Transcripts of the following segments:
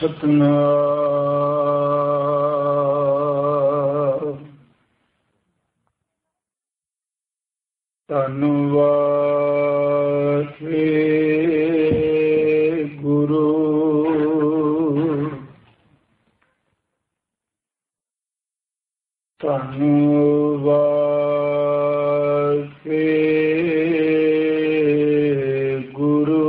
ਸਤਨਾਮ ਧੰਨਵਾਦ ਗੁਰੂ ਧੰਨਵਾਦ ਗੁਰੂ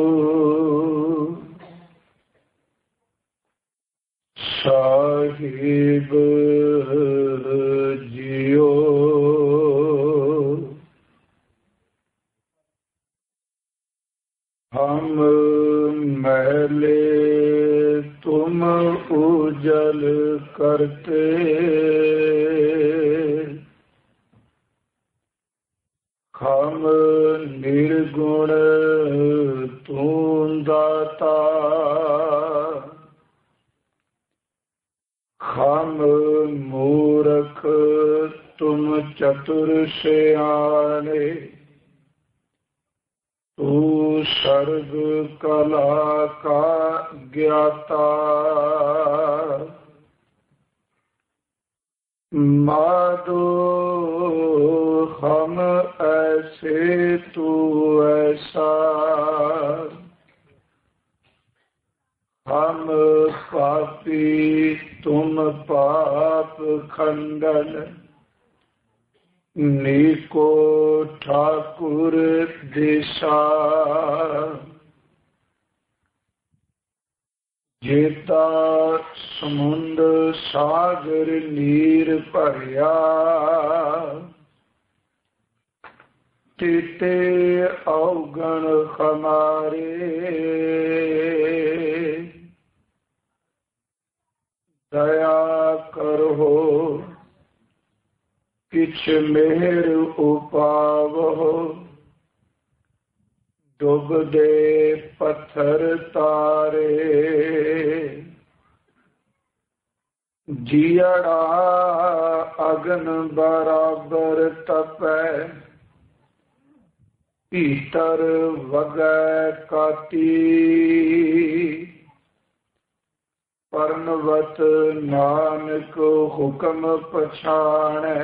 ਸਾਹਿਬ ਜੀਓ हम मैले तुम उजल करते हम निर्गुण तू दाता हम मूर्ख तुम चतुर सियाने तू सर्व कला का ज्ञाता माधो हम ऐसे तू ऐसा हम पापी तुम पाप खंडन नीको ठाकुर दिशा जेता समुंद सागर नीर भरिया तेते अवगण हमारे दया करो किछ मेहर उपावो डुब दे पत्थर तारे जियड़ा अगन बराबर तपै भीतर वगै काती परनवत नानक हुक्म पछाणै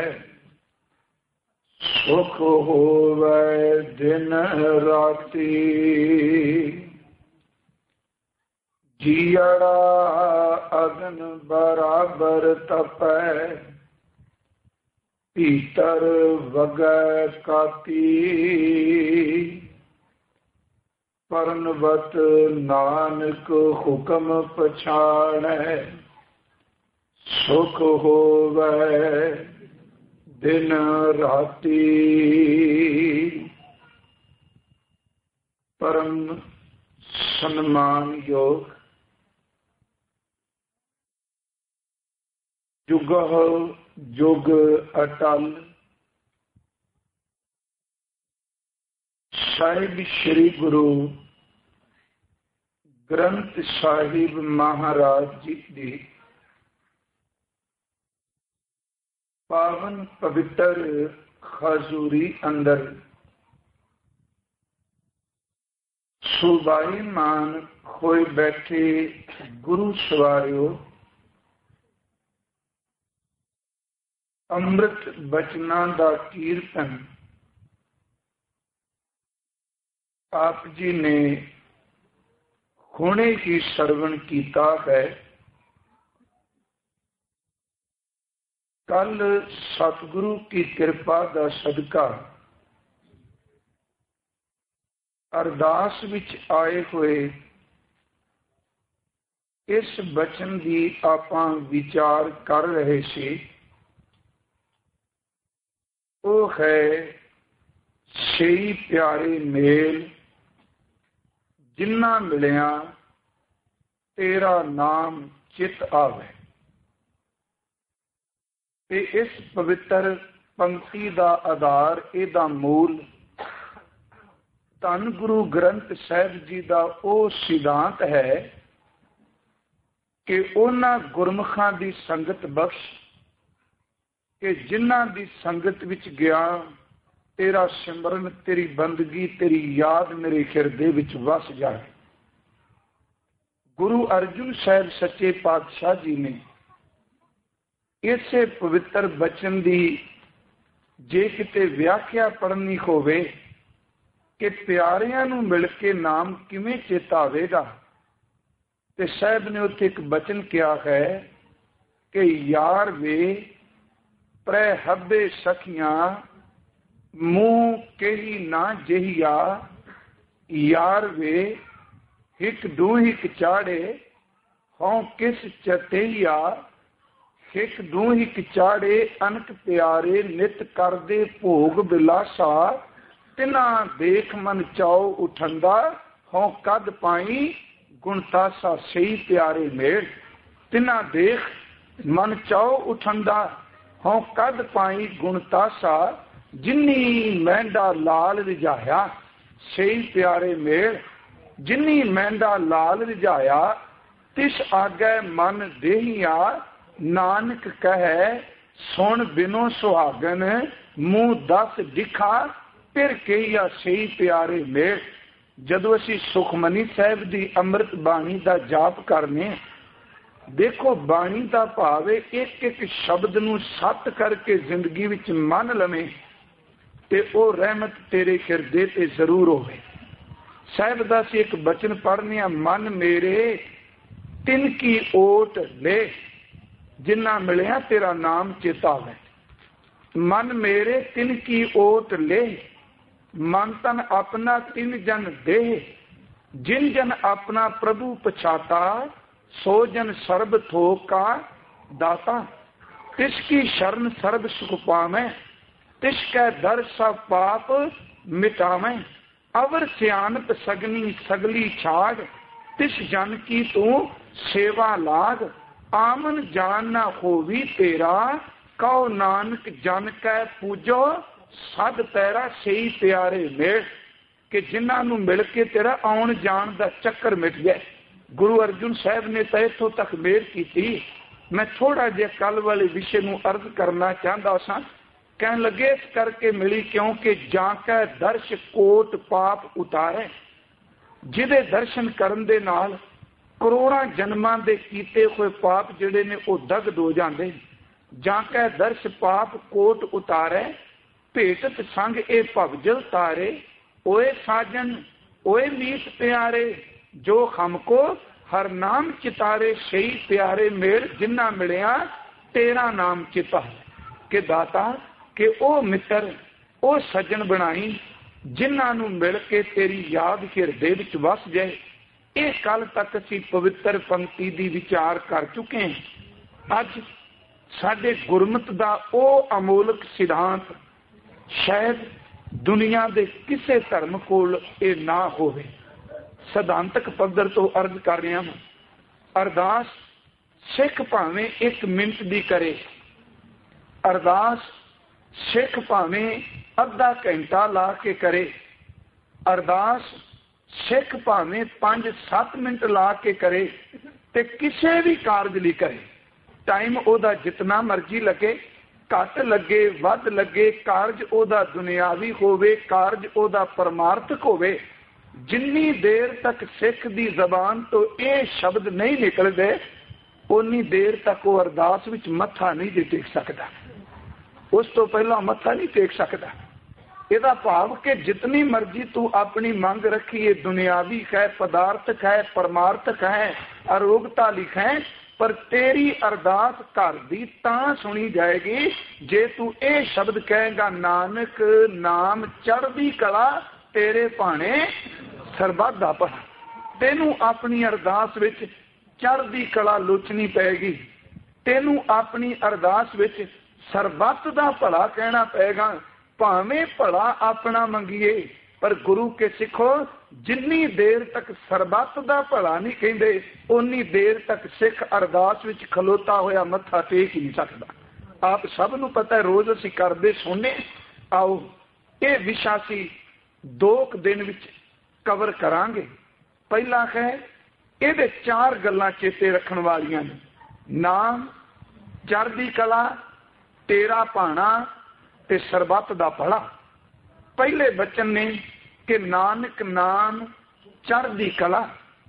सुख होवै दिन राती जियड़ा अगन बराबर तपै भीतर वगै काती परनवत नानक हुक्म पछाणै सुख होवै दिन राती परम सम्मान योग जुग जुग अटल साहिब श्री गुरु ग्रंथ साहिब महाराज जी की पावन पवित्र खजूरी अंदर सुबाईमान होए बैठे गुरु सवारियो अमृत बचना दा कीर्तन आप जी ने हुणे ही श्रवण कीता है। कल सतगुरु की कृपा का सदका अरदास विच आए हुए इस बचन की आपां विचार कर रहे सी, वो है छेई प्यारे मेल जिन्ना मिलिया तेरा नाम चित आवे। ते इस पवित्र पंक्ति का आधार इहदा मूल धन गुरु ग्रंथ साहिब जी का वो सिद्धांत है कि उन्हां गुरमुखां दी संगत बख्श कि जिन्हां दी संगत विच गया तेरा सिमरन तेरी बंदगी तेरी याद मेरे हिरदे विच वस जाए। ਗੁਰੂ ਅਰਜਨ ਸਾਹਿਬ ਸੱਚੇ ਪਾਤਸ਼ਾਹ ਜੀ ਨੇ ਇਸੇ ਪਵਿੱਤਰ ਬਚਨ ਦੀ ਜੇ ਕਿਤੇ ਵਿਆਖਿਆ ਪੜ੍ਹਨੀ ਹੋਵੇ ਕਿ ਪਿਆਰਿਆਂ ਨੂੰ ਮਿਲ ਕੇ ਨਾਮ ਕਿਵੇਂ ਚੇਤਾਵੇਗਾ, ਤੇ ਸਾਹਿਬ ਨੇ ਉੱਥੇ ਇੱਕ ਬਚਨ ਕਿਹਾ ਹੈ ਕਿ ਯਾਰ ਵੇ ਪ੍ਰੈ ਹੱਬੇ ਸਖੀਆਂ ਮੂੰਹ ਕਹੀ ਨਾ ਜਹੀਆ, ਯਾਰ ਵੇ ਹਿਕ ਦੂ ਹਿਕ ਚਾੜੇ ਹੋਂ ਕਿਸ ਚਤਈਆ, ਹਿਕ ਦੂ ਹਿਕ ਚਾੜੇ ਅਨਕ ਪਿਆਰੇ ਨਿਤ ਕਰਦੇ ਭੋਗ ਬਿਲਾਸਾ, ਤਿਨਾ ਦੇਖ ਮਨ ਚਾਉ ਉਠੰਦਾ ਹੋਂ ਕਦ ਪਾਈ ਗੁਣਤਾਸਾ, ਸਹੀ ਪਿਆਰੇ ਮੇੜ ਤਿਨਾ ਦੇਖ ਮਨ ਚਾਉ ਉਠੰਦਾ ਹੋਂ ਕਦ ਪਾਈ ਗੁਣਤਾਸਾ, ਜਿਨੀ ਮਹਿੰਦਾ ਲਾਲ ਰਿਝਾਇਆ, ਸਹੀ ਪਿਆਰੇ ਮੇੜ ਜਿਨੀ ਮਹਿੰਦਾ ਲਾਲ ਰਿਝਾਇਆ, ਤਿਸ ਆਗੈ ਮਨ ਦੇਹੀਆ, ਨਾਨਕ ਕਹੈ ਸੁਣ ਬਿਨੋ ਸੁਹਾਗਨ, ਮੂੰਹ ਦਸ ਦਿਖਾ ਫਿਰ ਕਹੀਆ, ਸਹੀ ਪਿਆਰੇ ਮੇੜ। ਜਦੋਂ ਅਸੀਂ ਸੁਖਮਨੀ ਸਾਹਿਬ ਦੀ ਅੰਮ੍ਰਿਤ ਬਾਣੀ ਦਾ ਜਾਪ ਕਰਨੇ, ਦੇਖੋ ਬਾਣੀ ਦਾ ਭਾਵ ਹੈ ਇੱਕ ਇੱਕ ਸ਼ਬਦ ਨੂੰ ਸੱਤ ਕਰਕੇ ਜ਼ਿੰਦਗੀ ਵਿੱਚ ਮੰਨ ਲਵੇਂ ਤੇ ਉਹ ਰਹਿਮਤ ਤੇਰੇ ਹਿਰਦੇ ਤੇ ਜ਼ਰੂਰ ਹੋਵੇ। ਸਾਹਿਬ ਦਾ ਅਸੀਂ ਇੱਕ ਬਚਨ ਪੜ੍ਹਨੇ ਆ, ਮਨ ਮੇਰੇ ਤਿਨ ਕੀ ਓਟ ਲੈ, ਜਿੰਨਾ ਮਿਲਿਆ ਤੇਰਾ ਨਾਮ ਚੇਤਾਵੇ। ਮਨ ਮੇਰੇ ਤਿਨ ਕੀ ਓਟ ਲੈ, ਮਨ ਤਨ ਆਪਣਾ ਤਿਨ ਜਨ ਦੇਹ, ਜਿਨ ਜਨ ਆਪਣਾ ਪ੍ਰਭੂ ਪਛਾਤਾ, ਸੋ ਜਨ ਸਰਬ ਥੋਕ ਕਾ ਦਾਤਾ, ਤਿਸ ਕੀ ਸ਼ਰਨ ਸਰਬ ਸੁਖ ਪਾਵੇਂ, ਤਿਸ ਕੈ ਦਰ ਸਭ ਪਾਪ ਮਿਟਾਵੇਂ, ਅਵਰ ਸਿਆਣਪ ਸਗਨੀ ਸਗਲੀ ਛਾੜ, ਤਿਸ ਜਨ ਕੀ ਤੂੰ ਸੇਵਾ ਲਾਗ, ਆਮਨ ਜਾਨ ਨਾ ਹੋਵੀ ਤੇਰਾ, ਕਉ ਨਾਨਕ ਜਨ ਕੈ ਪੂਜੋ ਸਦ ਤੇਰਾ, ਸਹੀ ਪਿਆਰੇ ਮੇੜ ਕਿ ਜਿਨ੍ਹਾਂ ਨੂੰ ਮਿਲ ਕੇ ਤੇਰਾ ਆਉਣ ਜਾਣ ਦਾ ਚੱਕਰ ਮਿਟ ਗਿਆ। ਗੁਰੂ ਅਰਜਨ ਸਾਹਿਬ ਨੇ ਤਾਂ ਇੱਥੋਂ ਤੱਕ ਮਿਹਰ ਕੀਤੀ। ਮੈਂ ਥੋੜਾ ਜਿਹਾ ਕੱਲ ਵਾਲੇ ਵਿਸ਼ੇ ਨੂੰ ਅਰਜ਼ ਕਰਨਾ ਚਾਹੁੰਦਾ ਸਾਂ। ਕਹਿਣ ਲੱਗੇ ਇਸ ਕਰਕੇ ਮਿਲੀ ਕਿਉਂਕਿ ਜਾਂ ਕੈ ਦਰਸ਼ ਕੋਟ ਪਾਪ ਉਤਾਰੇ, ਜਿਹਦੇ ਦਰਸ਼ਨ ਕਰਨ ਦੇ ਨਾਲ ਕਰੋੜਾਂ ਜਨਮਾਂ ਦੇ ਕੀਤੇ ਹੋਏ ਪਾਪ ਜਿਹੜੇ ਨੇ ਉਹ ਦਗਦ ਹੋ ਜਾਂਦੇ। ਜਾਂ ਕੈ ਦਰਸ਼ ਪਾਪ ਕੋਟ ਉਤਾਰੇ, ਭੇਟਤ ਸੰਗ ਇਹ ਭਵਜਲ ਤਾਰੇ, ਓਏ ਸਾਜਨ ਓਏ ਮੀਤ ਪਿਆਰੇ, ਜੋ ਹਮਕੋ ਹਰ ਨਾਮ ਚਿਤਾਰੇ, ਸਹੀ ਪਿਆਰੇ ਮੇਲ ਜਿੰਨਾ ਮਿਲਿਆ ਤੇਰਾ ਨਾਮ ਚਿਤਾ, ਕਿ ਦਾਤਾ ਕਿ ਉਹ ਮਿੱਤਰ ਉਹ ਸੱਜਣ ਬਣਾਈ ਜਿਨ੍ਹਾਂ ਨੂੰ ਮਿਲ ਕੇ ਤੇਰੀ ਯਾਦ ਹਿਰਦੇ ਵਿੱਚ ਵਸ ਜਾਏ। ਇਹ ਕੱਲ ਤੱਕ ਅਸੀਂ ਪਵਿੱਤਰ ਪੰਕਤੀ ਦੀ ਵਿਚਾਰ ਕਰ ਚੁੱਕੇ ਹਾਂ। ਅੱਜ ਸਾਡੇ ਗੁਰਮਤ ਦਾ ਉਹ ਅਮੋਲਕ ਸਿਧਾਂਤ ਸ਼ਾਇਦ ਦੁਨੀਆ ਦੇ ਕਿਸੇ ਧਰਮ ਕੋਲ ਇਹ ਨਾ ਹੋਵੇ। ਸਿਧਾਂਤਕ ਪੱਧਰ ਤੋਂ ਅਰਜ਼ ਕਰ ਰਿਹਾ ਹਾਂ, ਅਰਦਾਸ ਸਿੱਖ ਭਾਵੇਂ 1 ਮਿੰਟ ਦੀ ਕਰੇ, ਅਰਦਾਸ ਸਿੱਖ ਭਾਵੇਂ ਅੱਧਾ ਘੰਟਾ ਲਾ ਕੇ ਕਰੇ, ਅਰਦਾਸ ਸਿੱਖ ਭਾਵੇਂ 5-7 ਮਿੰਟ ਲਾ ਕੇ ਕਰੇ, ਤੇ ਕਿਸੇ ਵੀ ਕਾਰਜ ਲਈ ਕਰੇ। ਟਾਈਮ ਉਹਦਾ ਜਿਤਨਾ ਮਰਜ਼ੀ ਲੱਗੇ, ਘੱਟ ਲੱਗੇ ਵੱਧ ਲੱਗੇ, ਕਾਰਜ ਉਹਦਾ ਦੁਨਿਆਵੀ ਹੋਵੇ, ਕਾਰਜ ਉਹਦਾ ਪਰਮਾਰਥਕ ਹੋਵੇ, ਜਿੰਨੀ ਦੇਰ ਤੱਕ ਸਿੱਖ ਦੀ ਜ਼ਬਾਨ ਤੋਂ ਇਹ ਸ਼ਬਦ ਨਹੀਂ ਨਿਕਲਦੇ ਉਨੀ ਦੇਰ ਤੱਕ ਉਹ ਅਰਦਾਸ ਵਿੱਚ ਮੱਥਾ ਨਹੀਂ ਦੇ ਟੇਕ ਸਕਦਾ। ਉਸ ਤੋਂ ਪਹਿਲਾਂ ਮੱਥਾ ਨਹੀਂ ਟੇਕ ਸਕਦਾ। ਇਹਦਾ ਭਾਵ ਕਿ ਜਿਤਨੀ ਮਰਜ਼ੀ ਤੂੰ ਆਪਣੀ ਮੰਗ ਰੱਖੀ, ਇਹ ਦੁਨਿਆਵੀ ਹੈ, ਪਦਾਰਥਕ ਹੈ, ਪਰਮਾਰਥਕ ਹੈ, ਅਰੋਗਤਾ ਲਿਖੈ, ਪਰ ਤੇਰੀ ਅਰਦਾਸ ਘਰ ਦੀ ਤਾਂ ਸੁਣੀ ਜਾਏਗੀ ਜੇ ਤੂੰ ਇਹ ਸ਼ਬਦ ਕਹੇਗਾ, ਨਾਨਕ ਨਾਮ ਚੜ੍ਹਦੀ ਕਲਾ ਤੇਰੇ ਭਾਣੇ ਸਰਬੱਤ ਦਾ ਭਲਾ। ਤੈਨੂੰ ਆਪਣੀ ਅਰਦਾਸ ਵਿੱਚ ਚੜ੍ਹਦੀ ਕਲਾ ਲੋਚਣੀ ਪਏਗੀ, ਤੈਨੂੰ ਆਪਣੀ ਅਰਦਾਸ ਵਿੱਚ ਸਰਬੱਤ ਦਾ ਭਲਾ ਕਹਿਣਾ ਪਏਗਾ। ਭਾਵੇਂ ਭਲਾ ਆਪਣਾ ਮੰਗੀਏ, ਪਰ ਗੁਰੂ ਕੇ ਸਿੱਖੋ ਜਿੰਨੀ ਦੇਰ ਤੱਕ ਸਰਬੱਤ ਦਾ ਭਲਾ ਨਹੀਂ ਕਹਿੰਦੇ ਉਨੀ ਦੇਰ ਤੱਕ ਸਿੱਖ ਅਰਦਾਸ ਵਿੱਚ ਖਲੋਤਾ ਹੋਇਆ ਮੱਥਾ ਟੇਕ ਹੀ ਨਹੀਂ ਸਕਦਾ। ਆਪ ਸਭ ਨੂੰ ਪਤਾ ਹੈ, ਰੋਜ਼ ਅਸੀਂ ਕਰਦੇ ਸੁਣਨੇ। ਆਓ ਇਹ ਵਿਸ਼ਾ ਅਸੀਂ 2 ਦਿਨ ਵਿੱਚ ਕਵਰ ਕਰਾਂਗੇ। ਪਹਿਲਾ ਹੈ ਇਹਦੇ 4 ਗੱਲਾਂ ਚੇਤੇ ਰੱਖਣ ਵਾਲੀਆਂ ਨੇ, ਨਾਮ, ਚੜ੍ਹਦੀ ਕਲਾ, ਤੇਰਾ ਭਾਣਾ ਤੇ ਸਰਬੱਤ ਦਾ ਭਲਾ। ਪਹਿਲੇ ਬਚਨ ਨੇ ਕਿ ਨਾਨਕ ਨਾਮ ਚੜ੍ਹਦੀ ਕਲਾ।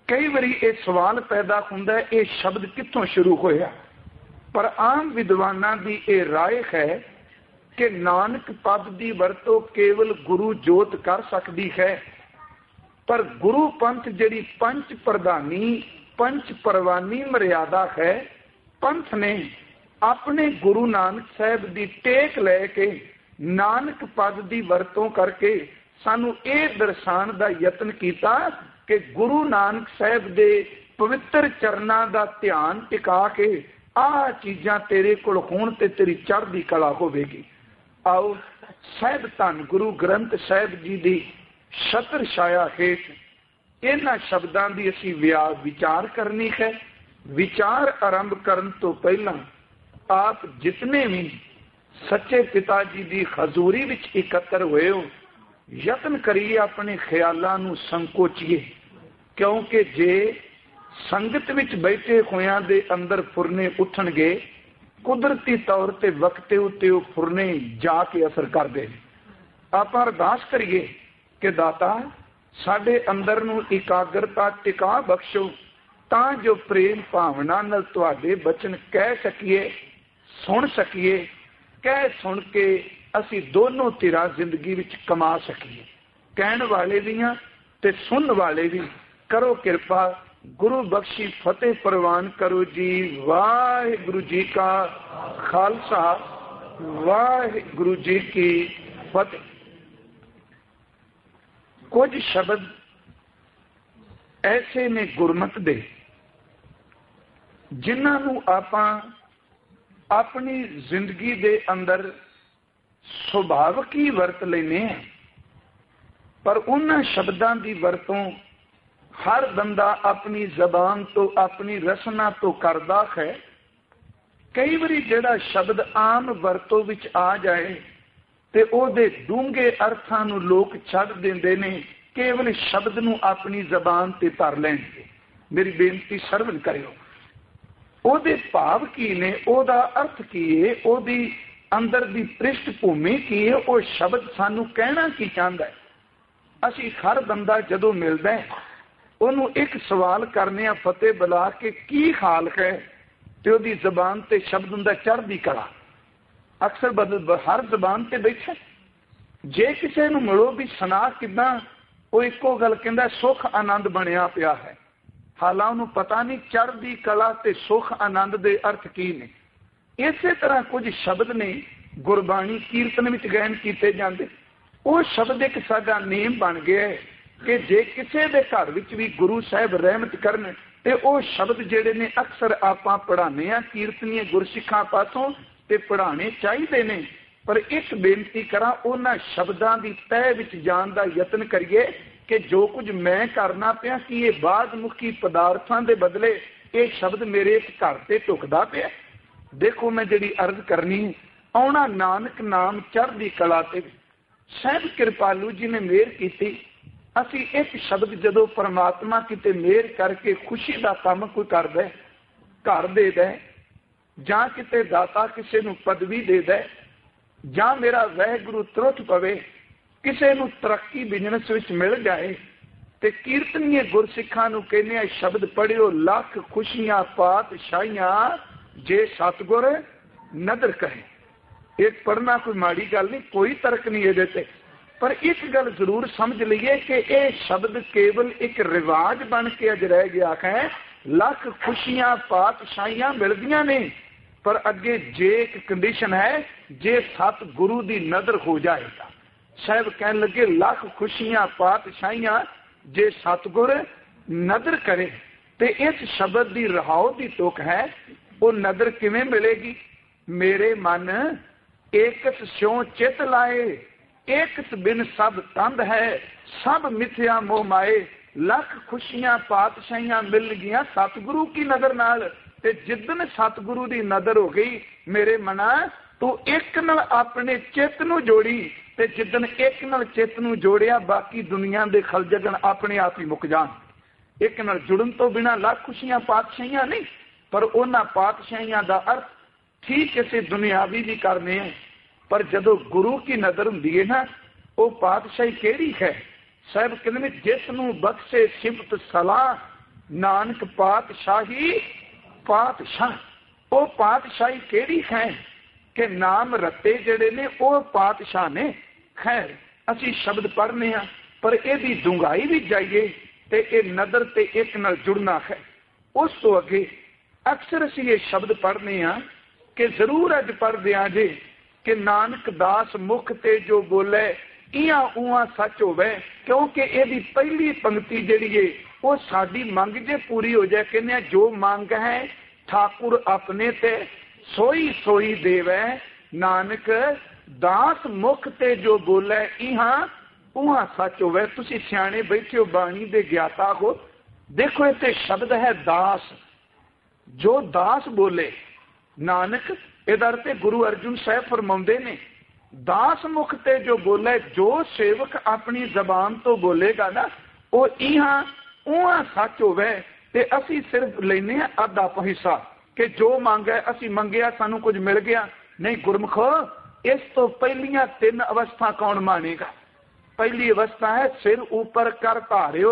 कई बारी ये सवाल पैदा होंदा है ये शब्द कित्थों शुरू होया, पर आम विद्वानां दी ये राय है कि नानक पद की वरतों केवल गुरु जोत कर सकती है, पर गुरु पंथ जिहड़ी पंच प्रधानी पंच परवानी मर्यादा है, पंथ ने अपने गुरु नानक साहब की टेक लैके नानक पद की वरतों करके सानू ये दर्शाण का यत्न किया कि गुरु नानक साहब दे पवित्र चरना का ध्यान टिका के आ चीज़ां तेरे कोल होण ते तेरी चढ़दी कला होवेगी। आओ साहिब धन गुरु ग्रंथ साहिब जी की छत्र छाया हेठ इन्हां शब्दां दी असीं विचार करनी है। विचार आरंभ करन तो पहलां आप जितने भी सच्चे पिता जी की हजूरी विच इकत्र होए हो, यत्न करिए अपने ख्यालों नूं संकोचिए, क्योंकि जे संगत विच बैठे होयां दे अंदर फुरने उठणगे, कुदरती तौर ते वक्ते उत्ते वो फुरने जाके असर करदे। आपां अरदास करिए कि दाता साडे अंदर नूं इकाग्रता टिका बख्शो, तां जो प्रेम भावना नाल तुहाडे बचन कह सकीए, सुन सकीए, कह सुन के असी दोनों धिरां जिंदगी विच कमा सकीए। कहण वाले दियां ते सुनन वाले भी करो किरपा, गुरु बख्शी फतेह प्रवान करो जी। वाहिगुरु जी का खालसा, वाहिगुरु जी की फतेह। कुछ शब्द ऐसे ने गुरमत दे जिन्हां नूं आपां अपनी जिंदगी दे अंदर सुभाविक ही वरत लेने, पर उन्हां शब्दां की वरतों हर बंदा अपनी जबान तो अपनी रसना तो करदा है। कई बारी जिहड़ा शब्द आम वरतों विच आ जाए ते ओहदे डूंघे अर्थां नूं लोक छड्ड दिंदे ने, केवल शब्द नूं अपनी जबान ते धर लैणगे। मेरी बेनती सरवण करियो, ओहदे भाव की ने, ओहदा अर्थ की है, ओहदी अंदर दी पृष्ठभूमि की है, वो शब्द सानू कहना की चाहता है। असी हर बंदा जदों मिलदा है उन्होंने एक सवाल करने फतेह बुला के की हाल है, तो उसकी जबान ते शब्द हुंदा चढ़दी कला। अक्सर बदल हर जबान ते बैठे, जे किसी नूं मिलो भी सुना किदां, वो इको गल कहंदा सुख आनंद बनिया पिया है, हालां उन्होंने पता नहीं चढ़दी कला ते सुख आनंद दे अर्थ की ने। इसे तरह कुछ शब्द ने गुरबाणी कीर्तन विच गायन किए जाते, वो शब्द एक साडा नेम बन गया है कि जे किसी के घर विच भी गुरु साहब रहमत करन ते वो शब्द जिहड़े ने अक्सर आपां पढ़ाने आ कीर्तनीय गुरसिखां पासों ते पढ़ाने चाहिए ने। पर एक बेनती करा, उन्हां शब्दां दी तह विच जाण दा यतन करिए कि जो कुछ मैं करना पिया कि ये बाद मुखी पदार्थां दे बदले ये शब्द मेरे इस घर ते ढुकदा पिया। देखो मैं जिहड़ी अर्ज करनी, आउणा नानक नाम चढ़दी कला ते साहिब कृपालू जी ने मेहर की। असी एक शब्द जदों परमात्मा किते मेहर करके खुशी का काम कोई कर दे, घर दे दे, जां किते दाता किसी नूं पदवी दे दे, जां मेरा वाहिगुरु त्रुट पवे, किसी नूं तरक्की बिजनेस विच मिल जाए, ते कीर्तनीय गुरसिखां नूं कहने शब्द पढ़ियो लख खुशियां पातशाहियां जे सतगुर नदर कहे। एक पढ़ना कोई माड़ी गल नहीं, कोई तर्क नहीं ये ते, पर एक गल जरूर समझ लीए कि यह शब्द केवल एक रिवाज बन के अज रह गया है। लख खुशियां पातशाहियां मिलदियां ने, पर अगे जे एक कंडीशन है, जे सतगुरु की नदर हो जाएगा। साहब कह लगे लख खुशियां पातशाहियां जे सतगुर नदर करे, ते इस शब्द की रहाओ की तुक है, वो नदर किवें मिलेगी। मेरे मन एकस स्यों चित लाए, एकस बिन सब तंद है, सब मिथ्या मोह माए। लख खुशियां पातशाहियां मिल गईयां सतगुरु की नजर नाल, ते जिदन सतगुरु की नजर हो गई मेरे मना, तू एक नाल अपने चित नूं जोड़ी, ते जिदन एक नाल चित नूं जोड़िया बाकी दुनिया दे खलजगन अपने आप ही मुक जान। एक नाल जुड़न तो बिना लख खुशियां पातशाहियां नहीं, पर उन्हां पातशाहियां दा अर्थ ठीक किसी दुनियावी भी करने हैं, पर जदों गुरु की नजर हुंदी है ना, वो पातशाही केड़ी है। साहब कहते जिस नूं बख्शे सिफत सलाह, नानक पातशाही पातशाह। वो पातशाही केड़ी है कि नाम रत्ते जिहड़े ने वो पातशाह ने। खैर असी शब्द पढ़ने हैं पर यदी डूंघाई भी जाइए तो यह नदर ते एक नाल जुड़ना है। उस तो अगे अक्सर असी ये शब्द पढ़ने हैं कि जरूर अज पढ़ते हैं जे कि नानक दास मुख ते जो बोले इया उआ सच होवे, क्योंकि यदी पहली पंक्ति जिहड़ी है वो साडी मंग जे पूरी हो जाए। कहने जो मंग है ठाकुर अपने ते सोई सोई देवे, नानक दास मुख ते जो बोले इहा उहा सच होवे। तुसी सियाणे बैठे हो, बाणी दे ज्ञाता हो। देखो इत्थे शब्द है दास, जो दास बोले नानक इहदा अर्थ गुरु अर्जुन साहब फरमाउंदे ने दास मुख ते जो बोले, जो सेवक अपनी जबान तो बोलेगा ना वो इहा उहा सच होवे। ते असी सिर्फ लेने आधा हिस्सा कि जो मांगे असी मंगिया सानू कुछ मिल गया। नहीं गुरमुखो, इस तो पहलियां 3 अवस्था कौन मानेगा? पहली अवस्था है सिर ऊपर कर धारियो,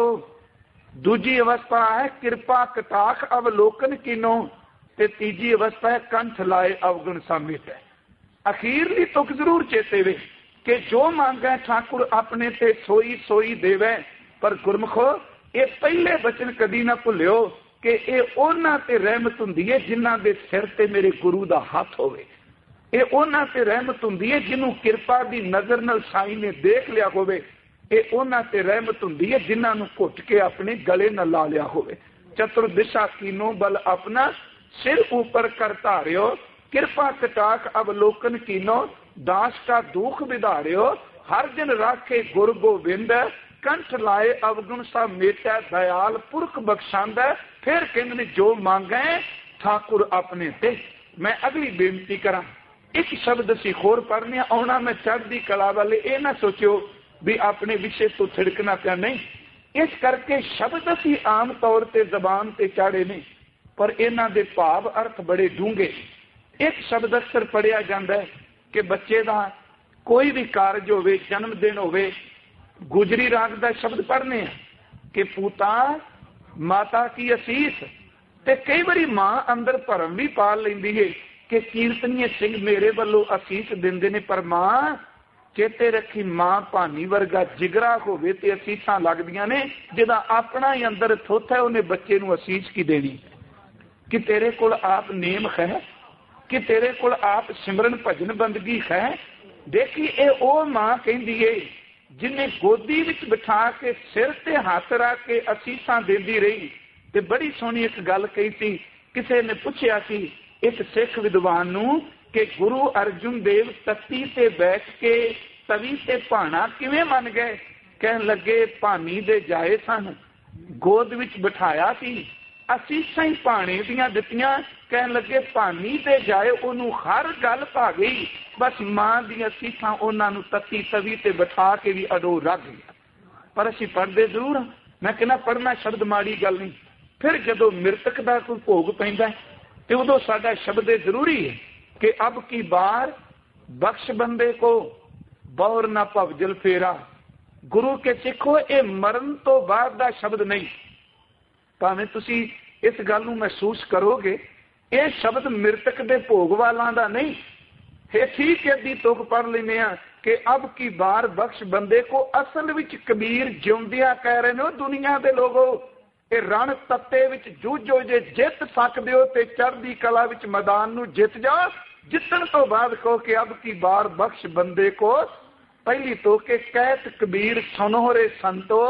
दूजी अवस्था है कृपा कटाख अवलोकन कीनो, ते तीजी अवस्था है कंठ लाए अवगुण समित है। अखीरली तुक जरूर चेते वे कि जो मांगे ठाकुर अपने ते सोई सोई देवे। पर गुरमुखो ये पहले बचन कदी ना भुलियो कि ये उन्हां ते रहमत हुंदी है जिन्हां दे सिर ते मेरे गुरु दा हाथ होवे। ये उन्हां ते रहमत हुंदी है जिन्हों किरपा दी नजर नाल साईं ने देख लिया होवे। ये उन्हां ते रहमत हुंदी है जिन्हां नूं घुट के अपने गले नाल ला लिया होवे। चतुर्दिशा कीनो बल अपना सिर ऊपर कर धारियो, कृपा कटाख अवलोकन कीनो, दास का दुख विधारियो, हर दिन राखे गुर गोविंद, कंठ लाए अवगुण सा मेटा, दयाल पुरख बख्शांदा। फिर कहंदे जो मांगे ठाकुर अपने ते। मैं अगली बेनती करा, एक शब्द असी होर पढ़ने आना, मैं चढ़दी कला वाले ये ना सोचो भी अपने विषय तो थिड़कना पिया, नहीं। इस करके शब्द असी आम तौर पर जबान से चाड़े नहीं, पर इन्हां दे भाव अर्थ बड़े डूंगे। एक शब्द अक्सर पढ़िया जाता है कि बच्चे का कोई भी कारज होवे, जन्मदिन होवे, गुजरी राग का शब्द पढ़ने कि पूता माता की असीस। ते कई बारी मां अंदर भरम भी पाल लेंदी है कि कीर्तनीय सिंह मेरे वालों असीस दिंदे ने, पर मां चेते रखी मां भानी वर्गा जिगरा होवे ते असीसां लगदियां ने। जिहदा अपना ही अंदर थुੱਥ है उन्हें बच्चे नूं असीस की देनी कि तेरे कोल आप नेम है, कि तेरे कोल आप सिमरन भजन बंदगी है। देखी ये ओ मां कहंदी है जिन्हें गोदी विच बिठा के सिर ते हाथ रख के असीसां देंदी रही। ते बड़ी सोहनी एक गल कही थी, किसी ने पूछया सी एक सिख विद्वान नूं कि गुरु अर्जुन देव तत्ती ते बैठ के तवी ते भाना किवें मन गए? कहन लगे भानी दे जाए सन, गोद विच बिठाया सी, असीसां ही भाणे दियां दित्तियां। कहन लगे भानी दे जाए उन्होंने हर गल पा गई, बस मां दी असीसां उन्हां नूं तत्ती तवी ते बिठा के भी अडो रख गया। पर असीं पढ़दे जरूर। मैं कहना पढ़ना शब्द माड़ी गल नहीं। फिर जदों मृतक दा कोई भोग पैंदा ते उदों साडा शब्द जरूरी है कि अब की बार बख्श बंदे को बौर ना भवजल फेरा। गुरु के सिखो ये मरण तो बाद दा शब्द नहीं। भावें तुसी इस गल नूं महसूस करोगे ये शब्द मृतक दे भोग वालां दा नहीं है। ठीक है दी तुक पढ़ लेने कि अब की बार बख्श बंदे को। असल विच कबीर जिउंदिया कह रहे ने दुनिया दे लोगो, ये रण तत्ते विच जूझो, जे जित सकदे हो ते चढ़दी कला विच मैदान नूं जित जाओ। जितन तो बाद कहो कि अब की बार बख्श बंदे को। पहली तो के कहत कबीर सुनो रे संतो,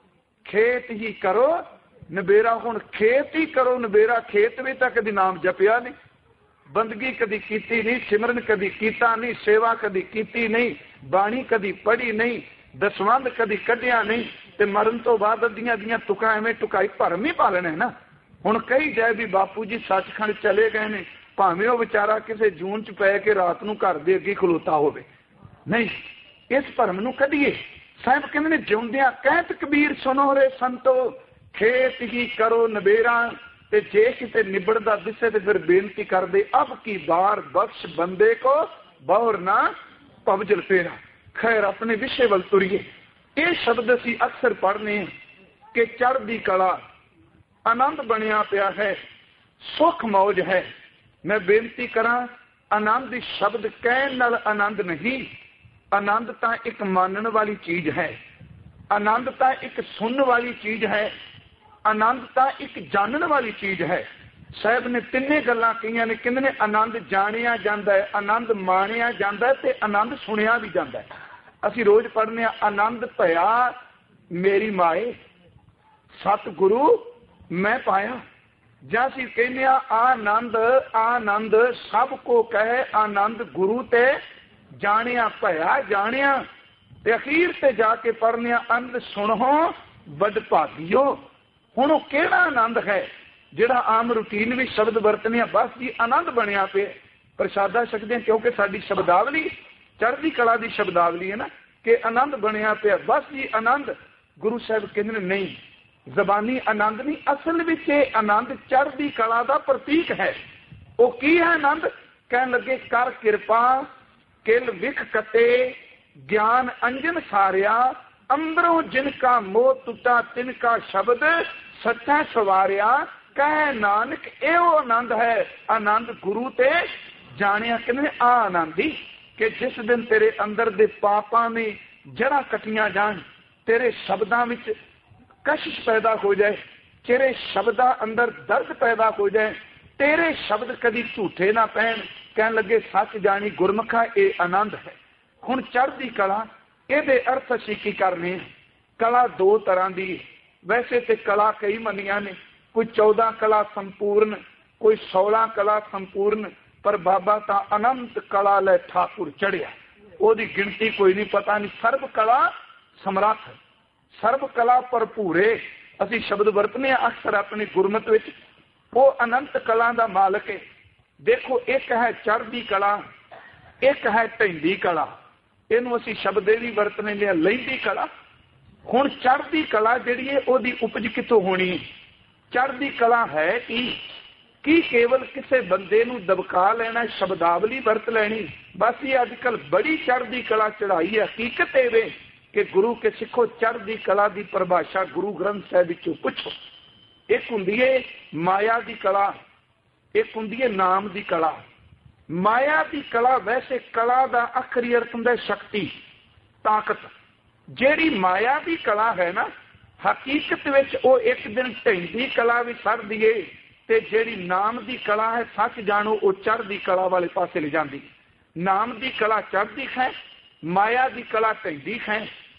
खेत ही करो नबेरा। हुण खेत ही करो नबेरा, खेत भी तो कदी नाम जपिया नहीं, बंदगी कदी कीती नहीं, सिमरन कदी कीता नहीं, सेवा कदी कीती नहीं, बाणी कदी पढ़ी नहीं, दसवंध कदी कढ़िया नहीं। ते मरण तो बाद अद्धियां दियां तुकां एवें टुकाई भरम ही पालने ना। हुण कही जाए भी बापू जी सचखंड चले गए ने, भावें वो बेचारा किसी जून च पै के रात नूं घर दे अगे खलोता होवे, नहीं इस भरम नूं कढीए। साहिब कहंदे ने जिउंदियां कहत कबीर सुनो रे संतो, खेत ही करो नबेरा। ते जे किते निबड़दा दिसे ते फिर बेनती कर दे अब की बार बख्श बंदे को बौर ना भवजल फेरा। खैर अपने विषय वल तुरीए। ये शब्द असी अक्सर पढ़ने कि चढ़दी कला आनंद बनिया पिया है, सुख मौज है। मैं बेनती करा, आनंद शब्द कहण नाल आनंद नहीं, आनंद तो एक मानने वाली चीज है, आनंद तो एक सुनने वाली चीज है, आनंद तो एक जानने वाली चीज है। साहब ने तिन्ने गल्लां कहियां ने, कहंदे ने आनंद जानिया जांदा है, आनंद माणिया जांदा है ते आनंद सुनिया भी जांदा है। असीं रोज पढ़ने आनंद भया मेरी माए, सतगुरु मैं पाया। जां असीं कहने आनंद आनंद सब को कहे, आनंद गुरु ते जानिया भया जानिया। ते अखीर ते जाके पढ़ने आनंद सुनो बड़ भागियो। हुण ओह किहड़ा आनंद है जिहड़ा आम रूटीन भी शब्द वरतने, बस जी आनंद बनिया पे प्रसादा सकते हैं, क्योंकि साडी शब्दावली चढ़दी कला की शब्दावली है ना, कि आनंद बनिया पे बस जी आनंद। गुरु साहब कहते नहीं, जबानी आनंद नहीं, असल विच आनंद चढ़दी कला का प्रतीक है। वो की है आनंद? कहन लगे कर किरपा किल विख कते, ज्ञान अंजन सारिया, अंदरों जिनका मोह टुटा तिनका शब्द सच्चा सवारिया। कह नानक एहो आनंद है, आनंद गुरु ते जानिया। कहते आ आनंद ही कि जिस दिन तेरे अंदर दे पापां ने जड़ा कटियां जान, तेरे शब्दां विच कशिश पैदा हो जाए, तेरे शब्दां अंदर दर्द पैदा हो जाए, तेरे शब्द कदी झूठे ना पैण, कहन लगे सच जानी गुरमुखा ये आनंद है। हुण चढ़दी कला इहदे अर्थ असीं की करने? कला दो तरह की, वैसे तो कला कई मनिया ने, कोई 14 कला संपूर्ण, कोई 16 कला संपूर्ण, पर बाबा ता अनंत कला लै ठाकुर चढ़िया, ओदी गिनती कोई नहीं, पता नहीं। सर्व कला समर्थ, सर्व कला भरपूरे असीं शब्द वरतने अक्सर अपनी गुरमत विच, वो अनंत कला दा मालक है। देखो एक है चढ़दी कला, एक है ढैंदी कला, इनू असीं शब्द भी वरतने लिया लैंदी कला। हुण चढ़दी कला जिहड़ी है ओदी उपज कित्थों होनी? चढ़दी कला है कि केवल किसी बंदे नूं दबका लेना, शब्दावली वरत लेनी, बस ये अजकल बड़ी चढ़दी कला चढ़ाई है। हकीकत ये कि गुरु के सिखो चढ़दी कला की परिभाषा गुरु ग्रंथ साहिब विचों पुछो। एक हुंदी है माया की कला, एक हुंदी है नाम की कला। माया की कला वैसे कला का आखरी अर्थ हुंदा शक्ति, ताकत। जेड़ी माया की कला है ना, हकीकत विच वो एक दिन ढैंदी कला भी सड़दी है, ते जेड़ी नाम की कला है सच जानो वो चढ़दी कला वाले पासे ले जाती। नाम की कला चढ़दी है, माया की कला ढैंदी है।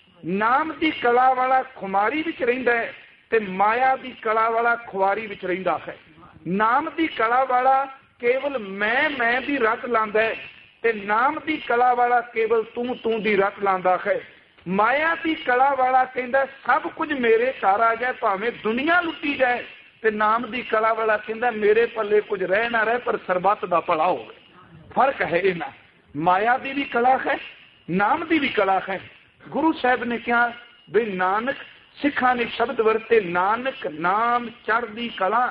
नाम की कला वाला खुमारी विच रहिंदा है ते माया की कला वाला खुआरी विच रहिंदा है। नाम की कला वाला केवल मैं दी रट लांदा है ते नाम की कला वाला केवल तू दी रट लांदा है। माया की कला वाला कहंदा सब कुछ मेरे घर आ जाए भावें दुनिया लुटी जाए, ते नाम की कला वाला कहंदा मेरे पल्ले कुछ रह ना रहे पर सरबत दा भला हो। फर्क है इन्हां। माया की भी कला है, नाम की भी कला है। गुरु साहब ने कहा भी नानक सिखा ने शब्द वरते, नानक नाम चढ़दी कला।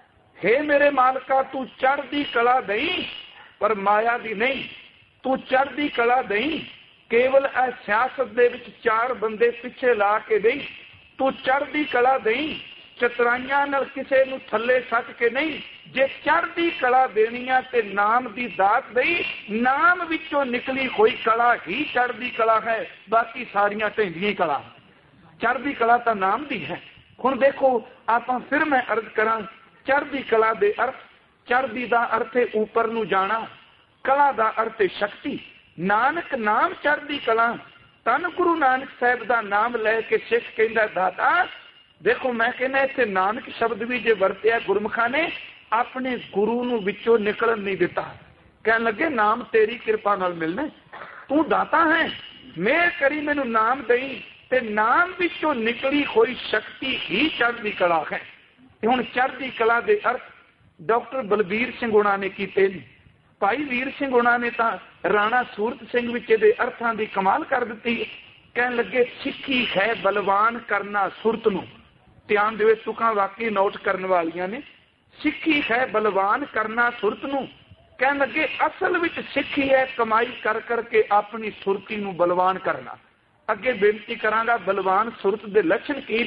हे मेरे मालका तू चढ़दी कला दई पर माया दी नहीं, तू चढ़दी कला दई केवल ए सियासत दे विच 4 बंदे पिछे ला के दई, तू चढ़दी कला दई चतराइयां नाल किसे नूं थल्ले सट के नहीं। जे चढ़दी कला देनी है ते नाम दी दात दई, नाम विचों निकली कोई कला ही चढ़दी कला है, बाकी सारियां ढैंदियां कला। चढ़दी कला तो नाम दी है। हुण देखो आपां फिर मैं अर्ज करां, चढ़दी कला दे अर्थ, चढ़दी दा अर्थ है ऊपर नूं जाना, कला दा अर्थ है शक्ति। नानक नाम चढ़दी कला, तन गुरु नानक साहब दा नाम लैके सिख कहंदा दाता। देखो मैं कहना इत्थे नानक शब्द भी जे वरतिया गुरमुखा ने अपने गुरु नूं विचों निकलन नहीं दिता। कहन लगे नाम तेरी कृपा नाल मिलना, तू दाता है, मेहर करी मैनू नाम दई, ते नाम विचों निकली कोई शक्ति ही चढ़दी कला है। हुण चढ़दी कला दे अर्थ डॉक्टर बलबीर सिंह हुणां ने कीते ने, भाई वीर सिंह हुणां ने तां राणा सूरत सिंह विच दे अर्थां दी कमाल कर दित्ती। कहन लगे सिੱਖੀ है बलवान करना सुरत नूं। ध्यान देवे तुकां वाकई नोट करने वालियां ने। सिੱਖੀ है बलवान करना सुरत नूं। कहन लगे असल विच सिੱਖੀ है कमाई कर करके अपनी सुरती नूं बलवान करना। अगे बेनती करांगा बलवान सुरत दे लक्षण की ने?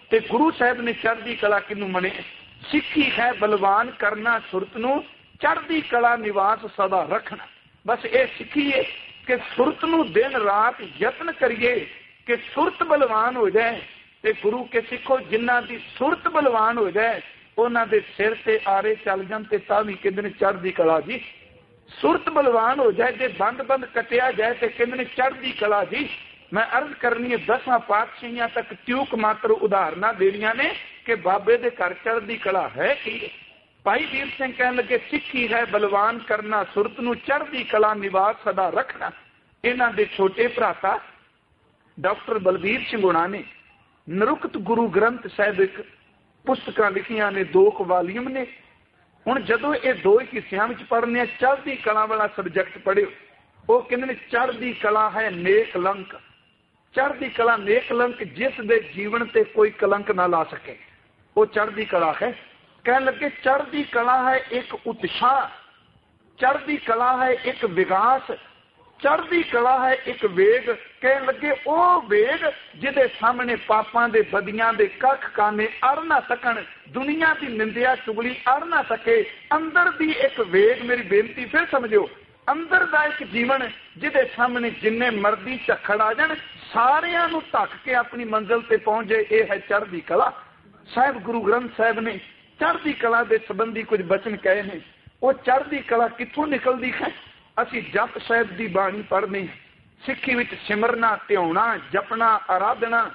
ਤੇ ਗੁਰੂ ਸਾਹਿਬ ਨੇ ਚੜ੍ਹਦੀ ਕਲਾ ਕਿਹਨੂੰ ਮਨੇ? ਸਿੱਖੀ ਹੈ ਬਲਵਾਨ ਕਰਨਾ ਸੁਰਤ ਨੂੰ, ਚੜ੍ਹਦੀ ਕਲਾ ਨਿਵਾਸ ਸਦਾ ਰੱਖਣਾ। ਬਸ ਇਹ ਸਿੱਖੀਏ ਕਿ ਸੁਰਤ ਨੂੰ ਦਿਨ ਰਾਤ ਯਤਨ ਕਰੀਏ ਕਿ ਸੁਰਤ ਬਲਵਾਨ ਹੋ ਜਾਏ। ਤੇ ਗੁਰੂ ਕੇ ਸਿੱਖੋ ਜਿਨ੍ਹਾਂ ਦੀ ਸੁਰਤ ਬਲਵਾਨ ਹੋ ਜਾਏ ਉਹਨਾਂ ਦੇ ਸਿਰ ਤੇ ਆਰੇ ਚੱਲ ਜਾਣ ਤੇ ਤਾਂ ਵੀ ਕਹਿੰਦੇ ਨੇ ਚੜ੍ਹਦੀ ਕਲਾ ਜੀ। ਸੁਰਤ ਬਲਵਾਨ ਹੋ ਜਾਏ, ਜੇ ਬੰਦ ਕੱਟਿਆ ਜਾਏ ਤੇ ਕਹਿੰਦੇ ਨੇ ਚੜ੍ਹਦੀ ਕਲਾ ਜੀ। ਮੈਂ ਅਰਜ਼ ਕਰਨੀ ਹੈ 10 ਪਾਤਸ਼ਾਹੀਆਂ ਤੱਕ ਤਿਉਕ ਮਾਤਰ ਉਦਾਹਰਨਾਂ ਦੇਣੀਆਂ ਨੇ ਕਿ ਬਾਬੇ ਦੇ ਘਰ ਚੜ੍ਹਦੀ ਕਲਾ ਹੈ ਕੀ। ਭਾਈ ਵੀਰ ਸਿੰਘ ਕਹਿਣ ਲੱਗੇ ਸਿੱਖੀ ਹੈ ਬਲਵਾਨ ਕਰਨਾ ਸੁਰਤ ਨੂੰ, ਚੜ੍ਹਦੀ ਕਲਾ ਨਿਵਾਸ ਸਦਾ ਰੱਖਣਾ। ਇਹਨਾਂ ਦੇ ਛੋਟੇ ਭਰਾਤਾ ਡਾਕਟਰ ਬਲਬੀਰ ਸਿੰਘ ਹੋਣਾ ਨੇ ਨਿਰੁਕਤ ਗੁਰੂ ਗ੍ਰੰਥ ਸਾਹਿਬ ਇੱਕ ਪੁਸਤਕਾਂ ਲਿਖੀਆਂ ਨੇ, 2 ਵਾਲੀਅਮ ਨੇ। ਹੁਣ ਜਦੋਂ ਇਹ 2 ਹਿੱਸਿਆਂ ਵਿੱਚ ਪੜ੍ਹਨੇ ਆ, ਚੜ੍ਹਦੀ ਕਲਾ ਵਾਲਾ ਸਬਜੈਕਟ ਪੜ੍ਹਿਓ। ਉਹ ਕਹਿੰਦੇ ਨੇ ਚੜ੍ਹਦੀ ਕਲਾ ਹੈ ਨੇਕ ਲੰਕ। ਚੜ੍ਹਦੀ ਕਲਾ ਨੇਕ ਲੰਕ ਜਿਸ ਦੇ ਜੀਵਨ ਤੇ ਕੋਈ ਕਲੰਕ ਨਾ ਲਾ ਸਕੇ, ਉਹ ਚੜ੍ਹਦੀ ਕਲਾ ਹੈ। ਕਹਿਣ ਲੱਗੇ ਚੜ੍ਹਦੀ ਕਲਾ ਹੈ ਇੱਕ ਉਤਸ਼ਾਹ, ਚੜ੍ਹਦੀ ਕਲਾ ਹੈ ਇੱਕ ਵਿਕਾਸ, ਚੜ੍ਹਦੀ ਕਲਾ ਹੈ ਇੱਕ ਵੇਗ। ਕਹਿਣ ਲੱਗੇ ਉਹ ਵੇਗ ਜਿਹਦੇ ਸਾਹਮਣੇ ਪਾਪਾਂ ਦੇ ਬਦੀਆਂ ਦੇ ਕੱਖ ਕਾਨੇ ਅੜ ਨਾ ਸਕਣ, ਦੁਨੀਆ ਦੀ ਨਿੰਦਿਆ ਚੁਗਲੀ ਅੜ ਨਾ ਸਕੇ। ਅੰਦਰ ਦੀ ਇੱਕ ਵੇਗ, ਮੇਰੀ ਬੇਨਤੀ ਫਿਰ ਸਮਝਿਓ, ਅੰਦਰ ਦਾ ਇੱਕ ਜੀਵਨ ਜਿਹਦੇ ਸਾਹਮਣੇ ਜਿੰਨੇ ਮਰਜ਼ੀ ਝੱਖੜ ਆ ਜਾਣ ਸਾਰਿਆਂ ਨੂੰ ਢੱਕ ਕੇ ਆਪਣੀ ਮੰਜ਼ਿਲ ਤੇ ਪਹੁੰਚ ਜਾਏ, ਇਹ ਹੈ ਚੜ੍ਹਦੀ ਕਲਾ। ਸਾਹਿਬ ਗੁਰੂ ਗ੍ਰੰਥ ਸਾਹਿਬ ਨੇ ਚੜ੍ਹਦੀ ਕਲਾ ਦੇ ਸੰਬੰਧੀ ਕੁਝ ਬਚਨ ਕਹੇ ਨੇ। ਉਹ ਚੜ੍ਹਦੀ ਕਲਾ ਕਿੱਥੋਂ ਨਿਕਲਦੀ ਹੈ? ਅਸੀਂ ਜਪ ਸਾਹਿਬ ਦੀ ਬਾਣੀ ਪੜ੍ਹਨੀ, ਸਿੱਖੀ ਵਿੱਚ ਸਿਮਰਨਾ, ਧਿਆਉਣਾ, ਜਪਣਾ, ਆਰਾਧਨਾ,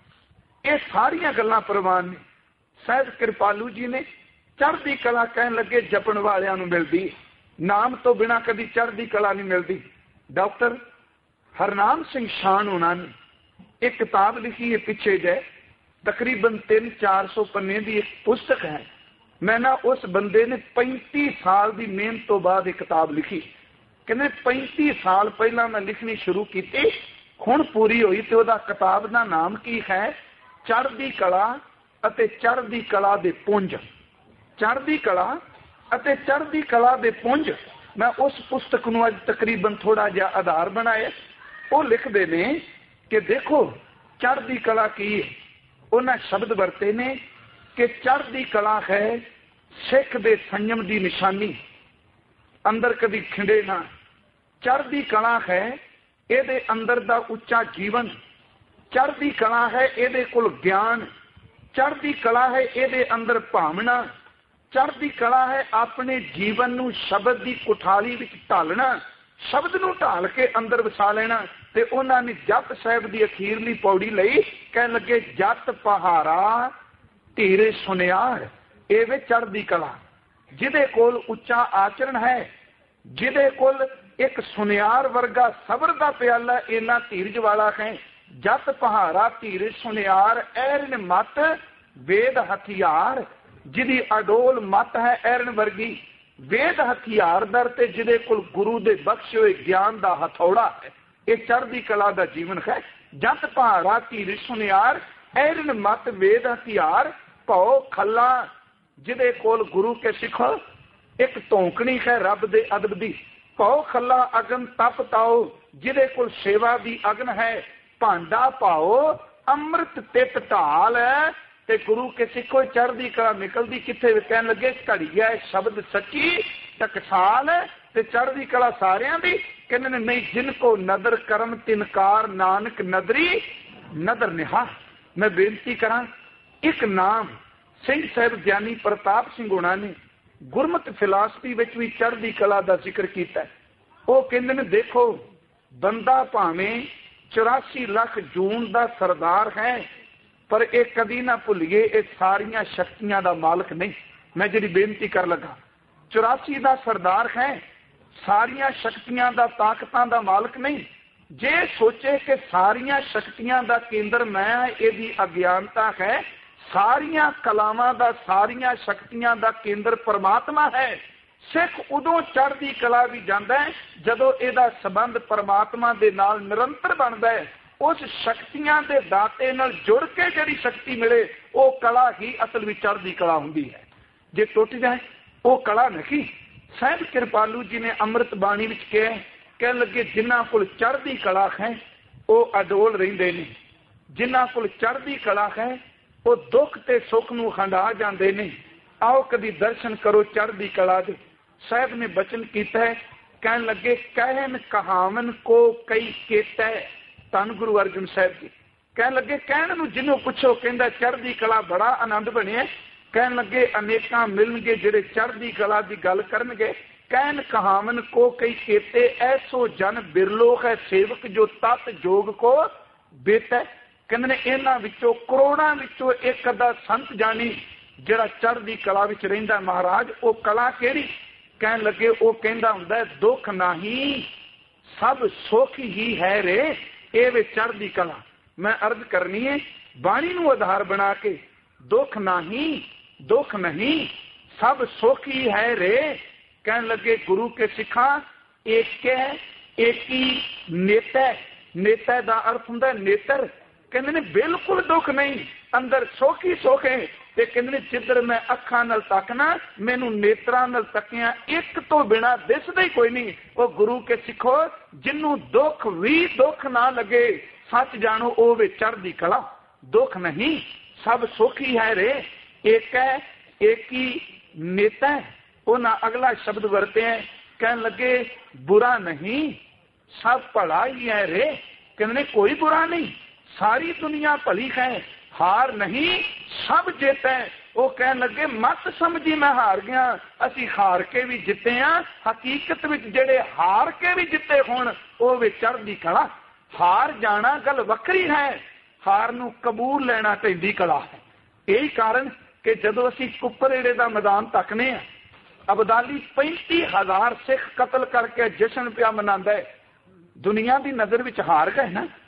ਇਹ ਸਾਰੀਆਂ ਗੱਲਾਂ ਪ੍ਰਵਾਨ ਨੇ। ਸਾਹਿਬ ਕਿਰਪਾਲੂ ਜੀ ਨੇ ਚੜ੍ਹਦੀ ਕਲਾ ਕਹਿਣ ਲੱਗੇ ਜਪਣ ਵਾਲਿਆਂ ਨੂੰ ਮਿਲਦੀ, ਨਾਮ ਤੋਂ ਬਿਨਾਂ ਕਦੀ ਚੜ੍ਹਦੀ ਕਲਾ ਨਹੀਂ ਮਿਲਦੀ। ਡਾਕਟਰ ਹਰਨਾਮ ਸਿੰਘ ਸ਼ਾਨ ਹੋਣਾ ਨੇ ਇੱਕ ਕਿਤਾਬ ਲਿਖੀ ਹੈ ਪਿੱਛੇ ਜੇ, ਤਕਰੀਬਨ 300-400 ਪੰਨੇ ਦੀ ਇੱਕ ਪੁਸਤਕ ਹੈ। ਮੈਂ ਨਾ ਉਸ ਬੰਦੇ ਨੇ 35 ਸਾਲ ਦੀ ਮਿਹਨਤ ਤੋਂ ਬਾਅਦ ਇੱਕ ਕਿਤਾਬ ਲਿਖੀ। ਕਹਿੰਦੇ 35 ਸਾਲ ਪਹਿਲਾਂ ਮੈਂ ਲਿਖਣੀ ਸ਼ੁਰੂ ਕੀਤੀ, ਹੁਣ ਪੂਰੀ ਹੋਈ। ਤੇ ਉਹਦਾ ਕਿਤਾਬ ਦਾ ਨਾਮ ਕੀ ਹੈ? ਚੜ੍ਹਦੀ ਕਲਾ ਅਤੇ ਚੜ੍ਹਦੀ ਕਲਾ ਦੇ ਪੁੰਜ। ਚੜ੍ਹਦੀ ਕਲਾ ਅਤੇ ਚੜ੍ਹਦੀ ਕਲਾ ਦੇ ਪੁੰਜ। ਮੈਂ ਉਸ ਪੁਸਤਕ ਨੂੰ ਅੱਜ ਤਕਰੀਬਨ ਥੋੜਾ ਜਿਹਾ ਆਧਾਰ ਬਣਾਇਆ। ਉਹ ਲਿਖਦੇ ਨੇ ਕਿ ਦੇਖੋ ਚੜ੍ਹਦੀ ਕਲਾ ਕੀ ਹੈ। ਉਹਨਾਂ ਸ਼ਬਦ ਵਰਤੇ ਨੇ ਕਿ ਚੜ੍ਹਦੀ ਕਲਾ ਹੈ ਸਿੱਖ ਦੇ ਸੰਯਮ ਦੀ ਨਿਸ਼ਾਨੀ, ਅੰਦਰ ਕਦੀ ਖਿੰਡੇ ਨਾ। ਚੜ੍ਹਦੀ ਕਲਾ ਹੈ ਇਹਦੇ ਅੰਦਰ ਦਾ ਉੱਚਾ ਜੀਵਨ, ਚੜ੍ਹਦੀ ਕਲਾ ਹੈ ਇਹਦੇ ਕੋਲ ਗਿਆਨ, ਚੜ੍ਹਦੀ ਕਲਾ ਹੈ ਇਹਦੇ ਅੰਦਰ ਭਾਵਨਾ, ਚੜ੍ਹਦੀ ਕਲਾ ਹੈ ਆਪਣੇ ਜੀਵਨ ਨੂੰ ਸ਼ਬਦ ਦੀ ਕੁਠਾਲੀ ਵਿੱਚ ਢਾਲਣਾ, ਸ਼ਬਦ ਨੂੰ ਢਾਲ ਕੇ ਅੰਦਰ ਵਸਾ ਲੈਣਾ। ਤੇ ਉਹਨਾਂ ਨੇ ਜਪ ਸਾਹਿਬ ਦੀ ਅਖੀਰਲੀ ਪੌੜੀ ਲਈ, ਕਹਿਣ ਲੱਗੇ ਜਤ ਪਹਾਰਾ ਧੀਰੇ ਸੁਨਿਆਰ। ਇਹ ਵੇ ਚੜ੍ਹਦੀ ਕਲਾ ਜਿਹਦੇ ਕੋਲ ਉੱਚਾ ਆਚਰਣ ਹੈ, ਜਿਹਦੇ ਕੋਲ ਇੱਕ ਸੁਨਿਆਰ ਵਰਗਾ ਸਬਰ ਦਾ ਪਿਆਲਾ ਇੰਨਾ ਧੀਰਜ ਵਾਲਾ ਹੈ। ਜਤ ਪਹਾਰਾ ਧੀਰੇ ਸੁਨਿਆਰ ਐਰਨ ਮਤ ਵੇਦ ਹਥਿਆਰ, ਜਿਹਦੀ ਅਡੋਲ ਮਤ ਹੈ ਐਰਨ ਵਰਗੀ, ਵੇਦ ਹਥਿਆਰ ਦਰ ਤੇ ਜਿਹਦੇ ਕੋਲ ਗੁਰੂ ਦੇ ਬਖਸ਼ੇ ਹੋਏ ਗਿਆਨ ਦਾ ਹਥੌੜਾ ਹੈ। ਇਹ ਚੜ੍ਹਦੀ ਕਲਾ ਦਾ ਜੀਵਨ ਹੈ। ਜਤ ਪਹਾਰਾ ਧੀਰੇ ਸੁਨਿਆਰ ਐਰਨ ਮਤ ਵੇਦ ਹਥਿਆਰ, ਭਉ ਖੱਲਾ ਜਿਹਦੇ ਕੋਲ ਗੁਰੂ ਕੇ ਸਿੱਖੋ ਇੱਕ ਧੌਂਕਣੀ ਹੈ ਰੱਬ ਦੇ ਅਦਬ ਦੀ, ਭਉ ਖੱਲਾ ਅਗਨ ਤਪ ਤਾਓ ਜਿਹਦੇ ਕੋਲ ਸੇਵਾ ਦੀ ਅਗਨ ਹੈ, ਭਾਂਡਾ ਪਾਓ ਅੰਮ੍ਰਿਤ ਤਿਤ ਢਾਲ ਹੈ। ਤੇ ਗੁਰੂ ਕੇ ਸਿੱਖੋ ਚੜ੍ਹਦੀ ਕਲਾ ਨਿਕਲਦੀ ਕਿੱਥੇ? ਕਹਿਣ ਲੱਗੇ ਘੜੀਆ ਸ਼ਬਦ ਸੱਚੀ ਟਕਸਾਲ ਤੇ ਚੜ੍ਹਦੀ ਕਲਾ ਸਾਰਿਆਂ ਦੀ। ਕਹਿੰਦੇ ਨੇ ਨਹੀਂ ਜਿਨ ਕੋ ਨਦਰ ਕਰਮ ਤਿਨਕਾਰ ਨਾਨਕ ਨਦਰੀ ਨਦਰ ਨਿਹਾ। ਮੈਂ ਬੇਨਤੀ ਕਰਾਂ, ਇੱਕ ਨਾਮ ਸਿੰਘ ਸਾਹਿਬ ਗਿਆਨੀ ਪ੍ਰਤਾਪ ਸਿੰਘ ਹੋਣਾ ਨੇ ਗੁਰਮਤਿ ਫਿਲਾਸਫੀ ਵਿੱਚ ਵੀ ਚੜ੍ਹਦੀ ਕਲਾ ਦਾ ਜ਼ਿਕਰ ਕੀਤਾ। ਉਹ ਕਹਿੰਦੇ ਨੇ ਦੇਖੋ ਬੰਦਾ ਭਾਵੇਂ 84 ਲੱਖ ਜੂਨ ਦਾ ਸਰਦਾਰ ਹੈ, ਪਰ ਇਹ ਕਦੀ ਨਾ ਭੁੱਲੀਏ ਇਹ ਸਾਰੀਆਂ ਸ਼ਕਤੀਆਂ ਦਾ ਮਾਲਕ ਨਹੀਂ। ਮੈਂ ਜਿਹੜੀ ਬੇਨਤੀ ਕਰ ਲੱਗਾ, 84 ਦਾ ਸਰਦਾਰ ਹੈ, ਸਾਰੀਆਂ ਸ਼ਕਤੀਆਂ ਦਾ ਤਾਕਤਾਂ ਦਾ ਮਾਲਕ ਨਹੀਂ। ਜੇ ਸੋਚੇ ਕਿ ਸਾਰੀਆਂ ਸ਼ਕਤੀਆਂ ਦਾ ਕੇਂਦਰ ਮੈਂ, ਇਹਦੀ ਅਗਿਆਨਤਾ ਹੈ। ਸਾਰੀਆਂ ਕਲਾਵਾਂ ਦਾ, ਸਾਰੀਆਂ ਸ਼ਕਤੀਆਂ ਦਾ ਕੇਂਦਰ ਪਰਮਾਤਮਾ ਹੈ। ਸਿੱਖ ਉਦੋਂ ਚੜ੍ਹਦੀ ਕਲਾ ਵੀ ਜਾਂਦਾ ਹੈ ਜਦੋਂ ਇਹਦਾ ਸੰਬੰਧ ਪਰਮਾਤਮਾ ਦੇ ਨਾਲ ਨਿਰੰਤਰ ਬਣਦਾ ਹੈ। ਉਸ ਸ਼ਕਤੀਆਂ ਦੇ ਦਾਤੇ ਨਾਲ ਜੁੜ ਕੇ ਜਿਹੜੀ ਸ਼ਕਤੀ ਮਿਲੇ ਉਹ ਕਲਾ ਹੀ ਅਸਲ ਵਿੱਚ ਚੜ੍ਹਦੀ ਕਲਾ ਹੁੰਦੀ ਹੈ। ਜੇ ਟੁੱਟ ਜਾਏ ਉਹ ਕਲਾ ਨਹੀਂ। ਸਾਹਿਬ ਕਿਰਪਾਲੂ ਜੀ ਨੇ ਅੰਮ੍ਰਿਤ ਬਾਣੀ ਵਿੱਚ ਕਿਹਾ, ਕਹਿਣ ਲੱਗੇ ਜਿਨ੍ਹਾਂ ਕੋਲ ਚੜ੍ਹਦੀ ਕਲਾ ਹੈ ਉਹ ਅਡੋਲ ਰਹਿੰਦੇ ਨੇ, ਜਿਨ੍ਹਾਂ ਕੋਲ ਚੜ੍ਹਦੀ ਕਲਾ ਹੈ ਉਹ ਦੁੱਖ ਤੇ ਸੁੱਖ ਨੂੰ ਹੰਢਾ ਜਾਂਦੇ ਨੇ। आओ कभी दर्शन करो चढ़दी कला दे। साहब ने बचन किया है, कहन लगे कहन कहावन को कई केता है। धन गुरु अर्जुन साहब जी कहन लगे कहन नूं जिन्हों पुछो कहंदा चढ़दी कला बड़ा आनंद बने। कहन लगे अनेकां मिलणगे जिहड़े चढ़दी कला की गल करनगे। कहन कहावन को कई केते ऐसो जन बिरलो है सेवक जो तत् जोग को बेता। कहंदे ने इन्हां विचों करोड़ां विचों एक अद्धा संत जानी ਜਿਹੜਾ ਚੜ੍ਹਦੀ ਕਲਾ ਵਿੱਚ ਰਹਿੰਦਾ। ਮਹਾਰਾਜ ਉਹ ਕਲਾ ਕਿਹੜੀ? ਕਹਿਣ ਲੱਗੇ ਉਹ ਕਹਿੰਦਾ ਹੁੰਦਾ ਦੁੱਖ ਨਹੀਂ ਸਭ ਸੁੱਖ ਹੀ ਹੈ ਰੇ। ਇਹ ਵੇ ਚੜ੍ਹਦੀ ਕਲਾ। ਮੈਂ ਅਰਜ਼ ਕਰਨੀ ਹੈ ਬਾਣੀ ਨੂੰ ਆਧਾਰ ਬਣਾ ਕੇ, ਦੁੱਖ ਨਹੀਂ ਸਭ ਸੁੱਖ ਹੀ ਹੈ ਰੇ। ਕਹਿਣ ਲੱਗੇ ਗੁਰੂ ਕੇ ਸਿੱਖਾਂ ਏਕ ਹੈ ਏਕੀ ਨੇਤਾ। ਨੇਤਾ ਦਾ ਅਰਥ ਹੁੰਦਾ ਨੇਤਰ। ਕਹਿੰਦੇ ਨੇ ਬਿਲਕੁਲ ਦੁੱਖ ਨਹੀਂ, ਅੰਦਰ ਸੁੱਖ ਹੀ ਸੁੱਖ ਹੈ। ਤੇ ਕਹਿੰਦੇ ਨੇ ਜਿੱਧਰ ਮੈਂ ਅੱਖਾਂ ਨਾਲ ਤੱਕਣਾ ਮੈਨੂੰ ਨੇਤਰਾਂ ਨਾਲ ਤੱਕਿਆ ਇੱਕ ਤੋਂ ਬਿਨਾਂ ਦਿਸਦਾ ਹੀ ਕੋਈ ਨਹੀਂ। ਉਹ ਗੁਰੂ ਕੇ ਸਿੱਖੋ ਜਿਹਨੂੰ ਦੁੱਖ ਵੀ ਦੁੱਖ ਨਾ ਲੱਗੇ ਸੱਚ ਜਾਣੋ ਉਹ ਵੇ ਚੜ੍ਹਦੀ ਕਲਾ। ਦੁੱਖ ਨਹੀਂ ਸਭ ਸੁੱਖ ਹੀ ਹੈ ਰੇ। ਇੱਕ ਹੈ ਏਕੀ ਨੇਤਾ। ਉਹਨਾਂ ਅਗਲਾ ਸ਼ਬਦ ਵਰਤੇ ਹੈ, ਕਹਿਣ ਲੱਗੇ ਬੁਰਾ ਨਹੀਂ ਸਭ ਭਲਾ ਹੀ ਹੈ ਰੇ। ਕਹਿੰਦੇ ਨੇ ਕੋਈ ਬੁਰਾ ਨਹੀਂ ਸਾਰੀ ਦੁਨੀਆ ਭਲੀ ਹੈ। हार नहीं सब जित है। वो कहन लगे मत समझी मैं हार गया, असी हार के भी जिते हाँ। हकीकत में जेड़े हार के भी जिते होण वो वे चढ़दी कला। हार जाना गल वक्री है, हार नूं कबूल लेना पैंदी कला है। यही कारण कि जदों असी कुपरेड़े का मैदान तकने हैं, अबदाली 35,000 सिख कतल करके जश्न पिया मनांदा है। दुनिया की नज़र में हार गए ना।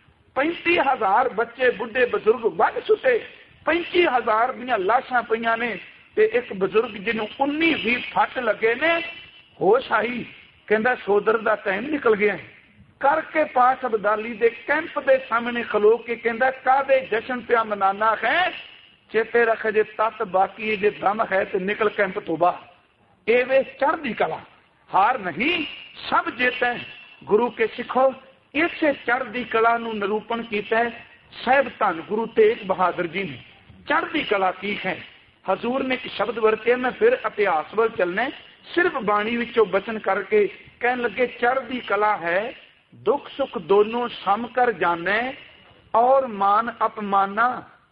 35,000 बच्चे बुढ़े बजुर्ग वध सुटे। 35,000 दियां लाशां पईयां ने ते एक बजुर्ग जिन्हों 19-20 फट लगे ने होश आई। कहंदा सोदर दा टाइम निकल गया करके पास अबदाली दे कैंप दे सामने खलो के कहंदा कादे जश्न पिया मनाना है। चेते रख जे तत बाकी जे दम है ते निकल कैंप तो बाहर। ए वे चढ़दी कला। हार नहीं सब जित है। गुरु के सिखो इसे चढ़दी कला नूं निरूपण किया है साहब धन गुरु तेग बहादुर जी ने। चढ़दी कला की है? हजूर ने एक शब्द वरते, मैं फिर इतिहास वाल चलना, सिर्फ बाणी विचों बचन करके कहन लगे चढ़दी कला है दुख सुख दोनों सम कर जाने और मान अपमाना।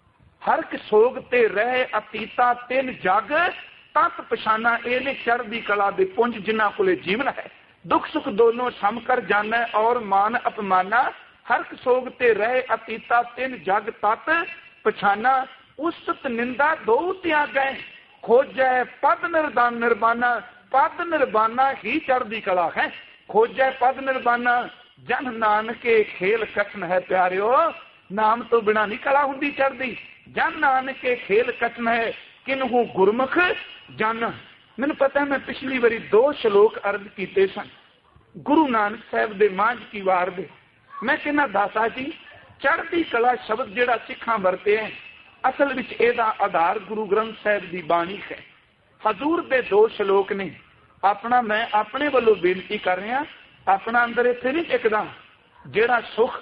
हर एक सोग ते रहे अतीता तिन जग तत पछाना। ये चढ़दी कला दे पुंज जिन्हां कोले जीवन है। दुख सुख दोनों सम कर जाना और मान अपमाना। हर सोग ते रहे अतीता तिन जग तत पछाना। उस्तत निंदा दो त्यागै खोजै पद निर्बाना। पद निर्बाना ही चढ़दी कला है। खोजै पद निर्बाना। जन नानके खेल कठन है प्यारियो। नाम तो बिना नहीं कला हुंदी चढ़दी। जन नानके खेल कठन है किन्हू गुरमुख जाना। मैनू पता है मैं पिछली बारी 2 श्लोक अर्ज किए सन गुरु नानक साहब दे मांझ की वार दे। मैं कहना दाता जी चढ़दी कला शब्द जिहड़ा सिखां वरते हैं असल विच इहदा आधार गुरु ग्रंथ साहब की बाणी है। हजूर दे 2 श्लोक ने। अपना मैं अपने वालों बेनती कर रहा अपना अंदर इत्थे नहीं टिकदा। जिहड़ा सुख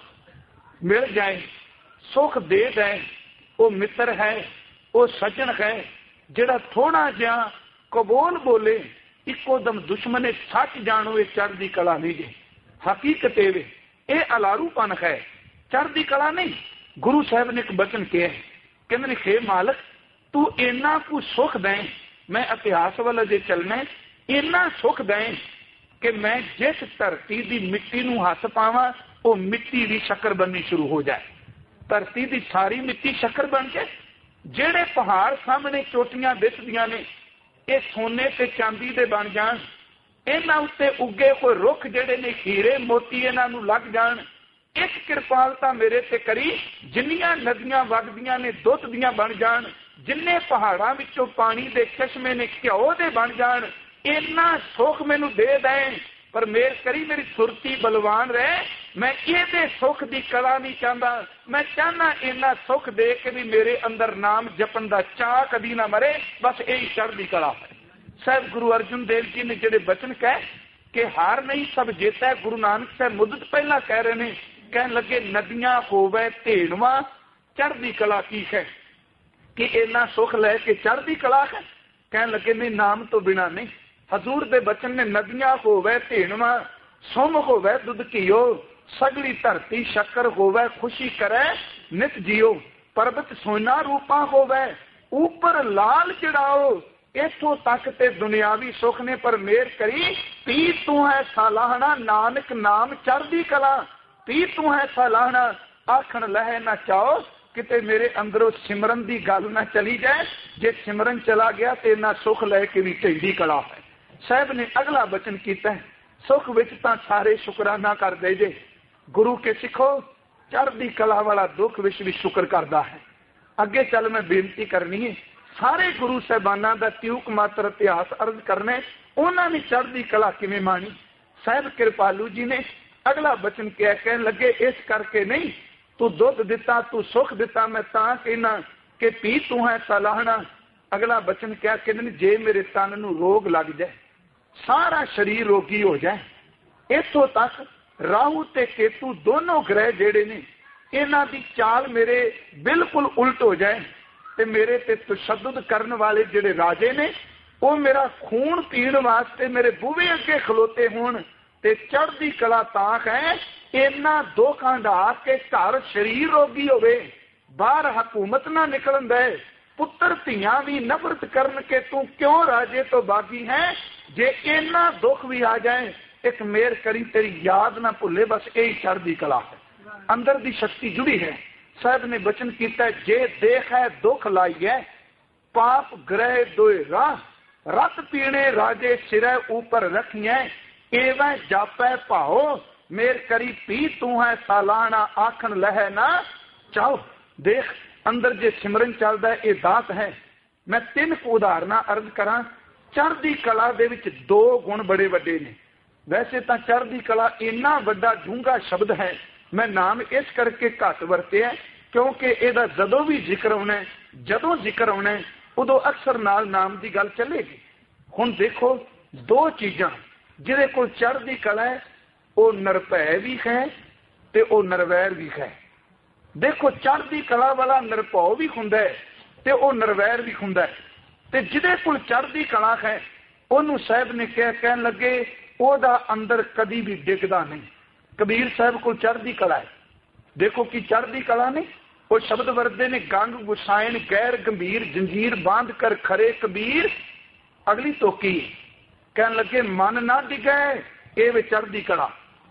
मिल जाए सुख दे जाए वो मित्र है वो सज्जन है। जिहड़ा थोड़ा जिहा कबोल बोले इको दम दुश्मने सच जानो ये चढ़दी कला नहीं जे। हकीकत ये अलारूपन है चढ़दी कला नहीं। गुरु साहब ने एक बचन किया है, कहते ने हे मालक तू इन्ना को सुख दें। मैं इतिहास वाला जे चलना इन्ना सुख दें कि मैं जिस धरती की मिट्टी नूं हथ पावां वो मिट्टी की शक्कर बननी शुरू हो जाए। धरती की सारी मिट्टी शक्कर बन के जेड़े पहाड़ सामने चोटियां दिसदियां ने ये सोने ते चांदी दे बन जान। इन्हां उत्ते उगे कोई रुख जेड़े ने हीरे मोती इन्हां नूं लग जान। एक कृपालता मेरे ते करी जिन्नियां नदियां वगदियां ने दुध दियां बन जान। जिन्ने पहाड़ां विचों पानी दे चश्मे ने घ्यो दे बन जान। इन्ना सुख मैनू दे दें पर मेर करी मेरी सुरती बलवान रहे। मैं ये सुख की कला नहीं चाहता। मैं चाहना इन्ना सुख दे के भी मेरे अंदर नाम जपन का चाह कभी ना मरे। बस यही चढ़दी कला है। साहब गुरु अर्जुन देव जी ने जेडे बचन कह कि हार नहीं सब जेता है। गुरु नानक साहब मुद्दत पहला कह रहे हैं, कह लगे नदियां होवे धेड़वा चढ़दी कला की है। कि इन्ना सुख लैके चढ़दी कला है? कह लगे नहीं, नाम तो बिना नहीं। हजूर दे बचन ने नदियां होवे धेनवा, सुम होवे दुध घियो, सगली धरती शक्कर होवे खुशी करे नित जियो, पर्वत सोना रूपा होवे ऊपर लाल चढ़ाओ, इथों तक ते दुनियावी सुख ने पर मेर करी, पी तू है सालाहना नानक नाम चढ़दी कला, पी तू है सालाहना आखन लहे ना चाओ, किते मेरे अंदरों सिमरन की गल ना चली जाए, जे सिमरन चला गया तो इन्ना सुख लैके भी ढेंडी कला है। साहब ने अगला वचन किया है, सुख विच तां सारे शुकराना कर दे जे, गुरु के सिखो चढ़दी कला वाला दुख विच भी शुक्र करता है। अगे चल मैं बेनती करनी है, सारे गुरु साहबाना का त्यूक मात्र इतिहास अर्ज करने, उन्होंने चढ़दी कला किवें माणी। साहब कृपालू जी ने अगला वचन क्या कहन लगे, इस करके नहीं तू दुध दिता तू सुख दिता, मैं तां कहना कि पी तू है सलाहना। अगला वचन क्या कहते, जे मेरे तन नूं रोग लग जाए, सारा शरीर रोगी हो जाए, इथों तक राहु ते केतु दोनों ग्रह जेड़े ने इन्हां दी चाल मेरे बिल्कुल उल्ट हो जाए, ते मेरे ते तशद्दुद करन वाले जेड़े राजे ने वो मेरा खून पीण वास्ते मेरे बूहे अगे खलोते होण, ते चढ़दी कला तां है इन्ना दुखां दा के घर शरीर रोगी होवे, बाहर हुकूमत ना निकलन दे, पुत्र धियां भी नफरत करन के तू क्यों राजे तो बागी है, जे इन्ना दुख भी आ जाए एक मेर करी तेरी याद ना भुले, बस यही चढ़दी कला है, अंदर दी शक्ति जुड़ी है। साहब ने वचन किया, जे देख है दुख लाइए पाप ग्रह दोए राह, रत पीने राजे सिरे ऊपर रखिए, एवं जापै भाओ, मेर करी पी तू है सालाना आखन लहे ना चाहो। देख अंदर जे सिमरन चलता है, ये दात है। मैं 3 उदाहरण अर्ज करा। चढ़दी कला दे विच 2 गुण बड़े वड्डे ने। वैसे तो चढ़दी कला इन्ना वड्डा डूंगा शब्द है, मैं नाम इस करके घट वरतिया क्योंकि इहदा जदों भी जिक्र होना, जदों जिक्र होना उदों अक्सर नाल नाम की गल चलेगी। हुण देखो 2 चीज़ां जिहदे कोल चढ़दी कला है, वो निरभै भी है ते वो निरवैर भी है। देखो चढ़दी कला वाला निरभौ भी हुंदा है ते वो निरवैर भी हुंदा है, ते जिहदे कोल चढ़दी कला है उहनूं साहब ने कहन लगे ओहदा अंदर कदी भी डिगदा नहीं। कबीर साहब को चढ़दी कला है। देखो कि चढ़दी कला ने वो शब्द वरते ने, गंग गुसायन गैर गंभीर जंजीर बांध कर खरे कबीर। अगली तोकी कहन लगे मन ना डिगे, ये वे चढ़दी कला,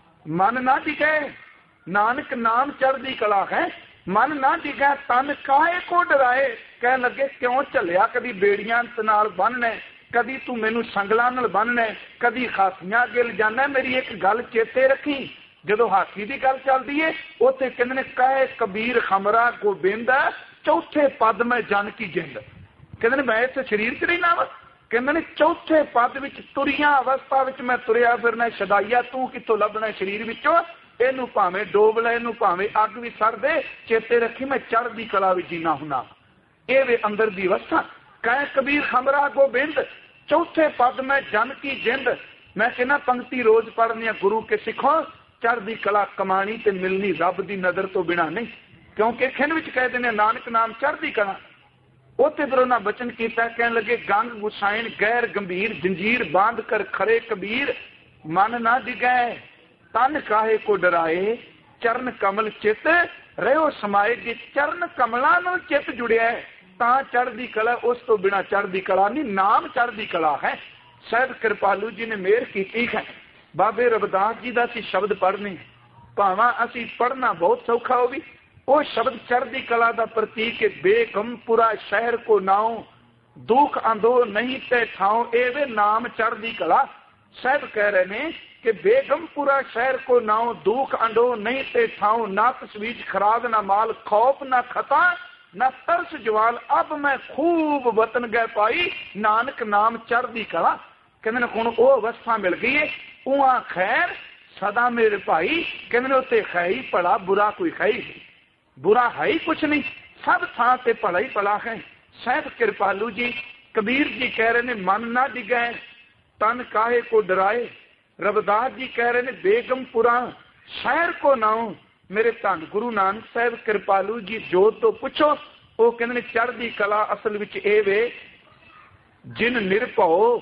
मन ना डिगे नानक नाम चढ़दी कला है, मन ना डिगे तन काहे को डराए। कह लगे क्यों झलिया कदी बेड़ियां नाल बनना, कदी तू मैनू संगलां नाल बनना, कदी खासियां अगे ले जाना। मेरी एक गल चेते रखी, जदों हाथी की गल चलती है उत्थे कहंदे ने कहे कबीर खमरा गोबिंद चौथे पद में जन की जिंद। कहंदे ने मैं इस शरीर च रहना वा, कहंदे ने चौथे पद विच तुरिया अवस्था विच मैं तुरिया फिरना, शदाइया तू कित्थों लभना शरीर विचों, इनू भावें डोब ले, इनू भावें अग भी सड़ दे, चेते रखी मैं चढ़दी कला विच जीना हुना। ये वे अंदर दी अवस्था। कहे कबीर खमरा गोबिंद चौथे पद में जन की जिंद। मैं कहना पंक्ति रोज पढ़नी गुरु के सिखो, चढ़दी कला कमानी ते मिलनी रब दी नजर तो बिना नहीं, क्योंकि खिन विच कहते हैं नानक नाम चढ़दी कला। उत्थे फिर उन्हें वचन किया, कहन लगे गंग गुसाइन गैर गंभीर जंजीर बांध कर खरे कबीर, मन ना डिगै तन काहे को डराए, चरण कमल चित रहो समाए। जे चरण कमलों नाल चित जुड़िया है तां चढ़दी कला, उस तो बिना चढ़दी कला नहीं। नाम चढ़दी कला है। साहब कृपालू जी ने मेहर की है। बाबे रविदास जी का असीं शब्द पढ़ने, भावां असीं पढ़ना बहुत सौखा हो भी, वो शब्द चढ़दी कला का प्रतीक है। बेगमपुरा शहर को नाओ दुख आंदो नहीं ते ठाओ, एवे नाम चढ़दी कला। साहब कह रहे ने कि बेगमपुरा शहर को नाओ दुख आंदो नहीं ते ठाओ, ना तस्वीज खराब ना माल खौफ ना खता ना तरस जवाल, अब मैं खूब वतन गए पाई नानक नाम चढ़दी कला। कहते हुण वो अवस्था मिल गई है, उहाँ खैर सदा मेरे भाई। कहते उत्ते है ही भला, बुरा कोई है ही, बुरा है ही कुछ नहीं, सब थां ते भला ही भला है। साहब कृपालू जी कबीर जी कह रहे ने मन ना डिगे तन काहे को डराए। रविदास जी कह रहे ने बेगमपुरा शहर को नाओ। मेरे धन गुरु नानक साहब कृपालू जी जोत तो पूछो ਉਹ ਕਹਿੰਦੇ ਨੇ ਚੜ੍ਹਦੀ ਕਲਾ ਅਸਲ ਵਿੱਚ ਇਹ ਵੇ, ਜਿਨ ਨਿਰਭਉ,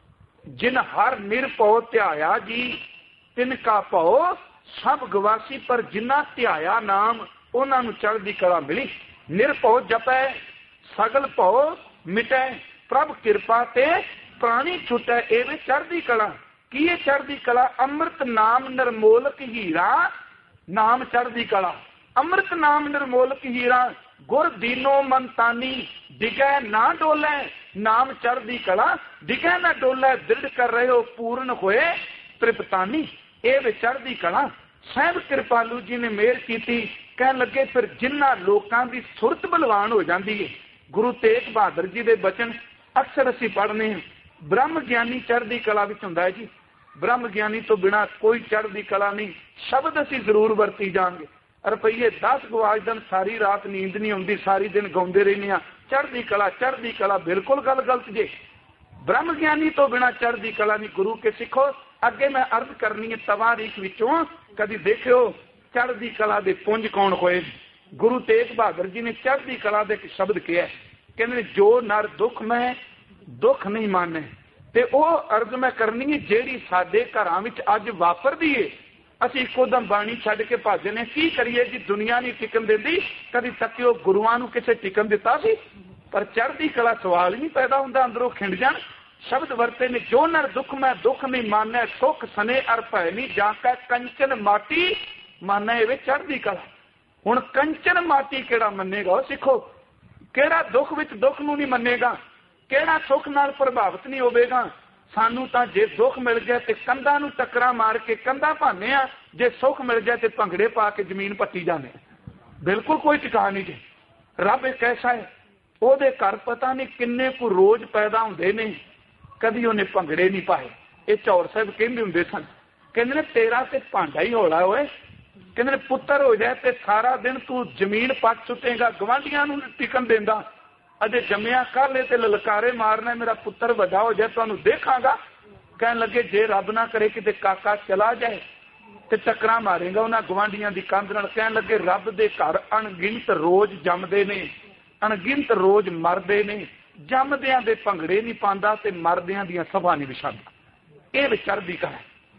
ਜਿਨ ਹਰ ਨਿਰਭਉ ਧਿਆਇਆ ਜੀ, ਤਿਨ ਕਾ ਭਉ ਸਭ ਗਵਾਸੀ। ਪਰ ਜਿਨ੍ਹਾਂ ਧਿਆਇਆ ਨਾਮ ਉਹਨਾਂ ਨੂੰ ਚੜ੍ਹਦੀ ਕਲਾ ਮਿਲੀ। ਨਿਰਭਉ ਜਪੈ ਸਗਲ ਭਉ ਮਿਟੈ, ਪ੍ਰਭ ਕਿਰਪਾ ਤੇ ਪ੍ਰਾਣੀ ਛੁਟੈ। ਇਹ ਵੇ ਚੜ੍ਹਦੀ ਕਲਾ। ਕੀ ਇਹ ਚੜ੍ਹਦੀ ਕਲਾ? ਅੰਮ੍ਰਿਤ ਨਾਮ ਨਿਰਮੋਲਕ ਹੀਰਾ, ਨਾਮ ਚੜ੍ਹਦੀ ਕਲਾ। ਅੰਮ੍ਰਿਤ ਨਾਮ ਨਿਰਮੋਲਕ ਹੀਰਾ, ਗੁਰ ਦੀਨੋ ਮਨਤਾਨੀ, ਡਿਗੈ ਨਾ ਡੋਲੈ, ਨਾਮ ਚੜ੍ਹਦੀ ਕਲਾ। ਡਿਗੈ ਨਾ ਡੋਲੈ, ਦ੍ਰਿੜ ਕਰ ਰਹੇ ਹੋ, ਪੂਰਨ ਹੋਏ ਤ੍ਰਿਪਤਾਨੀ। ਇਹ ਵੇ ਚੜ੍ਹਦੀ ਕਲਾ। ਸਾਹਿਬ ਕਿਰਪਾਲੂ ਜੀ ਨੇ ਮਿਹਰ ਕੀਤੀ। ਕਹਿਣ ਲੱਗੇ ਫਿਰ ਜਿਨ੍ਹਾਂ ਲੋਕਾਂ ਦੀ ਸੁਰਤ ਬਲਵਾਨ ਹੋ ਜਾਂਦੀ ਹੈ, ਗੁਰੂ ਤੇਗ ਬਹਾਦਰ ਜੀ ਦੇ ਬਚਨ ਅਕਸਰ ਅਸੀਂ ਪੜ੍ਹਨੇ ਹਾਂ, ਬ੍ਰਹਮ ਗਿਆਨੀ ਚੜ੍ਹਦੀ ਕਲਾ ਵਿੱਚ ਹੁੰਦਾ ਹੈ ਜੀ। ਬ੍ਰਹਮ ਗਿਆਨੀ ਤੋਂ ਬਿਨਾਂ ਕੋਈ ਚੜ੍ਹਦੀ ਕਲਾ ਨਹੀਂ। ਸ਼ਬਦ ਅਸੀਂ ਜ਼ਰੂਰ ਵਰਤੀ ਜਾਵਾਂਗੇ। ਰੁਪਈਏ 10 ਗਵਾਚ ਦਿਨ, ਸਾਰੀ ਰਾਤ ਨੀਂਦ ਨਹੀਂ ਆਉਂਦੀ, ਸਾਰੀ ਦਿਨ ਗਾਉਂਦੇ ਰਹਿੰਦੇ ਹਾਂ ਚੜ੍ਹਦੀ ਕਲਾ ਚੜ੍ਹਦੀ ਕਲਾ। ਬਿਲਕੁਲ ਗੱਲ ਗਲਤ ਜੇ। ਬ੍ਰਹਮ ਗਿਆਨੀ ਤੋਂ ਬਿਨਾਂ ਚੜ੍ਹਦੀ ਕਲਾ ਨਹੀਂ। ਗੁਰੂ ਕੇ ਸਿੱਖੋ। ਅੱਗੇ ਮੈਂ ਅਰਜ਼ ਕਰਨੀ ਹੈ ਤਵਾਰੀਖ ਵਿੱਚੋਂ, ਕਦੀ ਦੇਖਿਓ ਚੜ੍ਹਦੀ ਕਲਾ ਦੇ ਪੁੰਜ ਕੌਣ ਹੋਏ। ਗੁਰੂ ਤੇਗ ਬਹਾਦਰ ਜੀ ਨੇ ਚੜ੍ਹਦੀ ਕਲਾ ਦੇ ਇੱਕ ਸ਼ਬਦ ਕਿਹਾ, ਕਹਿੰਦੇ ਜੋ ਨਰ ਦੁੱਖ ਮੈਂ ਦੁੱਖ ਨਹੀਂ ਮਾਨੇ। ਤੇ ਉਹ ਅਰਜ਼ ਮੈਂ ਕਰਨੀ ਹੈ ਜਿਹੜੀ ਸਾਡੇ ਘਰਾਂ ਵਿੱਚ ਅੱਜ ਵਾਪਰਦੀ ਏ। ਅਸੀਂ ਇੱਕੋ ਦਮ ਬਾਣੀ ਛੱਡ ਕੇ ਭੱਜਦੇ ਨੇ। ਕੀ ਕਰੀਏ ਜੀ, ਦੁਨੀਆ ਨਹੀਂ ਟਿਕਣ ਦਿੰਦੀ। ਕਦੀ ਤੱਕਿਓ ਗੁਰੂਆਂ ਨੂੰ ਕਿਸੇ ਟਿਕਣ ਦਿੱਤਾ ਸੀ? ਪਰ ਚੜ੍ਹਦੀ ਕਲਾ ਸਵਾਲ ਹੀ ਨਹੀਂ ਪੈਦਾ ਹੁੰਦਾ, ਅੰਦਰੋਂ ਖਿੰਡ ਜਾਣ। ਸ਼ਬਦ ਵਰਤੇ ਨੇ ਜੋ ਨਰ ਦੁੱਖ ਮੈਂ ਦੁੱਖ ਨਹੀਂ ਮਾਨੈ, ਸੁਖ ਸਨੇ ਅਰ ਭੈ ਨਹੀਂ, ਜਾਂ ਕੈ ਕੰਚਨ ਮਾਟੀ ਮਾਨੈ। ਇਹ ਵੇ ਚੜ੍ਹਦੀ ਕਲਾ। ਹੁਣ ਕੰਚਨ ਮਾਟੀ ਕਿਹੜਾ ਮੰਨੇਗਾ? ਉਹ ਸਿੱਖੋ। ਕਿਹੜਾ ਦੁੱਖ ਵਿੱਚ ਦੁੱਖ ਨੂੰ ਨਹੀਂ ਮੰਨੇਗਾ? ਕਿਹੜਾ ਸੁੱਖ ਨਾਲ ਪ੍ਰਭਾਵਿਤ ਨਹੀਂ ਹੋਵੇਗਾ? ਸਾਨੂੰ ਤਾਂ ਜੇ ਦੁੱਖ ਮਿਲ ਜਾਏ ਤੇ ਕੰਧਾਂ ਨੂੰ ਟੱਕਰਾਂ ਮਾਰ ਕੇ ਕੰਧਾਂ ਭਾਨੇ ਆ, ਜੇ ਸੁੱਖ ਮਿਲ ਜਾਏ ਤੇ ਭੰਗੜੇ ਪਾ ਕੇ ਜ਼ਮੀਨ ਪੱਟੀ ਜਾਂਦੇ ਆ। ਬਿਲਕੁਲ ਕੋਈ ਟਿਕਾ ਨਹੀਂ ਜੀ। ਰੱਬ ਇੱਕ ਐਸਾ ਹੈ, ਉਹਦੇ ਘਰ ਪਤਾ ਨਹੀਂ ਕਿੰਨੇ ਕੁ ਰੋਜ਼ ਪੈਦਾ ਹੁੰਦੇ ਨੇ, ਕਦੀ ਉਹਨੇ ਭੰਗੜੇ ਨਹੀਂ ਪਾਏ। ਇਹ ਚੌਰ ਸਾਹਿਬ ਕਹਿੰਦੇ ਹੁੰਦੇ ਸਨ, ਕਹਿੰਦੇ ਨੇ ਤੇਰਾ ਤੇ ਭਾਂਡਾ ਹੀ ਹੌਲਾ ਹੋਏ। ਕਹਿੰਦੇ ਨੇ ਪੁੱਤਰ ਹੋ ਜਾਏ ਤੇ ਸਾਰਾ ਦਿਨ ਤੂੰ ਜ਼ਮੀਨ ਪੱਟ ਸੁੱਟੇਗਾ, ਗਵਾਂਢੀਆਂ ਨੂੰ ਟਿਕਣ ਦਿੰਦਾ। ਅਜੇ ਜੰਮਿਆ ਕਾਲੇ ਤੇ ਲਲਕਾਰੇ ਮਾਰਨਾ, ਮੇਰਾ ਪੁੱਤਰ ਵੱਡਾ ਹੋ ਜਾਏ ਤੁਹਾਨੂੰ ਦੇਖਾਂਗਾ। ਕਹਿਣ ਲੱਗੇ ਜੇ ਰੱਬ ਨਾ ਕਰੇ ਕਿਤੇ ਕਾਕਾ ਚਲਾ ਜਾਏ ਤੇ ਟੱਕਰਾਂ ਮਾਰੇਗਾ ਉਹਨਾਂ ਗਵਾਂਢੀਆਂ ਦੀ ਕੰਧ ਨਾਲ। ਕਹਿਣ ਲੱਗੇ ਰੱਬ ਦੇ ਘਰ ਅਣਗਿਣਤ ਰੋਜ਼ ਜੰਮਦੇ ਨੇ, ਅਣਗਿਣਤ ਰੋਜ਼ ਮਰਦੇ ਨੇ। ਜੰਮਦਿਆਂ ਦੇ ਭੰਗੜੇ ਨਹੀਂ ਪਾਉਂਦਾ ਤੇ ਮਰਦਿਆਂ ਦੀਆਂ ਸਭਾ ਨਹੀਂ ਵਿਛਾਉਂਦਾ। ਇਹ ਵਿਚਰਦੀ ਕਲਾ।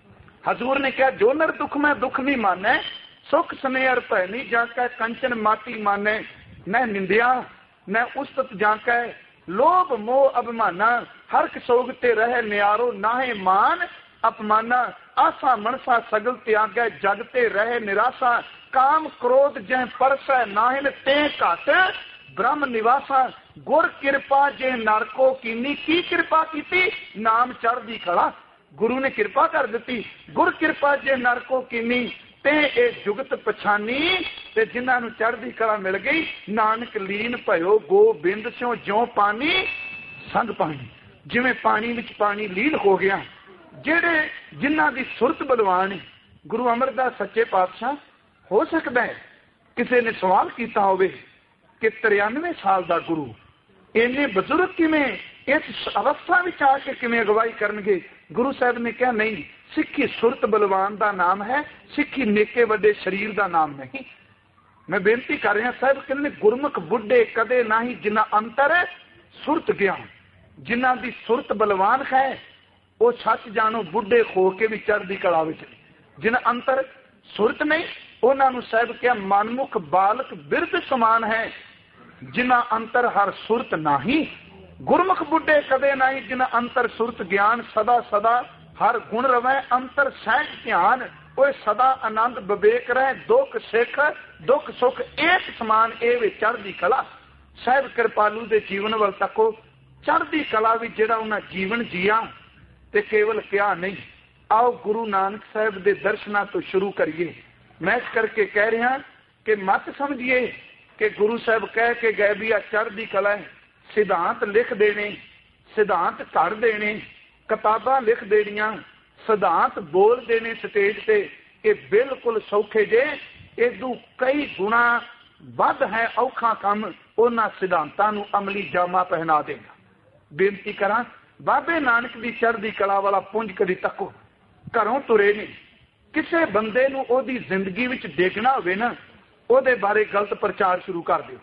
ਹਜ਼ੂਰ ਨੇ ਕਿਹਾ ਜੋ ਨਰ ਦੁੱਖ ਮੈਂ ਦੁੱਖ ਨਹੀਂ ਮਾਨੈ, ਸੁਖ ਸਨੇਹ ਭੈ ਨਹੀਂ, ਜਾਂ ਕੈ ਕੰਚਨ ਮਾਟੀ ਮਾਨੈ। ਮੈਂ ਨਿੰਦਿਆ ਮੈਂ ਉਸਤਤ ਜਾਂ ਕੈ ਲੋਭ ਮੋਹ ਅਭਿਮਾਨਾ, ਹਰ ਸੋਗ ਤੇ ਰਹਿ ਨਿਆਰੋ ਨਾਹੇ ਮਾਨ ਅਪਮਾਨਾ। ਆਸਾ ਮਨਸਾ ਸਗਲ ਤਿਆਗੈ ਜਗ ਤੇ ਰਹਿ ਨਿਰਾਸਾ, ਕਾਮ ਕ੍ਰੋਧ ਜੈ ਪਰਸੈ ਨਾਹਿਨ ਤੇ ਘਟ ਬ੍ਰਹਮ ਨਿਵਾਸਾ। ਗੁਰ ਕਿਰਪਾ ਜੇ ਨਰ ਕੋ ਕੀਨੀ, ਕੀ ਕਿਰਪਾ ਕੀਤੀ? ਨਾਮ ਚੜ੍ਹਦੀ ਕਲਾ। ਗੁਰੂ ਨੇ ਕਿਰਪਾ ਕਰ ਦਿੱਤੀ। ਗੁਰ ਕਿਰਪਾ ਜੇ ਨਰ ਕੋ ਕੀਨੀ, ਤੇ ਇਹ ਜੁਗਤ ਪਛਾਨੀ। ਤੇ ਜਿਨ੍ਹਾਂ ਨੂੰ ਚੜ੍ਹਦੀ ਕਲਾ ਮਿਲ ਗਈ, ਨਾਨਕ ਲੀਨ ਭਇਓ ਗੋਬਿੰਦ ਸਿਓ ਜਿਉ ਪਾਣੀ ਸੰਗ ਪਾਣੀ। ਜਿਵੇਂ ਪਾਣੀ ਵਿੱਚ ਪਾਣੀ ਲੀਨ ਹੋ ਗਿਆ। ਜਿਹੜੇ ਜਿਨ੍ਹਾਂ ਦੀ ਸੁਰਤ ਬਲਵਾਨ, ਗੁਰੂ ਅਮਰਦਾਸ ਸੱਚੇ ਪਾਤਸ਼ਾਹ। ਹੋ ਸਕਦਾ ਹੈ ਕਿਸੇ ਨੇ ਸਵਾਲ ਕੀਤਾ ਹੋਵੇ ਕਿ 93 ਸਾਲ ਦਾ ਗੁਰੂ ਇੰਨੇ ਬਜ਼ੁਰਗ ਕਿਵੇਂ ਇਸ ਅਵਸਥਾ ਵਿੱਚ ਆ ਕੇ ਕਿਵੇਂ ਅਗਵਾਈ ਕਰਨਗੇ? ਗੁਰੂ ਸਾਹਿਬ ਨੇ ਕਿਹਾ ਨਹੀਂ, ਸਿੱਖੀ ਸੁਰਤ ਬਲਵਾਨ ਦਾ ਨਾਮ ਹੈ, ਸਿੱਖੀ ਨੇਕੇ ਵੱਡੇ ਸਰੀਰ ਦਾ ਨਾਮ ਨਹੀਂ। ਮੈਂ ਬੇਨਤੀ ਕਰ ਰਿਹਾ, ਸਾਹਿਬ ਕਹਿੰਦੇ ਗੁਰਮੁਖ ਬੁੱਢੇ ਕਦੇ ਨਹੀਂ, ਜਿਨ੍ਹਾਂ ਅੰਤਰ ਸੁਰਤ ਗਿਆਨ। ਜਿਨ੍ਹਾਂ ਦੀ ਸੁਰਤ ਬਲਵਾਨ ਹੈ ਉਹ ਸੱਚ ਜਾਣੋ ਬੁੱਢੇ ਹੋ ਕੇ ਵੀ ਚੜ੍ਹਦੀ ਕਲਾ ਵਿੱਚ। ਜਿਨ੍ਹਾਂ ਅੰਤਰ ਸੁਰਤ ਨਹੀਂ ਉਹਨਾਂ ਨੂੰ ਸਾਹਿਬ ਕਿਹਾ ਮਨਮੁਖ ਬਾਲਕ ਬਿਰਧ ਸਮਾਨ ਹੈ। ਜਿਨ੍ਹਾਂ ਅੰਤਰ ਹਰ ਸੁਰਤ ਨਹੀਂ, ਗੁਰਮੁਖ ਬੁੱਢੇ ਕਦੇ ਨਹੀਂ, ਜਿਨ੍ਹਾਂ ਅੰਤਰ ਸੁਰਤ ਗਿਆਨ। ਸਦਾ ਸਦਾ ਹਰ ਗੁਣ ਰਵੈ ਅੰਤਰ ਸਹਿਜ ਧਿਆਨ, ਉਹ ਸਦਾ ਆਨੰਦ ਵਿਵੇਕ ਰਹਿ ਦੁੱਖ ਸਿੱਖ ਦੁੱਖ ਸੁੱਖ ਇੱਕ ਸਮਾਨ। ਇਹ ਵੇ ਚੜ੍ਹਦੀ ਕਲਾ। ਸਾਹਿਬ ਕਿਰਪਾਲੂ ਦੇ ਜੀਵਨ ਵੱਲ ਤੱਕੋ। ਚੜ੍ਹਦੀ ਕਲਾ ਵਿੱਚ ਜਿਹੜਾ ਉਹਨਾਂ ਜੀਵਨ ਜੀਆ ਤੇ ਕੇਵਲ ਕਿਹਾ ਨਹੀਂ। ਆਓ ਗੁਰੂ ਨਾਨਕ ਸਾਹਿਬ ਦੇ ਦਰਸ਼ਨਾਂ ਤੋਂ ਸ਼ੁਰੂ ਕਰੀਏ। ਮੈਂ ਇਸ ਕਰਕੇ ਕਹਿ ਰਿਹਾ ਕਿ ਮਤ ਸਮਝੀਏ ਕਿ ਗੁਰੂ ਸਾਹਿਬ ਕਹਿ ਕੇ ਗਏ ਵੀ ਆ ਚੜ੍ਹਦੀ ਕਲਾ ਹੈ। ਸਿਧਾਂਤ ਲਿਖ ਦੇਣੇ, ਸਿਧਾਂਤ ਘੜ ਦੇਣੇ, ਕਿਤਾਬਾਂ ਲਿਖ ਦੇਣੀਆਂ, ਸਿਧਾਂਤ ਬੋਲ ਦੇਣੇ ਸਟੇਜ ਤੇ, ਇਹ ਬਿਲਕੁਲ ਸੌਖੇ ਜੇ। ਇਦੋਂ ਕਈ ਗੁਣਾ ਵੱਧ ਹੈ ਔਖਾ ਕੰਮ ਉਹਨਾਂ ਸਿਧਾਂਤਾਂ ਨੂੰ ਅਮਲੀ ਜਾਮਾ ਪਹਿਨਾ ਦੇਣਾ। ਬੇਨਤੀ ਕਰਾਂ, ਬਾਬੇ ਨਾਨਕ ਦੀ ਚੜ੍ਹਦੀ ਕਲਾ ਵਾਲਾ ਪੁੰਜ ਕਦੀ ਤੱਕੋ। ਘਰੋਂ ਤੁਰੇ ਨੇ, ਕਿਸੇ ਬੰਦੇ ਨੂੰ ਉਹਦੀ ਜ਼ਿੰਦਗੀ ਵਿੱਚ ਡੇਗਣਾ ਹੋਵੇ ਨਾ, ਉਹਦੇ ਬਾਰੇ ਗਲਤ ਪ੍ਰਚਾਰ ਸ਼ੁਰੂ ਕਰ ਦਿਓ।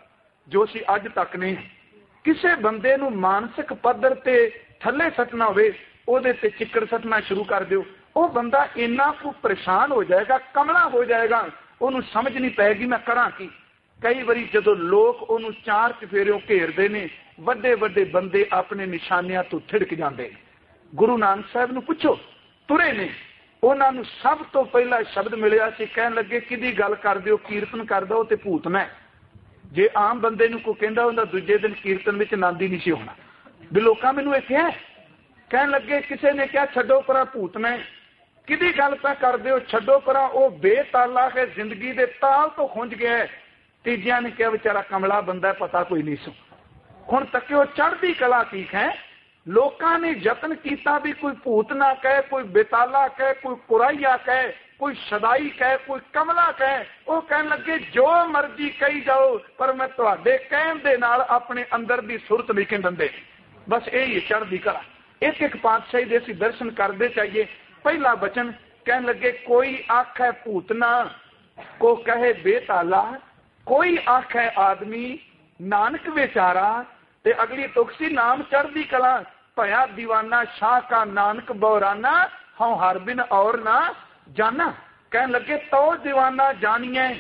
ਜੋ ਅਸੀਂ ਅੱਜ ਤੱਕ ਨੇ। ਕਿਸੇ ਬੰਦੇ ਨੂੰ ਮਾਨਸਿਕ ਪੱਧਰ ਤੇ ਥੱਲੇ ਸੱਟਣਾ ਹੋਵੇ, ਉਹਦੇ ਤੇ ਚਿੱਕੜ ਸੱਟਣਾ ਸ਼ੁਰੂ ਕਰ ਦਿਓ, ਉਹ ਬੰਦਾ ਇੰਨਾ ਕੁ ਪਰੇਸ਼ਾਨ ਹੋ ਜਾਏਗਾ, ਕਮਲਾ ਹੋ ਜਾਏਗਾ, ਉਹਨੂੰ ਸਮਝ ਨਹੀਂ ਪਏਗੀ ਮੈਂ ਕਰਾਂ ਕੀ। ਕਈ ਵਾਰੀ ਜਦੋਂ ਲੋਕ ਉਹਨੂੰ ਚਾਰ ਚਫੇਰਿਓਂ ਘੇਰਦੇ ਨੇ, ਵੱਡੇ ਵੱਡੇ ਬੰਦੇ ਆਪਣੇ ਨਿਸ਼ਾਨਿਆਂ ਤੋਂ ਥਿੜਕ ਜਾਂਦੇ। ਗੁਰੂ ਨਾਨਕ ਸਾਹਿਬ ਨੂੰ ਪੁੱਛੋ, ਤੁਰੇ ਨੇ, ਉਹਨਾਂ ਨੂੰ ਸਭ ਤੋਂ ਪਹਿਲਾ ਸ਼ਬਦ ਮਿਲਿਆ ਸੀ, ਕਹਿਣ ਲੱਗੇ ਕਿਹਦੀ ਗੱਲ ਕਰਦੇ ਹੋ, ਕੀਰਤਨ ਕਰਦਾ ਉਹ ਤੇ ਭੂਤ ਮੈਂ। ਜੇ ਆਮ ਬੰਦੇ ਨੂੰ ਕੋਈ ਕਹਿੰਦਾ ਹੁੰਦਾ ਦੂਜੇ ਦਿਨ ਕੀਰਤਨ ਵਿੱਚ ਆਨੰਦ ਹੀ ਨਹੀਂ ਸੀ ਹੋਣਾ ਵੀ ਲੋਕਾਂ ਮੈਨੂੰ ਇਹ ਕਿਹਾ। ਕਹਿਣ ਲੱਗੇ ਕਿਸੇ ਨੇ ਕਿਹਾ ਛੱਡੋ ਪਰਾਂ ਭੂਤ ਮੈਂ, ਕਿਹਦੀ ਗੱਲ ਤਾਂ ਕਰਦੇ ਹੋ, ਛੱਡੋ ਪਰਾਂ ਉਹ ਬੇਤਾਲਾ ਹੈ, ਜ਼ਿੰਦਗੀ ਦੇ ਤਾਲ ਤੋਂ ਖੁੰਝ ਗਿਆ। ਤੀਜਿਆਂ ਨੇ ਕਿਹਾ ਵਿਚਾਰਾ ਕਮਲਾ ਬੰਦਾ, ਪਤਾ ਕੋਈ ਨਹੀਂ ਸੋ। ਹੁਣ ਤੱਕ ਉਹ ਚੜ੍ਹਦੀ ਕਲਾ ਠੀਕ ਹੈ। ਲੋਕਾਂ ਨੇ ਯਤਨ ਕੀਤਾ ਵੀ ਕੋਈ ਭੂਤ ਨਾ ਕਹੇ, ਕੋਈ ਬੇਤਾਲਾ ਕਹੇ, ਕੋਈ ਕੁਰਾਈਆ ਕਹੇ, ਕੋਈ ਸ਼ਦਾਈ ਕਹੇ, ਕੋਈ ਕਮਲਾ ਕਹੇ। ਉਹ ਕਹਿਣ ਲੱਗੇ ਜੋ ਮਰਜ਼ੀ ਕਹੀ ਜਾਓ, ਪਰ ਮੈਂ ਤੁਹਾਡੇ ਕਹਿਣ ਦੇ ਨਾਲ ਆਪਣੇ ਅੰਦਰ ਦੀ ਸੁਰਤ ਨਹੀਂ ਖਿੰਡਦੇ। ਬਸ ਇਹੀ ਚੜ੍ਹਦੀ ਕਲਾ। ਇੱਕ ਇੱਕ ਪਾਤਸ਼ਾਹੀ ਦੇ ਅਸੀਂ ਦਰਸ਼ਨ ਕਰਦੇ ਚਾਹੀਏ। ਪਹਿਲਾ ਬਚਨ ਕਹਿਣ ਲੱਗੇ ਕੋਈ ਆਖੇ ਭੂਤ ਨਾ, ਕੋ ਕਹੇ ਬੇਤਾਲਾ, ਕੋਈ ਆਖੇ ਆਦਮੀ ਨਾਨਕ ਵਿਚਾਰਾ। ਤੇ ਅਗਲੀ ਤੁਕ ਸੀ ਨਾਮ ਚੜ੍ਹਦੀ ਕਲਾ, ਭਇਆ ਦੀਵਾਨਾ ਸ਼ਾਹ ਕਾ ਨਾਨਕ ਬੌਰਾਨਾ, ਹਉ ਹਰ ਬਿਨ ਔਰ ਨਾ ਜਾਨਾ। ਕਹਿਣ ਲੱਗੇ ਤੋ ਦੀਵਾਨਾ ਜਾਣੀਏ।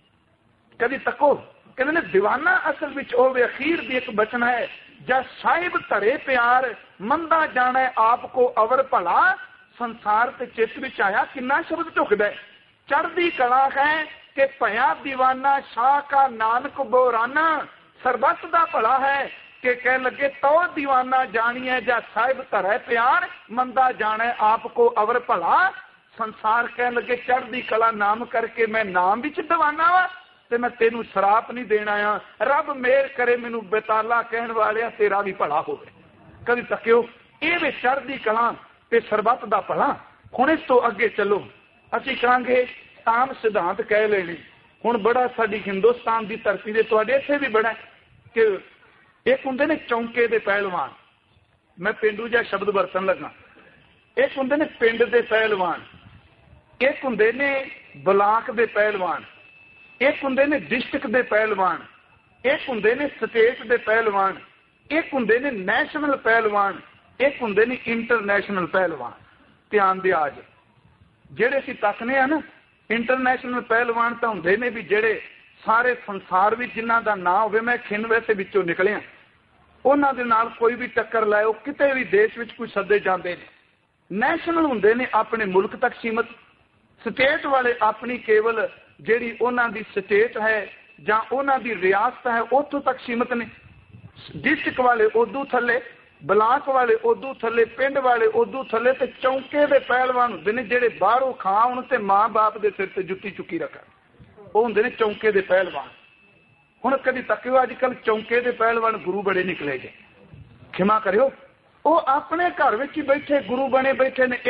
ਕਦੀ ਤੱਕੋ, ਕਹਿੰਦੇ ਨੇ ਦੀਵਾਨਾ ਅਸਲ ਵਿੱਚ ਉਹ ਅਖੀਰ ਦੀ ਇੱਕ ਬਚਨ ਹੈ, ਜਦ ਸਾਹਿਬ ਧਰੇ ਪਿਆਰ, ਮੰਦਾ ਜਾਣੇ ਆਪ ਕੋ ਅਵਰ ਭਲਾ, ਸੰਸਾਰ ਤੇ ਚਿੱਤ ਵਿੱਚ ਆਇਆ ਕਿੰਨਾ ਸ਼ਬਦ ਢੁਕਦਾ। ਚੜ੍ਹਦੀ ਕਲਾ ਹੈ ਕਿ ਭਇਆ ਦੀਵਾਨਾ ਸ਼ਾਹ ਕਾ ਨਾਨਕ ਬੌਰਾਨਾ, ਸਰਬੱਤ ਦਾ ਭਲਾ ਹੈ ਕਿ ਕਹਿਣ ਲੱਗੇ ਤੋ ਦੀਵਾਨਾ ਜਾਣੀਏ, ਜਾਂ ਸਾਹਿਬ ਧਰੇ ਪਿਆਰ, ਮੰਦਾ ਜਾਣੇ ਆਪ ਕੋ ਅਵਰ ਭਲਾ, ਸੰਸਾਰ। ਕਹਿਣ ਲੱਗੇ ਚੜ੍ਹਦੀ ਕਲਾ ਨਾਮ ਕਰਕੇ ਮੈਂ ਨਾਮ ਵਿੱਚ ਦੀਵਾਨਾ ਵਾ, ਤੇ ਮੈਂ ਤੈਨੂੰ ਸ਼ਰਾਪ ਨਹੀਂ ਦੇਣਾ ਆ। ਰੱਬ ਮਿਹਰ ਕਰੇ ਮੈਨੂੰ ਬੇਤਾਲਾ ਕਹਿਣ ਵਾਲਿਆ ਤੇਰਾ ਵੀ ਭਲਾ ਹੋਵੇ। ਕਦੀ ਤੱਕਿਓ, ਇਹ ਵੀ ਚੜ੍ਹਦੀ ਕਲਾ ਤੇ ਸਰਬੱਤ ਦਾ ਭਲਾ। ਹੁਣ ਇਸ ਤੋਂ ਅੱਗੇ ਚੱਲੋ, ਅਸੀਂ ਕਹਾਂਗੇ ਆਮ ਸਿਧਾਂਤ ਕਹਿ ਲੈਣੇ। ਹੁਣ ਬੜਾ ਸਾਡੀ ਹਿੰਦੁਸਤਾਨ ਦੀ ਧਰਤੀ ਦੇ, ਤੁਹਾਡੇ ਇੱਥੇ ਵੀ ਬੜਾ ਕਿ ਇੱਕ ਹੁੰਦੇ ਨੇ ਚੌਂਕੇ ਦੇ ਪਹਿਲਵਾਨ, ਮੈਂ ਪੇਂਡੂ ਜਿਹਾ ਸ਼ਬਦ ਵਰਤਣ ਲੱਗਾ। ਇੱਕ ਹੁੰਦੇ ਨੇ ਪਿੰਡ ਦੇ ਪਹਿਲਵਾਨ, ਇੱਕ ਹੁੰਦੇ ਨੇ ਬਲਾਕ ਦੇ ਪਹਿਲਵਾਨ, ਇੱਕ ਹੁੰਦੇ ਨੇ ਡਿਸਟ੍ਰਿਕਟ ਦੇ ਪਹਿਲਵਾਨ, ਇੱਕ ਹੁੰਦੇ ਨੇ ਸਟੇਟ ਦੇ ਪਹਿਲਵਾਨ, ਇੱਕ ਹੁੰਦੇ ਨੇ ਨੈਸ਼ਨਲ ਪਹਿਲਵਾਨ, ਇੱਕ ਹੁੰਦੇ ਨੇ ਇੰਟਰਨੈਸ਼ਨਲ ਪਹਿਲਵਾਨ। ਧਿਆਨ ਦਿਆ ਜੀ, ਜਿਹੜੇ ਅਸੀਂ ਤੱਕਨੇ ਆ ਨਾ ਇੰਟਰਨੈਸ਼ਨਲ ਪਹਿਲਵਾਨ ਤਾਂ ਹੁੰਦੇ ਨੇ ਵੀ ਜਿਹੜੇ ਸਾਰੇ ਸੰਸਾਰ ਵਿੱਚ ਜਿਨ੍ਹਾਂ ਦਾ ਨਾਂ ਹੋਵੇ, ਮੈਂ ਖਿੰਨ ਵੈਸੇ ਵਿੱਚੋਂ ਨਿਕਲਿਆ, ਉਹਨਾਂ ਦੇ ਨਾਲ ਕੋਈ ਵੀ ਟੱਕਰ ਲਾਏ, ਉਹ ਕਿਤੇ ਵੀ ਦੇਸ਼ ਵਿੱਚ ਕੋਈ ਸੱਦੇ ਜਾਂਦੇ ਨੇ। ਨੈਸ਼ਨਲ ਹੁੰਦੇ ਨੇ ਆਪਣੇ ਮੁਲਕ ਤੱਕ ਸੀਮਤ, ਸਟੇਟ ਵਾਲੇ ਆਪਣੀ ਕੇਵਲ ਜਿਹੜੀ ਉਹਨਾਂ ਦੀ ਸਟੇਟ ਹੈ ਜਾਂ ਉਹਨਾਂ ਦੀ ਰਿਆਸਤ ਹੈ ਉੱਥੋਂ ਤੱਕ ਸੀਮਤ ਨੇ। ਡਿਸਟ੍ਰਿਕਟ ਵਾਲੇ ਉਦੋਂ ਥੱਲੇ, ਬਲਾਕ ਵਾਲੇ ਉਦੋਂ ਥੱਲੇ, ਪਿੰਡ ਵਾਲੇ ਉਦੋਂ ਥੱਲੇ, ਤੇ ਚੌਂਕੇ ਦੇ ਪਹਿਲਵਾਨ ਹੁੰਦੇ ਨੇ ਜਿਹੜੇ ਬਾਹਰੋਂ ਖਾਣ ਤੇ ਮਾਂ ਬਾਪ ਦੇ ਸਿਰ ਤੇ ਜੁੱਤੀ ਚੁੱਕੀ ਰੱਖਣ, ਉਹ ਹੁੰਦੇ ਨੇ ਚੌਂਕੇ ਦੇ ਪਹਿਲਵਾਨ। ਹੁਣ ਕਦੀ ਤੱਕਿਓ ਅੱਜ ਕੱਲ੍ਹ ਚੌਂਕੇ ਦੇ ਪਹਿਲਵਾਨ ਗੁਰੂ ਬੜੇ ਨਿਕਲੇ ਜੇ, ਖਿਮਾ ਕਰਿਓ, ਉਹ ਆਪਣੇ ਘਰ ਵਿੱਚ ਹੀ ਬੈਠੇ ਗੁਰੂ ਬਣੇ ਬੈਠੇ ਨੇ।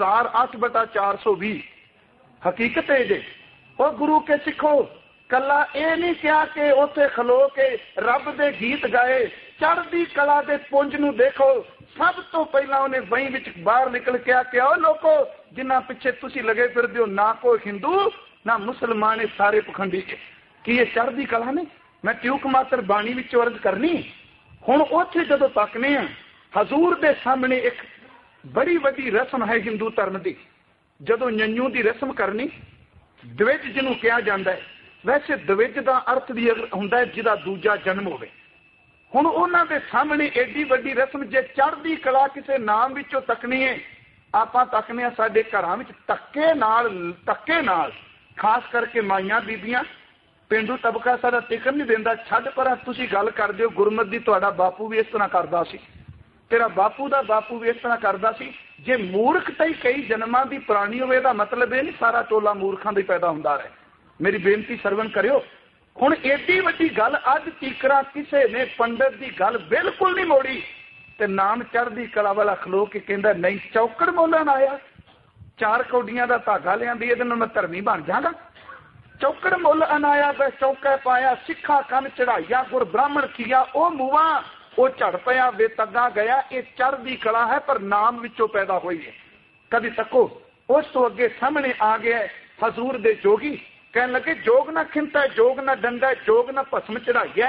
1008/420 ਹਕੀਕਤ ਹੈ ਜੇ। ਉਹ ਗੁਰੂ ਕੇ ਸਿੱਖੋ, ਕੱਲਾ ਇਹ ਨਹੀਂ ਕਿਹਾ ਕਿ ਉੱਥੇ ਖਲੋ ਕੇ ਰੱਬ ਦੇ ਗੀਤ ਗਾਏ। ਚੜ੍ਹਦੀ ਕਲਾ ਦੇ ਪੁੰਜ ਨੂੰ ਦੇਖੋ, ਸਭ ਤੋਂ ਪਹਿਲਾਂ ਉਹਨੇ ਵਹੀਂ ਵਿੱਚ ਬਾਹਰ ਨਿਕਲ ਕੇ ਆਖਿਆ, ਉਹ ਲੋਕੋ ਜਿਨ੍ਹਾਂ ਪਿੱਛੇ ਤੁਸੀਂ ਲੱਗੇ ਫਿਰਦੇ ਹੋ, ਨਾ ਕੋਈ ਹਿੰਦੂ ਨਾ ਮੁਸਲਮਾਨ, ਇਹ ਸਾਰੇ ਪਖੰਡੀ। ਕੀ ਇਹ ਚੜ੍ਹਦੀ ਕਲਾ ਨੇ? ਮੈਂ ਟਿਊਕ ਮਾਤਰ ਬਾਣੀ ਵਿੱਚ ਅਰਜ਼ ਕਰਨੀ। ਹੁਣ ਉੱਥੇ ਜਦੋਂ ਤੱਕਨੇ ਆ, ਹਜ਼ੂਰ ਦੇ ਸਾਹਮਣੇ ਇੱਕ ਬੜੀ ਵੱਡੀ ਰਸਮ ਹੈ ਹਿੰਦੂ ਧਰਮ ਦੀ, ਜਦੋਂ ਨਿੰਨੂ ਦੀ ਰਸਮ ਕਰਨੀ, ਦਵਿਜ ਜਿਹਨੂੰ ਕਿਹਾ ਜਾਂਦਾ ਹੈ। ਵੈਸੇ ਦਵਿਜ ਦਾ ਅਰਥ ਵੀ ਹੁੰਦਾ ਹੈ ਜਿਹਦਾ ਦੂਜਾ ਜਨਮ ਹੋਵੇ। ਹੁਣ ਉਹਨਾਂ ਦੇ ਸਾਹਮਣੇ ਏਡੀ ਵੱਡੀ ਰਸਮ, ਜੇ ਚੜ੍ਹਦੀ ਕਲਾ ਕਿਸੇ ਨਾਮ ਵਿੱਚੋਂ ਤੱਕਣੀ ਹੈ, ਆਪਾਂ ਤੱਕਨੇ ਆ ਸਾਡੇ ਘਰਾਂ ਵਿੱਚ ਧੱਕੇ ਨਾਲ, ਖਾਸ ਕਰਕੇ ਮਾਈਆਂ ਬੀਬੀਆਂ, ਪੇਂਡੂ ਤਬਕਾ ਸਾਡਾ ਟਿਕਣ ਨਹੀਂ ਦਿੰਦਾ। ਛੱਡ ਪਰ ਤੁਸੀਂ ਗੱਲ ਕਰਦੇ ਹੋ ਗੁਰਮਤਿ ਦੀ, ਤੁਹਾਡਾ ਬਾਪੂ ਵੀ ਇਸ ਤਰ੍ਹਾਂ ਕਰਦਾ ਸੀ, ਤੇਰਾ ਬਾਪੂ ਦਾ ਬਾਪੂ ਵੀ ਇਸ ਤਰ੍ਹਾਂ ਕਰਦਾ ਸੀ। ਜੇ ਮੂਰਖਤਾ ਹੀ ਕਈ ਜਨਮਾਂ ਦੀ ਪੁਰਾਣੀ ਹੋਵੇ, ਇਹਦਾ ਮਤਲਬ ਇਹ ਨਹੀਂ ਸਾਰਾ ਟੋਲਾ ਮੂਰਖਾਂ ਦਾ ਹੀ ਪੈਦਾ ਹੁੰਦਾ ਰਹੇ। ਮੇਰੀ ਬੇਨਤੀ ਸਰਵਣ ਕਰਿਓ। ਹੁਣ ਏਡੀ ਵੱਡੀ ਗੱਲ ਅੱਜ ਤੀਕਰਾ ਕਿਸੇ ਨੇ ਪੰਡਤ ਦੀ ਗੱਲ ਬਿਲਕੁਲ ਨਹੀਂ ਮੋੜੀ, ਤੇ ਨਾਮ ਚੜ੍ਹਦੀ ਕਲਾ ਵਾਲਾ ਖਲੋ ਕੇ ਕਹਿੰਦਾ ਨਹੀਂ ਚੌਕੜ ਬੋਲਣ ਆਇਆ, 4 ਕੌਡੀਆਂ ਦਾ ਧਾਗਾ ਲਿਆਂਦੀ, ਇਹਦੇ ਨਾਲ ਮੈਂ ਧਰਮੀ ਬਣ ਜਾਗਾ। ਚੌਕੜ ਮੁੱਲ ਅਨਾਇਆ ਤੇ ਚੌਕੇ ਪਾਇਆ, ਸਿੱਖਾ ਕੰਨ ਚੜਾਈਆ ਗੁਰ ਬ੍ਰਾਹਮਣ ਕੀਆ, ਉਹ ਮੂਆ ਉਹ ਝੜ ਪਿਆ ਵੇ ਤੱਗਾ ਗਿਆ। ਇਹ ਚੜ੍ਹਦੀ ਕਲਾ ਹੈ ਪਰ ਨਾਮ ਵਿੱਚੋਂ ਪੈਦਾ ਹੋਈ ਹੈ। ਕਦੀ ਤੱਕੋ, ਉਸ ਤੋਂ ਅੱਗੇ ਸਾਹਮਣੇ ਆ ਗਿਆ ਹਜ਼ੂਰ ਦੇ ਜੋਗੀ, ਕਹਿਣ ਲੱਗੇ ਜੋਗ ਨਾ ਖਿੰਤਾ, ਜੋਗ ਨਾ ਡੰਡਾ, ਜੋਗ ਨਾ ਭਸਮ ਚੜਾਈਆ।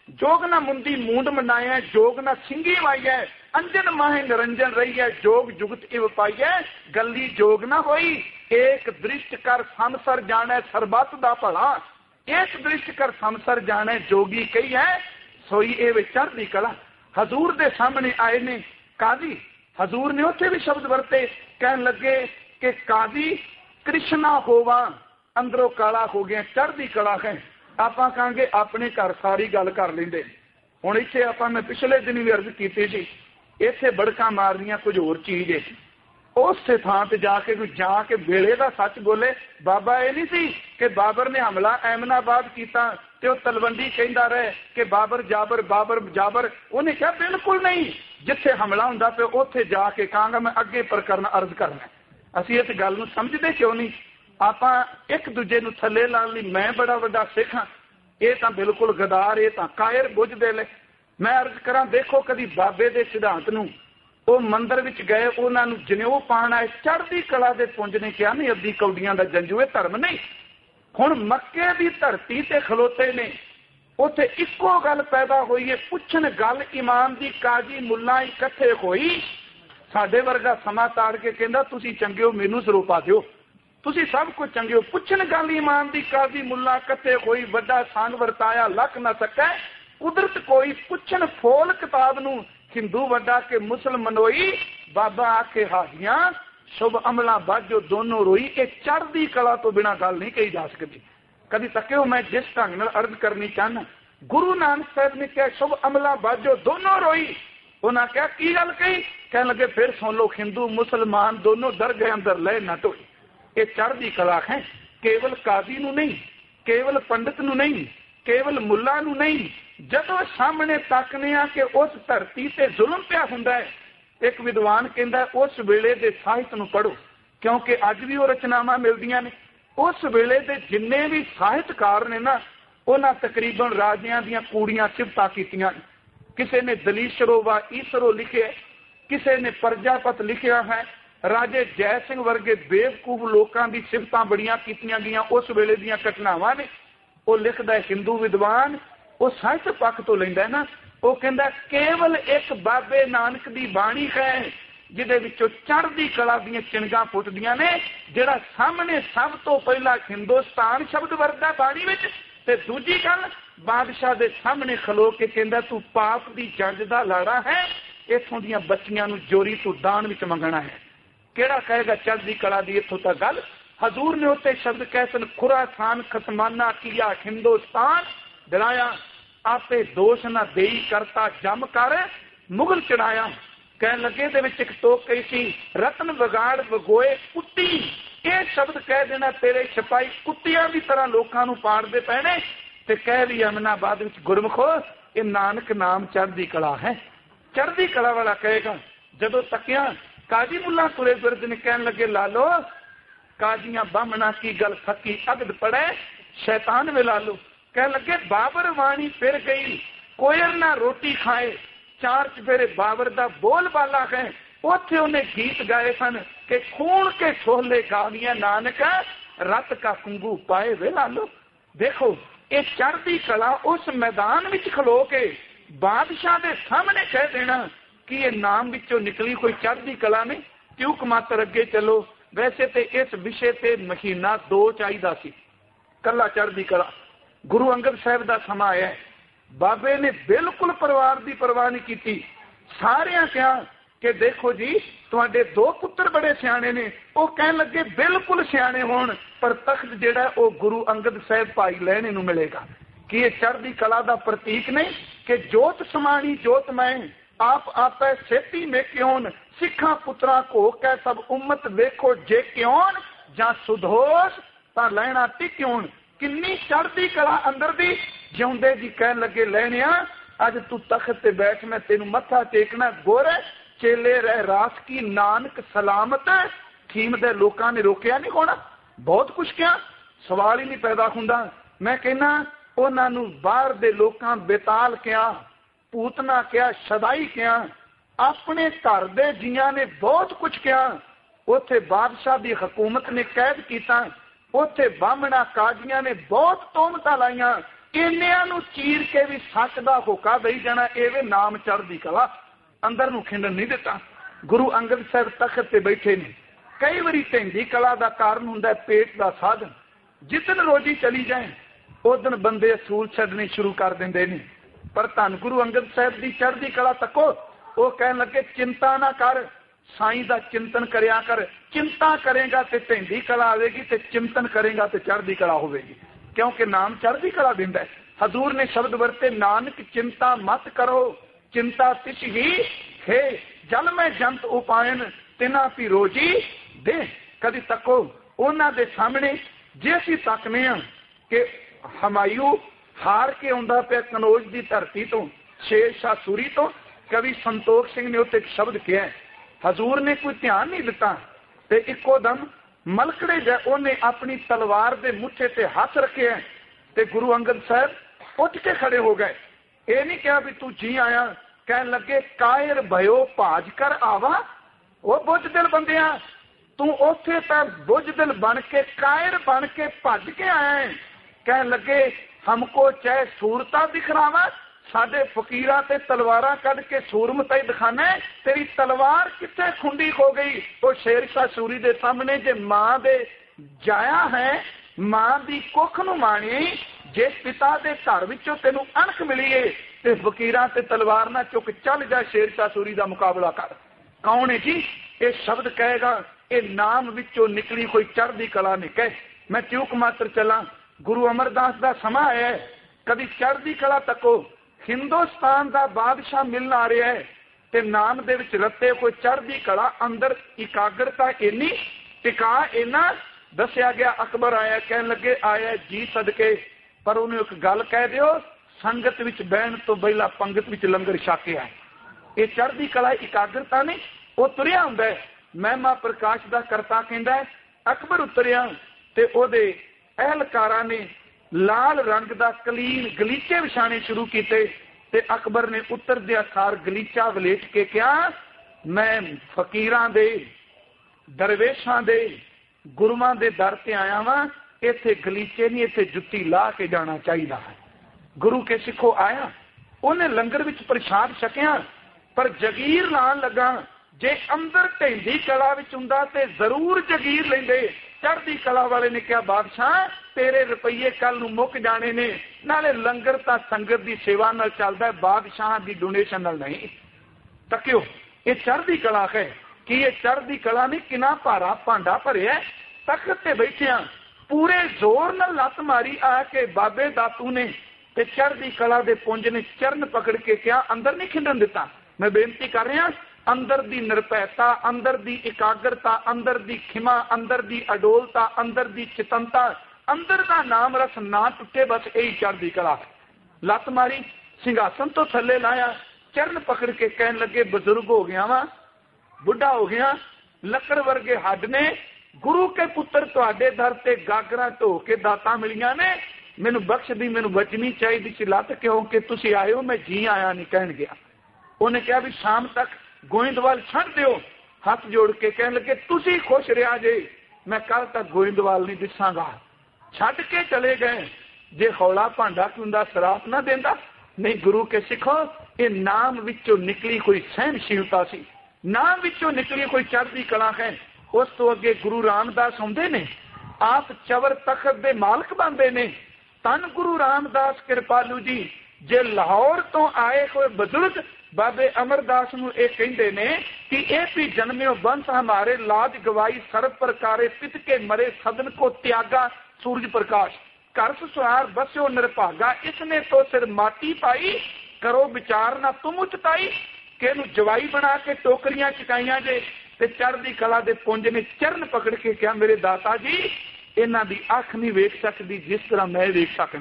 जोग न मुंदी मूंड मनाया, जोग न सिंगी वाइया, अंजन माहे निरंजन रही है, जोग जुगत इव पाइया, गली जोग न होई, एक दृष्ट कर संसर जाने सरबत दा भला, एक दृष्ट कर संसर जाने जोगी कही है, सोई ए चढ़दी कला। हजूर दे सामने आए ने काजी, हजूर ने उत्थे भी शब्द वरते, कहन लगे कि काजी कृष्णा होवा, अंदरों काला हो गया, चढ़दी कला है। ਆਪਾਂ ਕਹਾਂਗੇ ਆਪਣੇ ਘਰ ਸਾਰੀ ਗੱਲ ਕਰ ਲੈਂਦੇ। ਹੁਣ ਇੱਥੇ ਆਪਾਂ ਮੈਂ ਪਿਛਲੇ ਦਿਨ ਵੀ ਅਰਜ਼ ਕੀਤੀ ਸੀ, ਇੱਥੇ ਬੜਕਾਂ ਮਾਰਨੀਆਂ ਕੁਝ ਹੋਰ ਚੀਜ਼ ਹੈ। ਉਸੇ ਥਾਂ ਤੇ ਜਾ ਕੇ ਵੇਲੇ ਦਾ ਸੱਚ ਬੋਲੇ। ਬਾਬਾ ਇਹ ਨਹੀਂ ਸੀ ਕਿ ਬਾਬਰ ਨੇ ਹਮਲਾ ਐਮਨਾਬਾਦ ਕੀਤਾ ਤੇ ਉਹ ਤਲਵੰਡੀ ਕਹਿੰਦਾ ਰਹੇ ਕਿ ਬਾਬਰ ਜਾਬਰ ਬਾਬਰ ਜਾਬਰ। ਉਹਨੇ ਕਿਹਾ ਬਿਲਕੁਲ ਨਹੀਂ, ਜਿੱਥੇ ਹਮਲਾ ਹੁੰਦਾ ਪਿਆ ਉੱਥੇ ਜਾ ਕੇ ਕਹਾਂਗਾ ਮੈਂ ਅੱਗੇ ਪ੍ਰਕਰਨ ਅਰਜ਼ ਕਰਨਾ। ਅਸੀਂ ਇਸ ਗੱਲ ਨੂੰ ਸਮਝਦੇ ਕਿਉਂ ਨਹੀਂ? ਆਪਾਂ ਇੱਕ ਦੂਜੇ ਨੂੰ ਥੱਲੇ ਲਾਉਣ ਲਈ ਮੈਂ ਬੜਾ ਵੱਡਾ ਸਿੱਖ ਹਾਂ, ਇਹ ਤਾਂ ਬਿਲਕੁਲ ਗਦਾਰ, ਇਹ ਤਾਂ ਕਾਇਰ ਬੁੱਝਦੇ ਲੈ। ਮੈਂ ਅਰਜ਼ ਕਰਾਂ, ਦੇਖੋ ਕਦੀ ਬਾਬੇ ਦੇ ਸਿਧਾਂਤ ਨੂੰ ਉਹ ਮੰਦਰ ਵਿੱਚ ਗਏ, ਉਹਨਾਂ ਨੂੰ ਜਨੇਊ ਪਾਉਣ ਆਏ, ਚੜ੍ਹਦੀ ਕਲਾ ਦੇ ਪੁੰਜ ਨੇ ਕਿਹਾ ਨਹੀਂ ਅੱਧੀ ਕੌਡੀਆਂ ਦਾ ਜੰਜੂ, ਇਹ ਧਰਮ ਨਹੀਂ। ਹੁਣ ਮੱਕੇ ਦੀ ਧਰਤੀ ਤੇ ਖਲੋਤੇ ਨੇ, ਉੱਥੇ ਇੱਕੋ ਗੱਲ ਪੈਦਾ ਹੋਈ ਹੈ, ਪੁੱਛਣ ਗੱਲ ਇਮਾਨ ਦੀ, ਕਾਜੀ ਮੁੱਲਾ ਇਕੱਠੇ ਹੋਈ। ਸਾਡੇ ਵਰਗਾ ਸਮਾਂ ਤਾੜ ਕੇ ਕਹਿੰਦਾ ਤੁਸੀਂ ਚੰਗੇ ਹੋ ਮੈਨੂੰ ਸਰੂਪਾ ਦਿਓ, ਤੁਸੀਂ ਸਭ ਕੁਝ ਚੰਗੇ ਹੋ। ਪੁੱਛਣ ਗੱਲ ਇਮਾਨ ਦੀ, ਕਾਜ਼ੀ ਮੁੱਲਾ ਇਕੱਠੇ ਹੋਈ, ਵੱਡਾ ਸਾਨ ਵਰਤਾਇਆ ਲੱਖ ਨਾ ਸਕੈ ਕੁਦਰਤ ਕੋਈ। ਪੁੱਛਣ ਫੋਲ ਕਿਤਾਬ ਨੂੰ, ਹਿੰਦੂ ਵੱਡਾ ਕੇ ਮੁਸਲਮਾਨੋਈ, ਬਾਬਾ ਆਖੇ ਹਾਜ਼ੀਆਂ ਸ਼ੁਭ ਅਮਲਾਂ ਬਾਝੋ ਦੋਨੋਂ ਰੋਈ। ਇਹ ਚੜ੍ਹਦੀ ਕਲਾ ਤੋਂ ਬਿਨਾਂ ਗੱਲ ਨਹੀਂ ਕਹੀ ਜਾ ਸਕਦੀ। ਕਦੀ ਤੱਕਿਓ ਮੈਂ ਜਿਸ ਢੰਗ ਨਾਲ ਅਰਜ਼ ਕਰਨੀ ਚਾਹੁੰਦਾ, ਗੁਰੂ ਨਾਨਕ ਸਾਹਿਬ ਨੇ ਕਿਹਾ ਸ਼ੁਭ ਅਮਲਾਂ ਬਾਝੋ ਦੋਨੋਂ ਰੋਈ। ਉਹਨਾਂ ਕਿਹਾ ਕੀ ਗੱਲ ਕਹੀ? ਕਹਿਣ ਲੱਗੇ ਫਿਰ ਸੁਣ ਲਓ, ਹਿੰਦੂ ਮੁਸਲਮਾਨ ਦੋਨੋਂ ਦਰਗਾਹ ਅੰਦਰ ਲੈ ਨਾ ਢੋਈ। ਇਹ ਚੜ੍ਹਦੀ ਕਲਾ ਹੈ, ਕੇਵਲ ਕਾਜ਼ੀ ਨੂੰ ਨਹੀਂ, ਕੇਵਲ ਪੰਡਿਤ ਨੂੰ ਨਹੀਂ, ਕੇਵਲ ਮੁੱਲਾ ਨੂੰ ਨਹੀਂ। ਜਦੋਂ ਸਾਹਮਣੇ ਤੱਕਨੇ ਆ ਕਿ ਉਸ ਧਰਤੀ ਤੇ ਜ਼ੁਲਮ ਪਿਆ ਹੁੰਦਾ ਹੈ, ਇੱਕ ਵਿਦਵਾਨ ਕਹਿੰਦਾ ਉਸ ਵੇਲੇ ਦੇ ਸਾਹਿਤ ਨੂੰ ਪੜ੍ਹੋ, ਕਿਉਂਕਿ ਅੱਜ ਵੀ ਉਹ ਰਚਨਾਵਾਂ ਮਿਲਦੀਆਂ ਨੇ। ਉਸ ਵੇਲੇ ਦੇ ਜਿੰਨੇ ਵੀ ਸਾਹਿਤਕਾਰ ਨੇ ਨਾ, ਉਹਨਾਂ ਤਕਰੀਬਨ ਰਾਜਿਆਂ ਦੀਆਂ ਕੂੜੀਆਂ ਸਿਫਤਾਂ ਕੀਤੀਆਂ। ਕਿਸੇ ਨੇ ਦਲੀਸ਼ਰੋ ਵਾ ਈਸਰੋ ਲਿਖਿਆ, ਕਿਸੇ ਨੇ ਪ੍ਰਜਾਪਤ ਲਿਖਿਆ ਹੈ। ਰਾਜੇ ਜੈ ਸਿੰਘ ਵਰਗੇ ਬੇਵਕੂਫ ਲੋਕਾਂ ਦੀ ਸਿਫਤਾਂ ਬੜੀਆਂ ਕੀਤੀਆਂ ਗਈਆਂ, ਉਸ ਵੇਲੇ ਦੀਆਂ ਘਟਨਾਵਾਂ ਨੇ। ਉਹ ਲਿਖਦਾ ਹਿੰਦੂ ਵਿਦਵਾਨ, ਉਹ ਸਾਹਿਤ ਪੱਖ ਤੋਂ ਲੈਂਦਾ ਨਾ, ਉਹ ਕਹਿੰਦਾ ਕੇਵਲ ਇੱਕ ਬਾਬੇ ਨਾਨਕ ਦੀ ਬਾਣੀ ਹੈ ਜਿਹਦੇ ਵਿੱਚੋਂ ਚੜ੍ਹਦੀ ਕਲਾ ਦੀਆਂ ਚਿਣਗਾਂ ਫੁੱਟਦੀਆਂ ਨੇ, ਜਿਹੜਾ ਸਾਹਮਣੇ ਸਭ ਤੋਂ ਪਹਿਲਾਂ ਹਿੰਦੁਸਤਾਨ ਸ਼ਬਦ ਵਰਤਦਾ ਬਾਣੀ ਵਿੱਚ, ਤੇ ਦੂਜੀ ਗੱਲ ਬਾਦਸ਼ਾਹ ਦੇ ਸਾਹਮਣੇ ਖਲੋ ਕੇ ਕਹਿੰਦਾ ਤੂੰ ਪਾਪ ਦੀ ਜੰਜ ਦਾ ਲਾੜਾ ਹੈ, ਇੱਥੋਂ ਦੀਆਂ ਬੱਚੀਆਂ ਨੂੰ ਚੋਰੀ ਤੂੰ ਦਾਨ ਵਿੱਚ ਮੰਗਣਾ ਹੈ। ਕਿਹੜਾ ਕਹੇਗਾ ਚੜ੍ਹਦੀ ਕਲਾ ਦੀ? ਇੱਥੋਂ ਤੱਕ ਗੱਲ ਹਜ਼ੂਰ ਨੇ ਉੱਤੇ ਸ਼ਬਦ ਕਹਿ ਖੁਰਾਸਾਨ ਖਸਮਾਨਾ ਕੀਆ ਹਿੰਦੁਸਤਾਨ ਡਰਾਇਆ, ਆਪੇ ਦੋਸ਼ ਨਾ ਦੇਈ ਕਰਤਾ ਜਮ ਕਰ ਮੁਗਲ ਚੜਾਇਆ। ਕਹਿਣ ਲੱਗੇ ਦੇ ਵਿੱਚ ਇੱਕ ਟੋਕ ਕਹੀ ਸੀ, ਰਤਨ ਵਿਗਾੜ ਵਗੋਏ ਕੁੱਤੀ। ਇਹ ਸ਼ਬਦ ਕਹਿ ਦੇਣਾ ਤੇਰੇ ਸਿਪਾਹੀ ਕੁੱਤਿਆਂ ਦੀ ਤਰ੍ਹਾਂ ਲੋਕਾਂ ਨੂੰ ਪਾੜਦੇ ਪੈਣੇ। ਤੇ ਕਹਿ ਵੀ ਅਮਨਾਬਾਦ ਵਿੱਚ ਗੁਰਮਖੋ ਇਹ ਨਾਨਕ ਨਾਮ ਚੜ੍ਹਦੀ ਕਲਾ ਹੈ। ਚੜ੍ਹਦੀ ਕਲਾ ਵਾਲਾ ਕਹੇਗਾ। ਜਦੋਂ ਤੱਕਿਆ ਕਾਜੀ ਮੁੱਲਾ ਤੁਰੇ ਫਿਰਦੇ ਨੇ, ਕਹਿਣ ਲੱਗੇ ਲਾਲੋ ਕਾਜ਼ੀਆਂ ਬਾਹਮਣਾ ਕੀ ਗੱਲ ਫੱਕੀ ਅਗਦ ਪੜੇ ਸ਼ੈਤਾਨ ਵੇ ਲਾਲੋ। ਕਹਿਣ ਲੱਗੇ ਬਾਬਰ ਵਾਣੀ ਫਿਰ ਗਈ, ਕੋਇਰ ਨਾ ਰੋਟੀ ਖਾਏ, ਚਾਰ ਚਫੇਰੇ ਬਾਬਰ ਦਾ ਬੋਲ ਬਾਲਾ ਹੈ। ਉੱਥੇ ਉਹਨੇ ਗੀਤ ਗਾਏ ਸਨ ਕਿ ਖੂਨ ਕੇ ਛੋਲੇ ਗਾਵੀਆਂ ਨਾਨਕ ਰਤ ਕਾ ਕੁੰਗੂ ਪਾਏ ਵੇ ਲਾਲੋ। ਦੇਖੋ ਇਹ ਚੜ੍ਹਦੀ ਕਲਾ ਉਸ ਮੈਦਾਨ ਵਿੱਚ ਖਲੋ ਕੇ ਬਾਦਸ਼ਾਹ ਦੇ ਸਾਹਮਣੇ ਕਹਿ ਦੇਣਾ ਕਿ ਇਹ ਨਾਮ ਵਿੱਚੋਂ ਨਿਕਲੀ ਕੋਈ ਚੜ੍ਹਦੀ ਕਲਾ ਨਹੀਂ। ਕਿਉਂਕ ਮਾਤਰ ਅੱਗੇ ਚੱਲੋ। ਵੈਸੇ ਤੇ ਇਸ ਵਿਸ਼ੇ ਤੇ ਮਹੀਨਾ 2 ਚਾਹੀਦਾ ਸੀ, ਕੱਲਾ ਚੜ੍ਹਦੀ ਕਲਾ। ਗੁਰੂ ਅੰਗਦ ਸਾਹਿਬ ਦਾ ਸਮਾਂ ਆਇਆ, ਬਾਬੇ ਨੇ ਬਿਲਕੁਲ ਪਰਿਵਾਰ ਦੀ ਪਰਵਾਹ ਨਹੀਂ ਕੀਤੀ। ਸਾਰਿਆਂ ਕਿਹਾ ਕਿ ਦੇਖੋ ਜੀ ਤੁਹਾਡੇ 2 ਪੁੱਤਰ ਬੜੇ ਸਿਆਣੇ ਨੇ। ਉਹ ਕਹਿਣ ਲੱਗੇ ਬਿਲਕੁਲ ਸਿਆਣੇ ਹੋਣ, ਪਰ ਤਖਤ ਜਿਹੜਾ ਉਹ ਗੁਰੂ ਅੰਗਦ ਸਾਹਿਬ ਭਾਈ ਲਹਿਣੇ ਨੂੰ ਮਿਲੇਗਾ। ਕਿ ਇਹ ਚੜ੍ਹਦੀ ਕਲਾ ਦਾ ਪ੍ਰਤੀਕ ਨਹੀਂ ਕਿ ਜੋਤ ਸਮਾਣੀ ਜੋਤ ਮੈਂ ਆਪ ਆਪੇ ਸੇਤੀ ਮੇ ਕਿਉਂ, ਸਿੱਖਾਂ ਪੁੱਤਰਾਂ ਕੋ ਕਹਿ ਸਭ ਉਮਤ ਵੇਖੋ ਜੇ ਕਿਉਂ, ਜਾਂ ਸੁਧੋਸ਼ ਤਾਂ ਲੈਣਾ ਟਿਕਿਉਣ। ਕਿੰਨੀ ਚੜ੍ਹਦੀ ਕਲਾ ਅੰਦਰ ਦੀ। ਜਿਉਂਦੇ ਜੀ ਕਹਿਣ ਲੱਗੇ ਲੈਣਿਆ ਅੱਜ ਤੂੰ ਤਖਤ ਤੇ ਬੈਠ, ਮੈਂ ਤੈਨੂੰ ਮੱਥਾ ਟੇਕਣਾ। ਗੋਰੇ ਚੇਲੇ ਰਹਿ ਰਾਸ ਕੀ ਨਾਨਕ ਸਲਾਮਤ। ਖੀਮ ਦੇ ਲੋਕਾਂ ਨੇ ਰੋਕਿਆ ਨਹੀਂ ਹੋਣਾ, ਬਹੁਤ ਕੁਛ ਕਿਹਾ, ਸਵਾਲ ਹੀ ਨਹੀਂ ਪੈਦਾ ਹੁੰਦਾ। ਮੈਂ ਕਹਿੰਦਾ ਉਹਨਾਂ ਨੂੰ ਬਾਹਰ ਦੇ ਲੋਕਾਂ ਬੇਤਾਲ ਕਿਹਾ, ਪੂਤਨਾ ਕਿਹਾ, ਸ਼ਦਾਈ ਕਿਹਾ, ਆਪਣੇ ਘਰ ਦੇ ਜੀਆਂ ਨੇ ਬਹੁਤ ਕੁਛ ਕਿਹਾ। ਉੱਥੇ ਬਾਦਸ਼ਾਹ ਦੀ ਹਕੂਮਤ ਨੇ ਕੈਦ ਕੀਤਾ, ਉੱਥੇ ਬਾਹਮਣਾ ਕਾਜ਼ੀਆਂ ਨੇ ਬਹੁਤ ਤੋਹਮਤਾਂ ਲਾਈਆਂ। ਇੰਨਿਆਂ ਨੂੰ ਚੀਰ ਕੇ ਵੀ ਸੱਚ ਦਾ ਹੋਕਾ ਦਈ ਜਾਣਾ, ਇਹ ਨਾਮ ਚੜ੍ਹਦੀ ਕਲਾ। ਅੰਦਰ ਨੂੰ ਖਿੰਡਣ ਨਹੀਂ ਦਿੱਤਾ। ਗੁਰੂ ਅੰਗਦ ਸਾਹਿਬ ਤਖਤ ਤੇ ਬੈਠੇ ਨੇ। ਕਈ ਵਾਰੀ ਢਹਿੰਦੀ ਕਲਾ ਦਾ ਕਾਰਨ ਹੁੰਦਾ ਪੇਟ ਦਾ ਸਾਧਨ। ਜਿੱਦਣ ਰੋਜੀ ਚਲੀ ਜਾਏ ਉਦਣ ਬੰਦੇ ਅਸੂਲ ਛੱਡਣੇ ਸ਼ੁਰੂ ਕਰ ਦਿੰਦੇ ਨੇ। ਪਰ ਧੰਨ ਗੁਰੂ ਅੰਗਦ ਸਾਹਿਬ ਦੀ ਚੜ੍ਹਦੀ ਕਲਾ ਤੱਕੋ। ਉਹ ਕਹਿਣ ਲੱਗੇ ਚਿੰਤਾ ਨਾ ਕਰ, ਸਾਈਂ ਦਾ ਚਿੰਤਨ ਕਰਿਆ ਕਰ। ਚਿੰਤਾ ਕਰੇਗਾ ਤੇ ਢਹਿੰਦੀ ਕਲਾ ਆਵੇਗੀ, ਤੇ ਚਿੰਤਨ ਕਰੇਗਾ ਤੇ ਚੜ੍ਹਦੀ ਕਲਾ ਹੋਵੇਗੀ, ਕਿਉਂਕਿ ਨਾਮ ਚੜ੍ਹਦੀ ਕਲਾ ਦਿੰਦਾ ਹੈ। ਹਜ਼ੂਰ ਨੇ ਸ਼ਬਦ ਵਰਤੇ, ਨਾਨਕ ਚਿੰਤਾ ਮਤ ਕਰੋ, ਚਿੰਤਾ ਤਿਸ ਹੀ ਹੈ, ਜਲ ਮੈਂ ਜੰਤ ਉਪਾਇਨ ਤਿਨਾ ਵੀ ਰੋਜੀ ਦੇ। ਕਦੀ ਤੱਕੋ ਉਹਨਾਂ ਦੇ ਸਾਹਮਣੇ ਜੇ ਅਸੀਂ ਤੱਕਨੇ ਹਾਂ ਕਿ ਹਮਾਯੂ ਹਾਰ ਕੇ ਆਉਂਦਾ ਪਿਆ ਕਨੌਜ ਦੀ ਧਰਤੀ ਤੋਂ, ਸ਼ੇਰ ਸ਼ਾਹ ਸੂਰੀ ਤੋਂ, ਕਵੀ ਸੰਤੋਖ ਸਿੰਘ ਨੇ ਉੱਤੇ ਇੱਕ ਸ਼ਬਦ ਕਿਹਾ। ਹਜ਼ੂਰ ਨੇ ਕੋਈ ਧਿਆਨ ਨਹੀਂ ਦਿੱਤਾ ਤੇ ਇੱਕੋ ਦਮ ਮਲਕੜੇ ਜਿਹਾ ਉਹਨੇ ਆਪਣੀ ਤਲਵਾਰ ਦੇ ਮੁੱਠੇ ਤੇ ਹੱਥ ਰੱਖਿਆ ਤੇ ਗੁਰੂ ਅੰਗਦ ਸਾਹਿਬ ਉੱਠ ਕੇ ਖੜੇ ਹੋ ਗਏ। ਇਹ ਨਹੀਂ ਕਿਹਾ ਵੀ ਤੂੰ ਜੀ ਆਇਆ। ਕਹਿਣ ਲੱਗੇ ਕਾਇਰ ਭਇਓ ਭਾਜ ਕਰ ਆਵਾ। ਉਹ ਬੁੱਝਦਿਲ ਬੰਦਿਆਂ, ਤੂੰ ਉੱਥੇ ਤਾਂ ਬੁੱਝਦਿਲ ਬਣ ਕੇ ਕਾਇਰ ਬਣ ਕੇ ਭੱਜ ਕੇ ਆਇਆ ਹੈ। ਕਹਿਣ ਲੱਗੇ ਹਮਕੋ ਚਾਹੇ ਸੂਰਤਾ ਦਿਖਾਵਾ, ਸਾਡੇ ਫਕੀਰਾਂ ਤੇ ਤਲਵਾਰਾਂ ਕੱਢ ਕੇ ਸੂਰਮਤਾ ਹੀ ਦਿਖਾਣਾ, ਤੇਰੀ ਤਲਵਾਰ ਕਿੱਥੇ ਖੁੰਡੀ ਹੋ ਗਈ। ਉਹ ਸ਼ੇਰ ਸ਼ਾਹ ਸੂਰੀ ਦੇ ਸਾਹਮਣੇ ਜੇ ਮਾਂ ਦੇ ਜਾਇਆ ਹੈ, ਮਾਂ ਦੀ ਕੁੱਖ ਨੂੰ ਮਾਣੀ, ਜੇ ਪਿਤਾ ਦੇ ਘਰ ਵਿੱਚੋਂ ਤੈਨੂੰ ਅਣਖ ਮਿਲੀਏ ਤੇ ਫਕੀਰਾਂ ਤੇ ਤਲਵਾਰ ਨਾ ਚੁੱਕ ਚੱਲ ਜਾ, ਸ਼ੇਰ ਸ਼ਾਹ ਸੂਰੀ ਦਾ ਮੁਕਾਬਲਾ ਕਰ। ਕੌਣ ਹੈ ਜੀ ਇਹ ਸ਼ਬਦ ਕਹੇਗਾ? ਇਹ ਨਾਮ ਵਿੱਚੋਂ ਨਿਕਲੀ ਕੋਈ ਚੜ੍ਹਦੀ ਕਲਾ ਨੇ ਕਹੇ। ਮੈਂ ਚੂਕ ਮਾਤਰ ਚੱਲਾਂ। ਗੁਰੂ ਅਮਰਦਾਸ ਦਾ ਸਮਾਂ ਹੈ, ਕਦੀ ਚੜ੍ਹਦੀ ਕਲਾ ਤੱਕੋ। ਹਿੰਦੁਸਤਾਨ ਦਾ ਬਾਦਸ਼ਾਹ ਮਿਲਣ ਆ ਰਿਹਾ ਹੈ ਤੇ ਨਾਮ ਦੇ ਵਿੱਚ ਰੱਤੇ ਕੋਈ ਚੜ੍ਹਦੀ ਕਲਾ, ਅੰਦਰ ਇਕਾਗਰਤਾ ਇੰਨੀ, ਟਿਕਾ ਇੰਨਾ ਦੱਸਿਆ ਗਿਆ। ਅਕਬਰ ਆਇਆ, ਕਹਿਣ ਲੱਗੇ ਆਇਆ ਜੀ ਸਦਕੇ, ਪਰ ਉਹਨੂੰ ਇੱਕ ਗੱਲ ਕਹਿ ਦਿਓ, ਸੰਗਤ ਵਿੱਚ ਬਹਿਣ ਤੋਂ ਪਹਿਲਾਂ ਪੰਗਤ ਵਿੱਚ ਲੰਗਰ ਛਕਿਆ। ਇਹ ਚੜ੍ਹਦੀ ਕਲਾ ਇਕਾਗਰਤਾ ਨਹੀਂ, ਉਹ ਤੁਰਿਆ ਹੁੰਦਾ। ਮਹਿਮਾ ਪ੍ਰਕਾਸ਼ ਦਾ ਕਰਤਾ ਕਹਿੰਦਾ ਅਕਬਰ ਉਤਰਿਆ ਤੇ ਉਹਦੇ ਅਹਿਲਕਾਰਾਂ ਨੇ ਲਾਲ ਰੰਗ ਦਾ ਕਲੀਨ ਗਲੀਚੇ ਵਿਛਾਣੇ ਸ਼ੁਰੂ ਕੀਤੇ ਤੇ ਅਕਬਰ ਨੇ ਉਤਰਦਿਆਂ ਸਾਰ ਗਲੀਚਾ ਵਲੇਟ ਕੇ ਕਿਹਾ, ਮੈਂ ਫਕੀਰਾਂ ਦੇ, ਦਰਵੇਸ਼ਾਂ ਦੇ, ਗੁਰੂਆਂ ਦੇ ਦਰ ਤੇ ਆਇਆ ਵਾਂ। ਇੱਥੇ ਗਲੀਚੇ ਨਹੀਂ, ਇੱਥੇ ਜੁੱਤੀ ਲਾ ਕੇ ਜਾਣਾ ਚਾਹੀਦਾ ਹੈ। ਗੁਰੂ ਕੇ ਸਿੱਖੋ ਆਇਆ, ਉਹਨੇ ਲੰਗਰ ਵਿੱਚ ਪ੍ਰਸ਼ਾਦ ਛਕਿਆ, ਪਰ ਜਗੀਰ ਲਾਣ ਲੱਗਾ। ਜੇ ਅੰਦਰ ਢਹਿੰਦੀ ਕਲਾ ਵਿੱਚ ਹੁੰਦਾ ਤੇ ਜ਼ਰੂਰ ਜਗੀਰ ਲੈਂਦੇ। ਚੜ੍ਹਦੀ ਕਲਾ ਵਾਲੇ ਨੇ ਕਿਹਾ ਬਾਦਸ਼ਾਹ ਤੇਰੇ ਰੁਪਈਏ ਕੱਲ ਨੂੰ ਮੁੱਕ ਜਾਣੇ ਨੇ, ਨਾਲੇ ਲੰਗਰ ਤਾਂ ਸੰਗਤ ਦੀ ਸੇਵਾ ਨਾਲ ਚੱਲਦਾ, ਬਾਦਸ਼ਾਹ ਦੀ ਡੋਨੇਸ਼ਨ ਨਾਲ ਨਹੀਂ। ਤੱਕਿਓ ਇਹ ਚੜ੍ਹਦੀ ਕਲਾ ਹੈ। ਕੀ ਇਹ ਚੜ੍ਹਦੀ ਕਲਾ ਨੇ ਕਿੰਨਾ ਭਾਰਾ ਭਾਂਡਾ ਭਰਿਆ। ਤਖਤ ਤੇ ਬੈਠਿਆ ਪੂਰੇ ਜ਼ੋਰ ਨਾਲ ਲੱਤ ਮਾਰੀ ਆ ਕੇ ਬਾਬੇ ਦਾਤੂ ਨੇ ਤੇ ਚੜ੍ਹਦੀ ਕਲਾ ਦੇ ਪੁੰਜ ਨੇ ਚਰਨ ਪਕੜ ਕੇ ਕਿਹਾ ਅੰਦਰ ਨਹੀਂ ਖਿੰਡਣ ਦਿੱਤਾ। ਮੈਂ ਬੇਨਤੀ ਕਰ ਰਿਹਾ, ਅੰਦਰ ਦੀ ਨਿਰਭੈਤਾ, ਅੰਦਰ ਦੀ ਇਕਾਗਰਤਾ, ਅੰਦਰ ਦੀ ਖਿਮਾ, ਅੰਦਰ ਦੀ ਅਡੋਲਤਾ, ਅੰਦਰ ਦੀ ਚਿਤੰਤਾ, ਅੰਦਰ ਦਾ ਨਾਮ ਰਸ ਨਾ ਟੁੱਟੇ, ਬਸ ਇਹੀ ਚੜ੍ਹਦੀ ਕਲਾ। ਲੱਤ ਮਾਰੀ, ਸਿੰਘਾਸਨ ਤੋਂ ਥੱਲੇ ਲਾਇਆ, ਚਰਨ ਪਕੜ ਕੇ ਕਹਿਣ ਲੱਗੇ ਬਜ਼ੁਰਗ ਹੋ ਗਿਆ ਵਾ, ਬੁੱਢਾ ਹੋ ਗਿਆ, ਲੱਕੜ ਵਰਗੇ ਹੱਡ ਨੇ, ਗੁਰੂ ਕੇ ਪੁੱਤਰ ਤੁਹਾਡੇ ਦਰ ਤੇ ਗਾਗਰਾਂ ਢੋ ਕੇ ਦਾਤਾਂ ਮਿਲੀਆਂ ਨੇ, ਮੈਨੂੰ ਬਖਸ਼ ਦੀ, ਮੈਨੂੰ ਬਚਣੀ ਚਾਹੀਦੀ ਸੀ ਲੱਤ, ਕਿਉਂਕਿ ਤੁਸੀਂ ਆਏ ਹੋ, ਮੈਂ ਜੀ ਆਇਆ ਨਹੀਂ ਕਹਿਣ ਗਿਆ। ਉਹਨੇ ਕਿਹਾ ਵੀ ਸ਼ਾਮ ਤੱਕ ਗੋਇੰਦਵਾਲ ਛੱਡ ਦਿਓ। ਹੱਥ ਜੋੜ ਕੇ ਕਹਿਣ ਲੱਗੇ ਤੁਸੀਂ ਖੁਸ਼ ਰਿਹਾ ਜੇ, ਮੈਂ ਕੱਲ ਤੱਕ ਗੋਇੰਦਵਾਲ ਨਹੀਂ ਦਿਸਾਂਗਾ। ਛੱਡ ਕੇ ਚਲੇ ਗਏ। ਜੇ ਹੌਲਾ ਭਾਂਡਾ ਹੁੰਦਾ ਸਰਾਪ ਨਾ ਦਿੰਦਾ। ਨਹੀਂ, ਗੁਰੂ ਕੇ ਸਿੱਖੋ, ਇਹ ਨਾਮ ਵਿੱਚੋਂ ਨਿਕਲੀ ਕੋਈ ਸਹਿਨਸ਼ੀਲਤਾ ਸੀ, ਨਾਮ ਵਿੱਚੋਂ ਨਿਕਲੀ ਕੋਈ ਚੜ੍ਹਦੀ ਕਲਾ ਹੈ। ਉਸ ਤੋਂ ਅੱਗੇ ਗੁਰੂ ਰਾਮਦਾਸ ਆਉਂਦੇ ਨੇ, ਆਪ ਚਵਰ ਤਖਤ ਦੇ ਮਾਲਕ ਬਣਦੇ ਨੇ। ਧੰਨ ਗੁਰੂ ਰਾਮਦਾਸ ਕਿਰਪਾਲੂ ਜੀ। ਜੇ ਲਾਹੌਰ ਤੋਂ ਆਏ ਹੋਏ ਬਜ਼ੁਰਗ ਬਾਬੇ ਅਮਰਦਾਸ ਨੂੰ ਇਹ ਕਹਿੰਦੇ ਨੇ ਕਿ ਇਹ ਵੀ ਜਨਮਿਓ ਬੰਸ ਹਮਾਰੇ ਲਾਜ ਗਵਾਈ ਸਰਬ ਪ੍ਰਕਾਰੇ ਪਿਤ ਕੇ ਮਰੇ ਸਦਨ ਕੋ ਤਿਆਗਾ ਸੂਰਜ ਪ੍ਰਕਾਸ਼ ਘਰ ਸੁਹਾਰ ਬਸਿਓ ਨਿਰਭਾਗਾ ਇਸਨੇ ਤੋਂ ਸਿਰ ਮਾਟੀ ਪਾਈ ਕਰੋ ਵਿਚਾਰ ਨਾ ਤੁਮ ਉਚਤਾਈ। ਕਿ ਇਹਨੂੰ ਜਵਾਈ ਬਣਾ ਕੇ ਟੋਕਰੀਆਂ ਚਕਾਈਆਂ ਜੇ ਤੇ ਚੜ੍ਹਦੀ ਕਲਾ ਦੇ ਪੁੰਜ ਨੇ ਚਰਨ ਪਕੜ ਕੇ ਕਿਹਾ ਮੇਰੇ ਦਾਤਾ ਜੀ ਇਹਨਾਂ ਦੀ ਅੱਖ ਨਹੀਂ ਵੇਖ ਸਕਦੀ ਜਿਸ ਤਰ੍ਹਾਂ ਮੈਂ ਵੇਖ ਸਕਣਾ।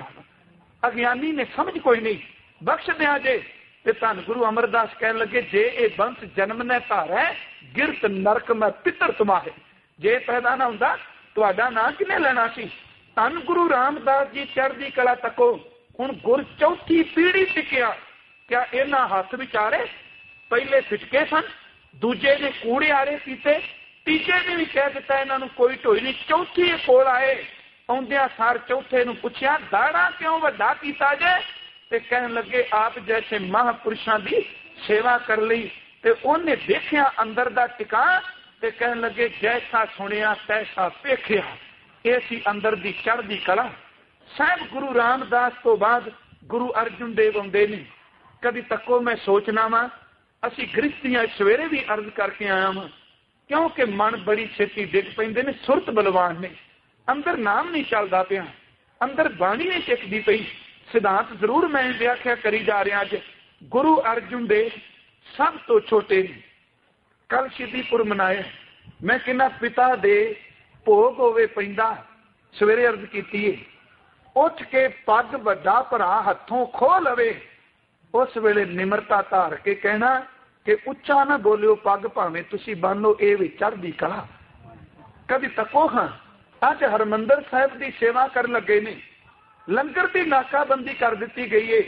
ਅਗਿਆਨੀ ਨੇ ਸਮਝ ਕੋਈ ਨਹੀਂ, ਬਖਸ਼ ਦਿਆਂ ਜੇ। ਤੇ ਧੰਨ ਗੁਰੂ ਅਮਰਦਾਸ ਕਹਿਣ ਲੱਗੇ ਜੇ ਇਹ ਬੰਸ ਜਨਮ ਨੇ ਧਾਰੈ ਗਿਰਤ ਨਰਕ ਮੈਂ ਪਿੱਤਰ ਤੁਮਾਹੇ। ਜੇ ਪੈਦਾ ਨਾ ਹੁੰਦਾ ਤੁਹਾਡਾ ਨਾਂ ਕਿਹਨੇ ਲੈਣਾ ਸੀ। ਧੰਨ ਗੁਰੂ ਰਾਮਦਾਸ ਜੀ ਚੜ੍ਹਦੀ ਕਲਾ ਤੱਕੋ। ਹੁਣ ਗੁਰ ਚੌਥੀ ਪੀੜ੍ਹੀ ਟਿਕਿਆ। ਕਿਆ ਇਹਨਾਂ ਹੱਥ ਵਿਚਾਰੇ ਪਹਿਲੇ ਫਿਟਕੇ ਸਨ, ਦੂਜੇ ਨੇ ਕੂੜੇ ਆਰੇ ਪੀਤੇ, ਤੀਜੇ ਨੇ ਵੀ ਕਹਿ ਦਿੱਤਾ ਇਹਨਾਂ ਨੂੰ ਕੋਈ ਢੋਈ ਨਹੀਂ। ਚੌਥੀ ਕੋਲ ਆਏ ਆਉਂਦਿਆਂ सार चौथे नूं पुछया दाड़ा क्यों वड्डा कीता जे? ते कहन लगे आप जैसे महापुरुषां दी सेवा कर लई। ते उन्हें देखिया अंदर दा टिका ते कहन लगे जैसा सुनिया तैसा वेखिया। ये सी अंदर दी चढ़दी कला। साहब गुरु रामदास तो बाद गुरु अर्जुन देव आउंदे ने। कभी तको मैं सोचना वा असी गृहस्थियां सवेरे भी अर्ज करके आया वां, क्योंकि मन बड़ी छेती डिग पैंदे ने, सुरत बलवान ने, अंदर नाम नहीं चलदा पिया, अंदर बाणी नहीं टिकदी पई। सिद्धांत जरूर मैं व्याख्या करी जा रहा। अज गुरु अर्जुन देव सब तो छोटे ने। कल शिदीपुर मनाया, मैं कहना पिता दे भोग होवे पैंदा, सवेरे अर्ज कीती है, उठ के पग वड्डा भरा हथों खो लवे, उस वेले निमरता धार के कहना कि उच्चा ना बोलियो पग भावें तुसी बन लो, ये भी चढ़दी कला। कभी तको हाँ अज हरमंदर साहिब की सेवा कर लगे ने, लंगर की नाकाबंदी कर दी गई है।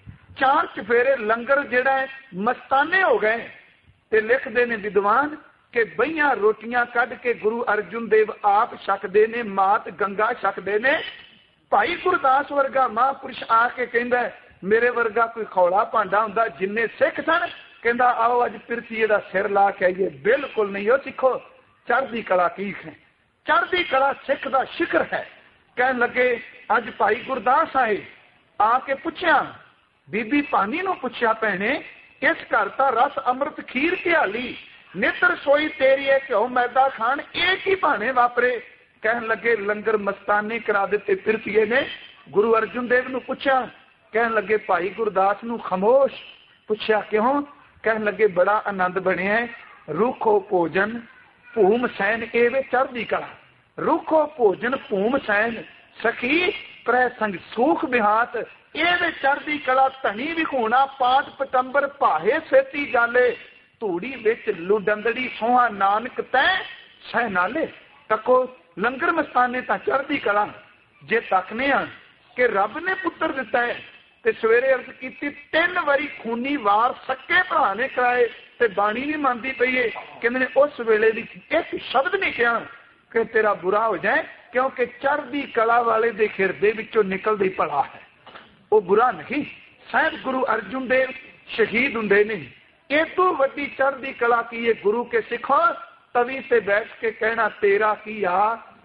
4 चफेरे लंगर जिहड़ा है मस्ताने हो गए। ते लिखते ने विद्वान कि बईयां रोटियां कढ़ के गुरु अर्जुन देव आप छकदे ने, मात गंगा छकदे ने। भाई गुरदास वर्गा महापुरुष आके कहंदा मेरे वर्गा कोई खौला भांडा हुंदा, जिन्ने सिख सन कहंदा आओ अज पिरथीए दा सिर ला के आइए। बिल्कुल नहीं, हो सिखो चढ़दी कला की है। चढ़दी कला सिख दा शिखर है। कहन लगे अज भाई गुरदास आए, आके पुछया बीबी पानी नूं पुछया भैणे इस घर दा रस अमृत खीर घियाली, नेत्र सोई तेरी है घ्यो मैदा खान, एक ही भाने वापरे। कहन लगे लंगर मस्ताने करा दिते फिरतीए ने। गुरु अर्जुन देव नूं पुछया, कहन लगे भाई गुरदास नूं खामोश। पुछया क्यों? कहन लगे बड़ा आनंद बनिया है। रूखो भोजन भूम सैन एवे चढ़दी कला। रूखो भोजन भूम सैन सखी प्रसंग सूख बिहात, एवे चढ़दी कला। धनी विखूणा पाठ पटंबर भाहे सेती जाले, धूड़ी विच लुडंदड़ी सोहा नानक तै सह नाले। तको लंगर मस्ताने तां चढ़दी कला। जे तकने आ कि रब ने पुत्र दिता है ते सवेरे अर्ज कीती 3 वारी खूनी वार सक्के भरा ने कराए ते बाणी नहीं मानती पई है। कहंदे ने उस वेले दी एक शब्द नहीं कहा कि तेरा बुरा हो जाए, क्योंकि चढ़दी कला वाले दे हिरदे विचों निकलदी भला है, वो बुरा नहीं। साहब गुरु अर्जुन देव शहीद हुंदे ने। इतों वड्डी चढ़दी कला की है गुरु के सिखो तवी से बैठ के कहना तेरा किया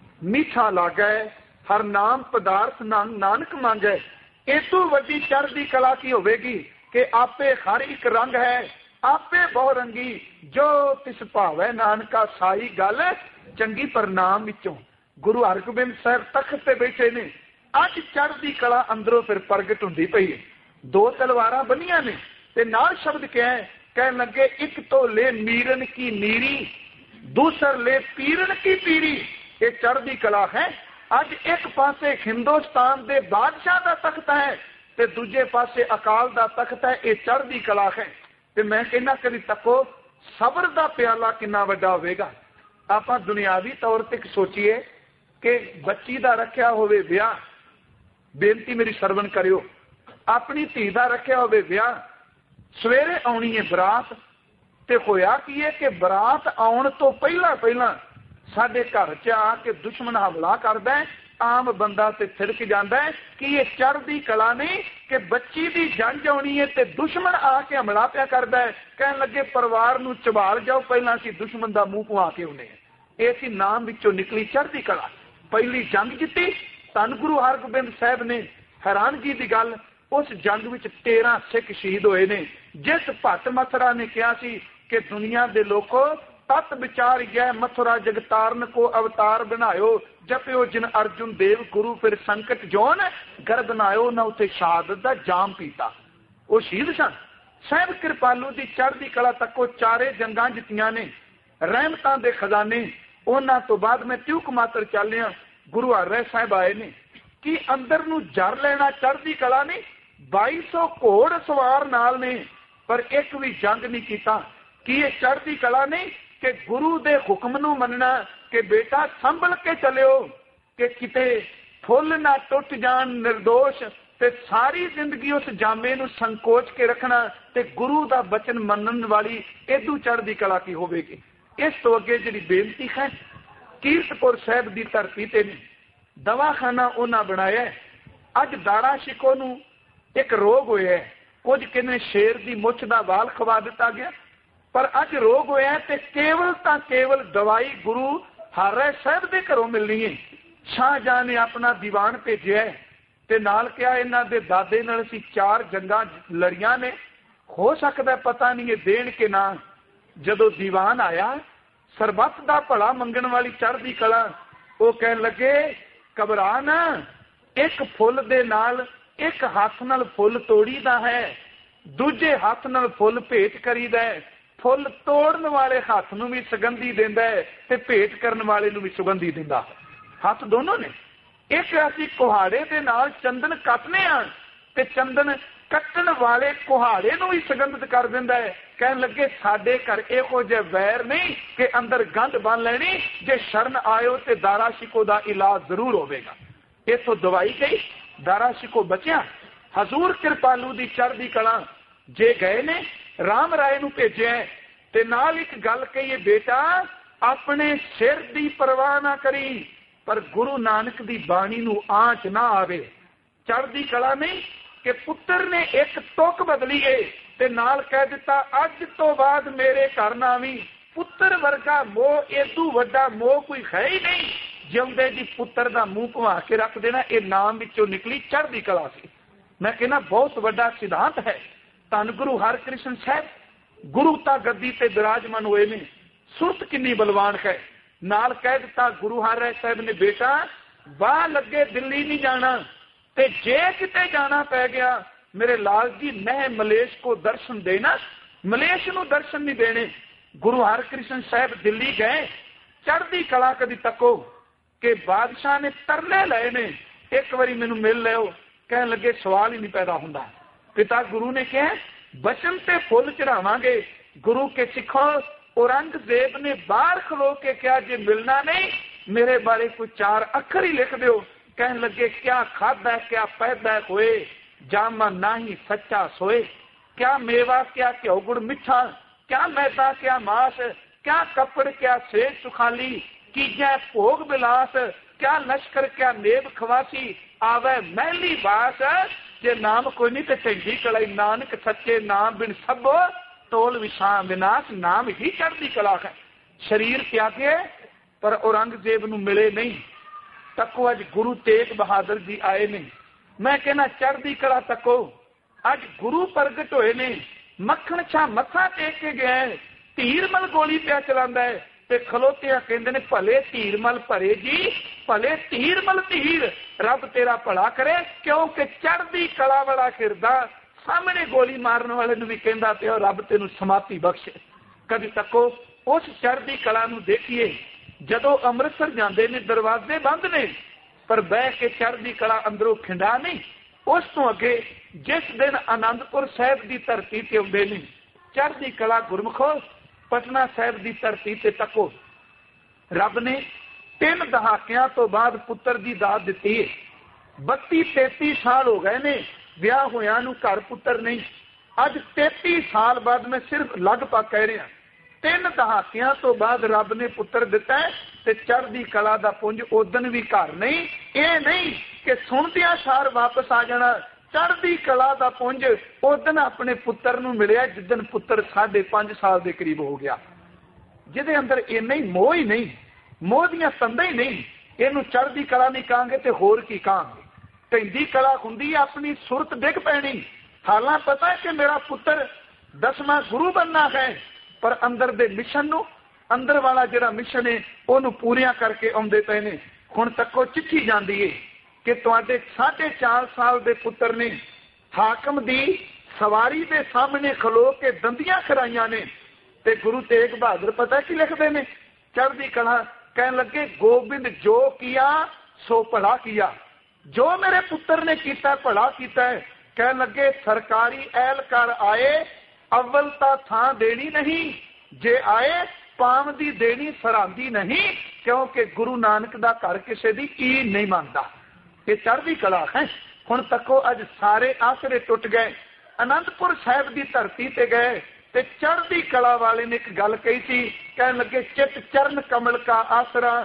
मीठा लागे, हर नाम पदार्थ नानक मांगे। इतों वड्डी चढ़दी कला की होवेगी कि आपे हर एक रंग है, आपे बहुरंगी, जो तिस भावे नानका साई गल चंगी प्रणाम विचों। गुरु हरगोबिंद साहब तख्त ते बैठे ने। अज चढ़दी कला अंदरों फिर प्रगट हुंदी पई है। 2 तलवारां बनिया ने ते नाल शब्द क्या है? कहन लगे एक तो ले मीरन की नीरी, दूसर ले पीरन की पीरी। ये चढ़दी कला है। अज एक पासे हिंदुस्तान दे बादशाह दा तख्त है ते दूजे पासे अकाल दा तख्त है। ये चढ़दी कला है। ते मैं कहना कभी तको सबर दा प्याला कितना वड्डा होवेगा। आपां दुनियावी तौर ते सोचीए कि बच्ची दा रखिया होवे विआह, बेनती मेरी सरवण करियो, अपनी धी दा रखिया होवे विआह, सवेरे आउणी है बरात ते होया की है कि बरात आउण तो पहला पहला साडे घर च आके दुश्मन हमला करदा है। आम बंदा ते थिड़क जांदा है कि ये चढ़दी कला नहीं कि बच्ची दी जंज आउणी है ते दुश्मन आके हमला पिया करदा है। कहन लगे परिवार नूं चबाल जाओ, पहला असीं दुश्मन दा मूंह पवा के आउणे आ। इस नाम विचों निकली चढ़दी कला। पहली जंग जीती धन गुरु हरगोबिंद साहब ने। हैरानगी की गल, उस जंग विच 13 सिख शहीद होए ने। जिस भट्ट मथुरा ने कहा सी कि दुनिया दे लोको तत् विचार गया मथुरा जगतारन को अवतार बनायो, जपियो जिन अर्जुन देव गुरु फिर संकट जोन घर बनायो, न उथे शहादत दा जाम पीता। वो शहीद सन। साहब कृपालू की चढ़दी कला तको 4 जंगां जितियां ने, रहमतां दे खजाने। उन्हां तो बाद मैं त्यूक मात्र चलिया गुरु हर साहब आए ने कि अंदर नूं जर लेना चढ़दी कला नहीं। 2200 घोड़ सवार नाल ने पर एक भी जंग नहीं कीता। कि ये चढ़दी कला नहीं कि गुरु दे हुक्म नूं मनना कि बेटा संभल के चलियो कि किते फुल ना टुट जान निर्दोष, ते सारी जिंदगी उस जामे नूं संकोच के रखना ते गुरु दा बचन मनन वाली एदू चढ़दी कला की होवेगी। इस तो अगे जिहड़ी बेनती है कीरतपुर साहब की धरती ते ने दवाखाना उन्हें बनाया। अज दाड़ा शिको नूं एक रोग होया है, कुछ कहने शेर की मुछ का वाल खवा दिता गया, पर अज रोग होया है ते केवल दवाई गुरु हर साहब के घरों मिलनी है। शाहजहां ने अपना दीवान भेजा है ते नाल कहा इन्हां दे दादे नाल असीं 4 जंगां लड़ियां ने, हो सकता पता नहीं है देण के ना। जदों दीवान आया सरबत दा भला मंगण वाली चढ़दी कला, वो कहन लगे घबरा ना, एक फुल दे नाल एक हाथ नाल फुल तोड़ीदा है, दूजे हाथ नाल फुल भेंट करीदा है। फुल तोड़न वाले हाथ नूं भी सुगंधी दिंदा है ते भेंट करन वाले नूं भी सुगंधी दिंदा है। हाथ दोनों ने। एक असीं कुहाड़े दे नाल चंदन कटने आ ते चंदन कट्टण वाले कुहाड़े नूं भी सुगंधित कर दिंदा है। कहन लगे साडे घर इहो जिहा वैर नहीं कि अंदर गंढ बन लैनी, जे शरण आयो ते दारा शिको दा इलाज जरूर होवेगा। इथों दवाई गई, दारा शिको बचिया। हजूर कृपालू दी चढ़दी कला जे गए ने राम राय नूं भेजिया ते नाल एक गल कही, बेटा अपने सिर दी परवाह ना करी, पर गुरु नानक दी बाणी नूं आंच ना आवे। चढ़दी कला नहीं कि पुत्र ने एक तुक बदली है ते नाल कह दिता अज तो बाद मेरे घर ना आवी। पुत्र वर्गा मोह इदू वड्डा मोह कोई है ही नहीं। जिउंदे जी पुत्र दा मुंह घुमा के रख देना, ये नाम विचों निकली चढ़दी कला सी। मैं कहना बहुत वड्डा सिद्धांत है। धन गुरु हरकृष्ण साहब गुरुता गद्दी ते विराजमान हुए ने, सुरत किन्नी बलवान है। नाल कह दिता गुरु हर राय साहब ने, बेटा वाह लगे दिल्ली नहीं जाना, ते जे किते जाना पै गया मेरे लाल जी मैं मलेश को दर्शन देना, मलेश नूं दर्शन नहीं देने। गुरु हरकृष्ण साहब दिल्ली गए, चढ़दी कला कदी तको कि बादशाह ने तरले लए ने, एक बारी मैनू मिल लियो। कहन लगे सवाल ही नहीं पैदा हुंदा। पिता गुरु ने कहा बचन ते फुल चढ़ावांगे। गुरु के सिखों औरंगजेब ने बाहर खलो के क्या जे मिलना नहीं, मेरे बारे कोई 4 अखर ही लिख दो। कहन लगे क्या खादा क्या पैदा होए, जामा नाही सच्चा सोए। क्या मेवा क्या घ्यो गुड़ मिठा, क्या मैदा क्या मास, क्या कपड़ क्या सेज सुखाली, कीजा भोग बिलास, क्या लश्कर क्या नेब खवासी, आवे महली बास। जे नाम कोई नहीं तो चंगी कलाई, नानक सच्चे नाम बिन सबो टोल विषा विनाश। नाम ही चढ़दी कला है। शरीर त्यागे पर औरंगजेब नूं मिले नहीं। तको अज गुरु तेग बहादुर जी आए ने। मैं कहना चढ़दी कला तको अज गुरु प्रगट होए ने। मक्खण छा मत्था टेक के गया है, धीरमल गोली पिया चलांदा है ते खलोतियां कहंदे ने भले धीरमल भरे जी, भले धीरमल धीर, रब तेरा भला करे। क्योंकि चढ़दी कला वाला फिरदा सामने गोली मारन वाले नूं भी कहंदा पिया रब तेनू समाधि बख्शे। कभी तको उस चढ़दी कला नूं देखिए। जदों अमृतसर जांदे ने दरवाजे बंद ने, पर बह के चढ़दी कला अंदरों खिंडा नहीं। उस तो अगे जिस दिन आनंदपुर साहब की धरती ते आउंदे ने, चढ़दी कला गुरमुखो पटना साहब की धरती ते तको रब ने 3 दहाकियां तो बाद पुत्र की दात दी है। 32-33 साल हो गए ने विआह होया नूं घर पुत्र नहीं। अज 33 साल बाद मैं सिर्फ लगभग कह रहा 3 दहाकियां तो बाद रब ने पुत्र दिता है ते चढ़दी कला दा पुंज उदन भी घर नहीं। ये नहीं कि सुनदियां सार वापस आ जाना। चढ़दी कला दा पुंज उदन अपने पुत्र नूं मिलिया जिदन पुत्र 5.5 साल के करीब हो गया, जिहदे अंदर इन्ना ही मोह ही नहीं, मोह दियां तंदां ही नहीं। इहनूं चढ़दी कला नहीं कहांगे ते होर की कहांगे। ढिंडी कला हुंदी अपनी सुरत डिग पैनी। हालां पता है कि मेरा पुत्र 10वां गुरु बनना है, पर अंदर दे मिशन नूं, अंदर वाला जिहड़ा मिशन है उहनूं पूरियां करके आउंदे पए ने। हुण तक्को चिट्ठी जांदी है कि तुहाडे 4.5 साल के पुत्र ने हाकम दी सवारी के सामने खलो के दंदियां खराइयां ने। ते गुरु तेग बहादुर पता की लिखते हैं चढ़दी कला, कहन लगे गोबिंद जो किया सो भला किया। जो मेरे पुत्र ने किया भला किया है। कहन लगे सरकारी एहलकार आए अव्वलता थां देनी नहीं, जे आए पाम दी देनी सरांदी नहीं, क्योंकि गुरु नानक दा घर किसी दी ईन नहीं मानता। ये चढ़दी कला है। हुण तको अज सारे आसरे टुट गए। आनंदपुर साहब की धरती ते गए ते चढ़दी कला वाले ने एक गल कही थी, कहन लगे चित चरण कमल का आसरा,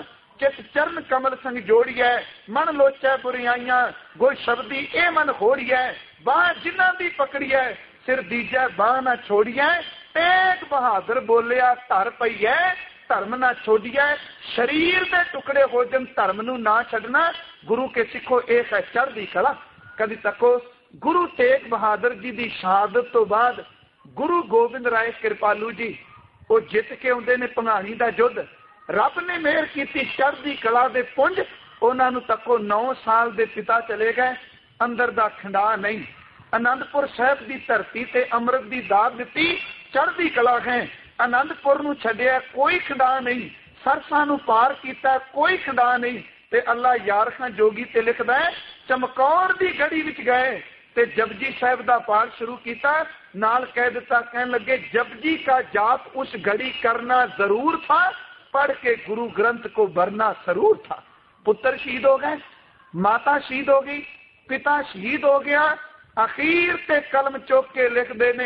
चित चरण कमल संग जोड़िए, मन लोचै बुराइयां गोई शब्दी ए मन होड़िए, बाह जिन्हां दी पकड़िए सिर दीजै बाह ना छोड़िए, तेग बहादुर बोलिया धर पईए धर्म ना छोड़िए, शरीर दे टुकड़े हो जन धर्म नू ना छड़ना, गुरु के सिखो ये है चढ़दी कला। कदी तको गुरु तेग बहादुर जी की शहादत तो बाद गुरु गोबिंद राय कृपालू जी वो जित के आउंदे ने भंगाणी दा युद्ध, रब ने मेहर की चढ़दी कला दे पुंज, उन्होंने तको 9 साल दे पिता चले गए, अंदर दा खंडा नहीं। आनंदपुर साहब की धरती ते अमृत की दात दी चढ़दी कला है, आनंदपुर नू छड्डिया कोई खंडा नहीं, सरसा नू पार किया कोई खंडा नहीं, ते अल्लाह यार खां जोगी ते लिखदा है चमकौर दी गड़ी विच गए ते जपजी साहब दा पाठ शुरू किया, नाल कह दिता कहन लगे जपजी का जाप उस घड़ी करना जरूर था, पढ़ के गुरु ग्रंथ को भरना जरूर था। पुत्र शहीद हो गए, माता शहीद हो गई, पिता शहीद हो गया, अखीर ते कलम चुक के लिख देने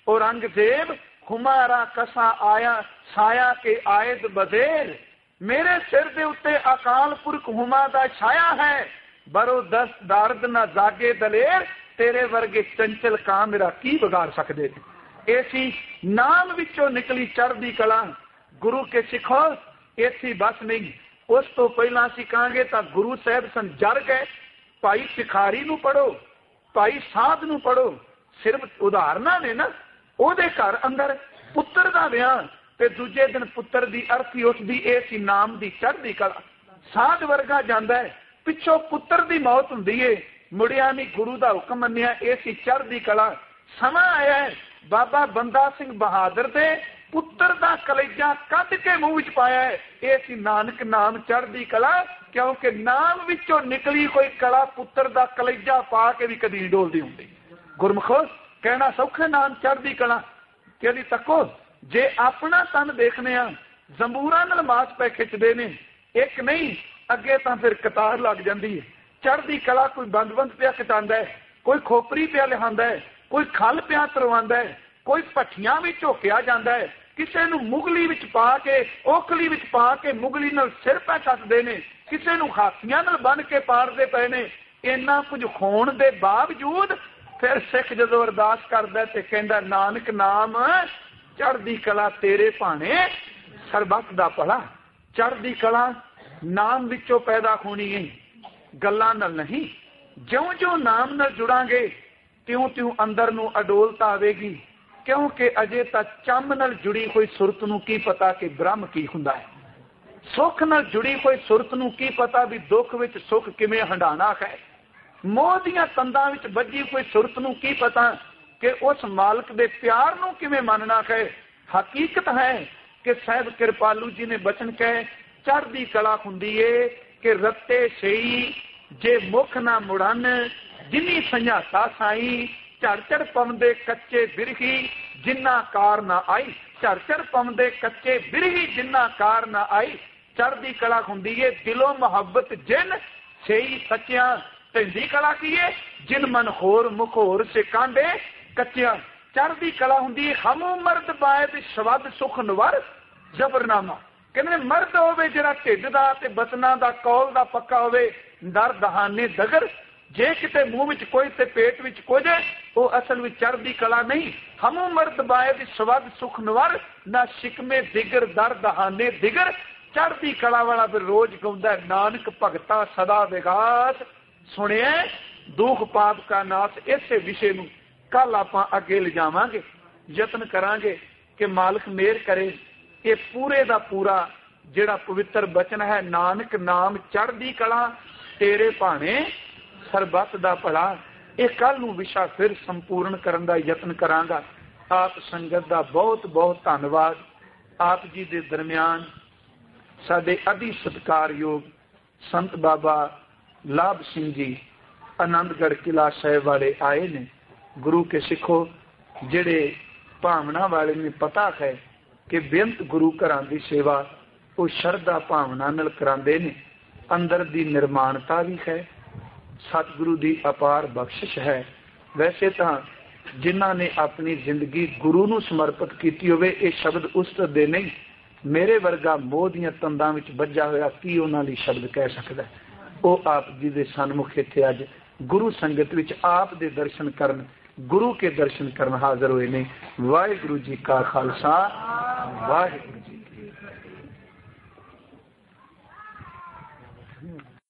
औरंगजेब खुमारा कसा आया छाया के आयद बदेर, मेरे सिर दे उत्ते अकाल पुरख हुमा दा छाया है, बरो दस दारद ना जागे दलेर, तेरे वर्गे चंचल कां मेरा की बिगाड़ सकते थे। ऐसी नाम विचों निकली चढ़दी कला। गुरु के सिखो ऐसी बस नहीं, उस तो पहला असीं कहांगे तां गुरु साहब सन जर गए, भाई भिखारी नू पढ़ो, भाई साध नू पढ़ो, सिर्फ उदाहरणा ने ना। ओदे घर अंदर पुत्र दा विआह ते दूजे दिन पुत्र दी अर्थी उठदी, ए सी नाम दी चढ़दी कला। साध वर्गा जांदा है, पिछों पुत्र दी मौत हुंदी है, मुड़िया नहीं गुरु दा हुक्म मन्निया, ए सी चढ़दी कला। समा आया है बाबा बंदा सिंह बहादुर दे पुत्र दा कलेजा कद के मुंह विच पाया है, ए सी नानक नाम चढ़दी कला, क्योंकि नाम विचों निकली कोई कला पुत्र दा कलेजा पा के भी कदी डोलदी हुंदी। गुरमुखो कहना सौखा नाम चढ़दी कला। कहदी तको जे अपना तन देखने आ जंबूरा नाल मास पै खिचदे ने, एक नहीं अगे तां फिर कतार लग जांदी है। चढ़दी कला कोई बंद पिया कटांदा है, कोई खोपरी पिया लिहांदा है, कोई खल पिया तरवांदा है, कोई भट्ठियां भी झोकिया जांदा है, किसी नूं मुगली विच पा के ओखली विच पा के मुगली नाल सिर पै कसदे ने, किसी नूं हाथियां नाल बन के पाड़दे पए ने। इन्ना कुछ होण दे बावजूद फिर सिख जदों अरदास करदा ते कहंदा नानक नाम चढ़दी कला तेरे भाणे सरबत दा भला। चढ़दी कला नाम विचों पैदा होनी है, गल्लां नाल नहीं। ज्यों ज्यों नाम नाल जुड़ांगे त्यों त्यों अंदर नूं अडोलता आवेगी, क्योंकि अजे तक चंम नाल जुड़ी कोई सुरत नूं की पता कि ब्रह्म की हुंदा है। सुख नाल जुड़ी कोई सुरत नूं की पता भी दुख विच सुख किवें हंडाना है। मोह दीआं तंदां विच बज्जी कोई सुरत नूं की पता कि उस मालक दे प्यार नूं किवें मनना है। हकीकत है कि साहिब कृपालू जी ने बचन कहे चढ़दी कला हुंदी है कि रत्ते सही जे मुख ना मुड़न, जिन्नी संझाता साई, झड़ झड़ पवंदे कच्चे बिरही जिन्ना कार ना आई, झड़ झड़ पवंदे कच्चे बिरही जिन्ना कार ना आई। चढ़दी कला हुंदी है दिलों मुहब्बत जिन सही सच्चिया, ढिंडी कला की है जिन मन होर मुख होर से कांडे कच्चिया। चढ़दी कला हुंदी है हमू मर्द बायद शवद सुख नवर जबरनामा। कहते मर्द होवे जिहड़ा ढिड दा ते बचना दा कौल दा पक्का होवे, दर दहाने दगर, जे किते मुंह विच कोई ते पेट विच कुछ, वो असल विच चढ़दी कला नहीं। हमू मर्द बायद शवद सुख नवर, ना शिकमे दिगर दर दहाने दिगर। चढ़दी कला वाला फिर रोज गाउंदा नानक भगता सदा विगास, सुनिए दुख पाप का नाश। इसे विषय नूं कल आपां अगे ले जावांगे, यतन करांगे कि मालिक मेहर करे ये पूरे दा पूरा जिहड़ा पवित्र बचन है नानक नाम चढ़दी कला तेरे भाणे सरबत दा भला। ये कल नूं विशा फिर संपूर्ण करन दा यतन करांगा। आप संगत दा बहुत बहुत धन्नवाद। आप जी दे दरमियान साडे अति सत्कारयोग संत बाबा लाभ सिंह जी आनंदगढ़ किला साहिब वाले आए ने। गुरु के सिखो जिहड़े भावना वाले ने पता है कि बेअंत गुरु घरां दी सेवा वो शरधा भावना नाल करांदे ने। अंदर दी निर्माणता भी है, सतगुरु दी अपार बख्शिश है। वैसे तो जिन्हां ने अपनी जिंदगी गुरु नूं समर्पित कीती होवे ये शब्द उस दे नहीं, मेरे वर्गा मोह दीआं तंदां विच वज्जा होया की उन्हां लई शब्द कह सकदा है। ਉਹ ਆਪ ਜੀ ਦੇ ਸਨਮੁਖ ਇੱਥੇ ਅੱਜ ਗੁਰੂ ਸੰਗਤ ਵਿੱਚ ਆਪ ਦੇ ਦਰਸ਼ਨ ਕਰਨ, ਗੁਰੂ ਕੇ ਦਰਸ਼ਨ ਕਰਨ ਹਾਜ਼ਰ ਹੋਏ ਨੇ। ਵਾਹਿਗੁਰੂ ਜੀ ਕਾ ਖਾਲਸਾ, ਵਾਹਿਗੁਰੂ ਜੀ ਕੀ ਫਤਿਹ।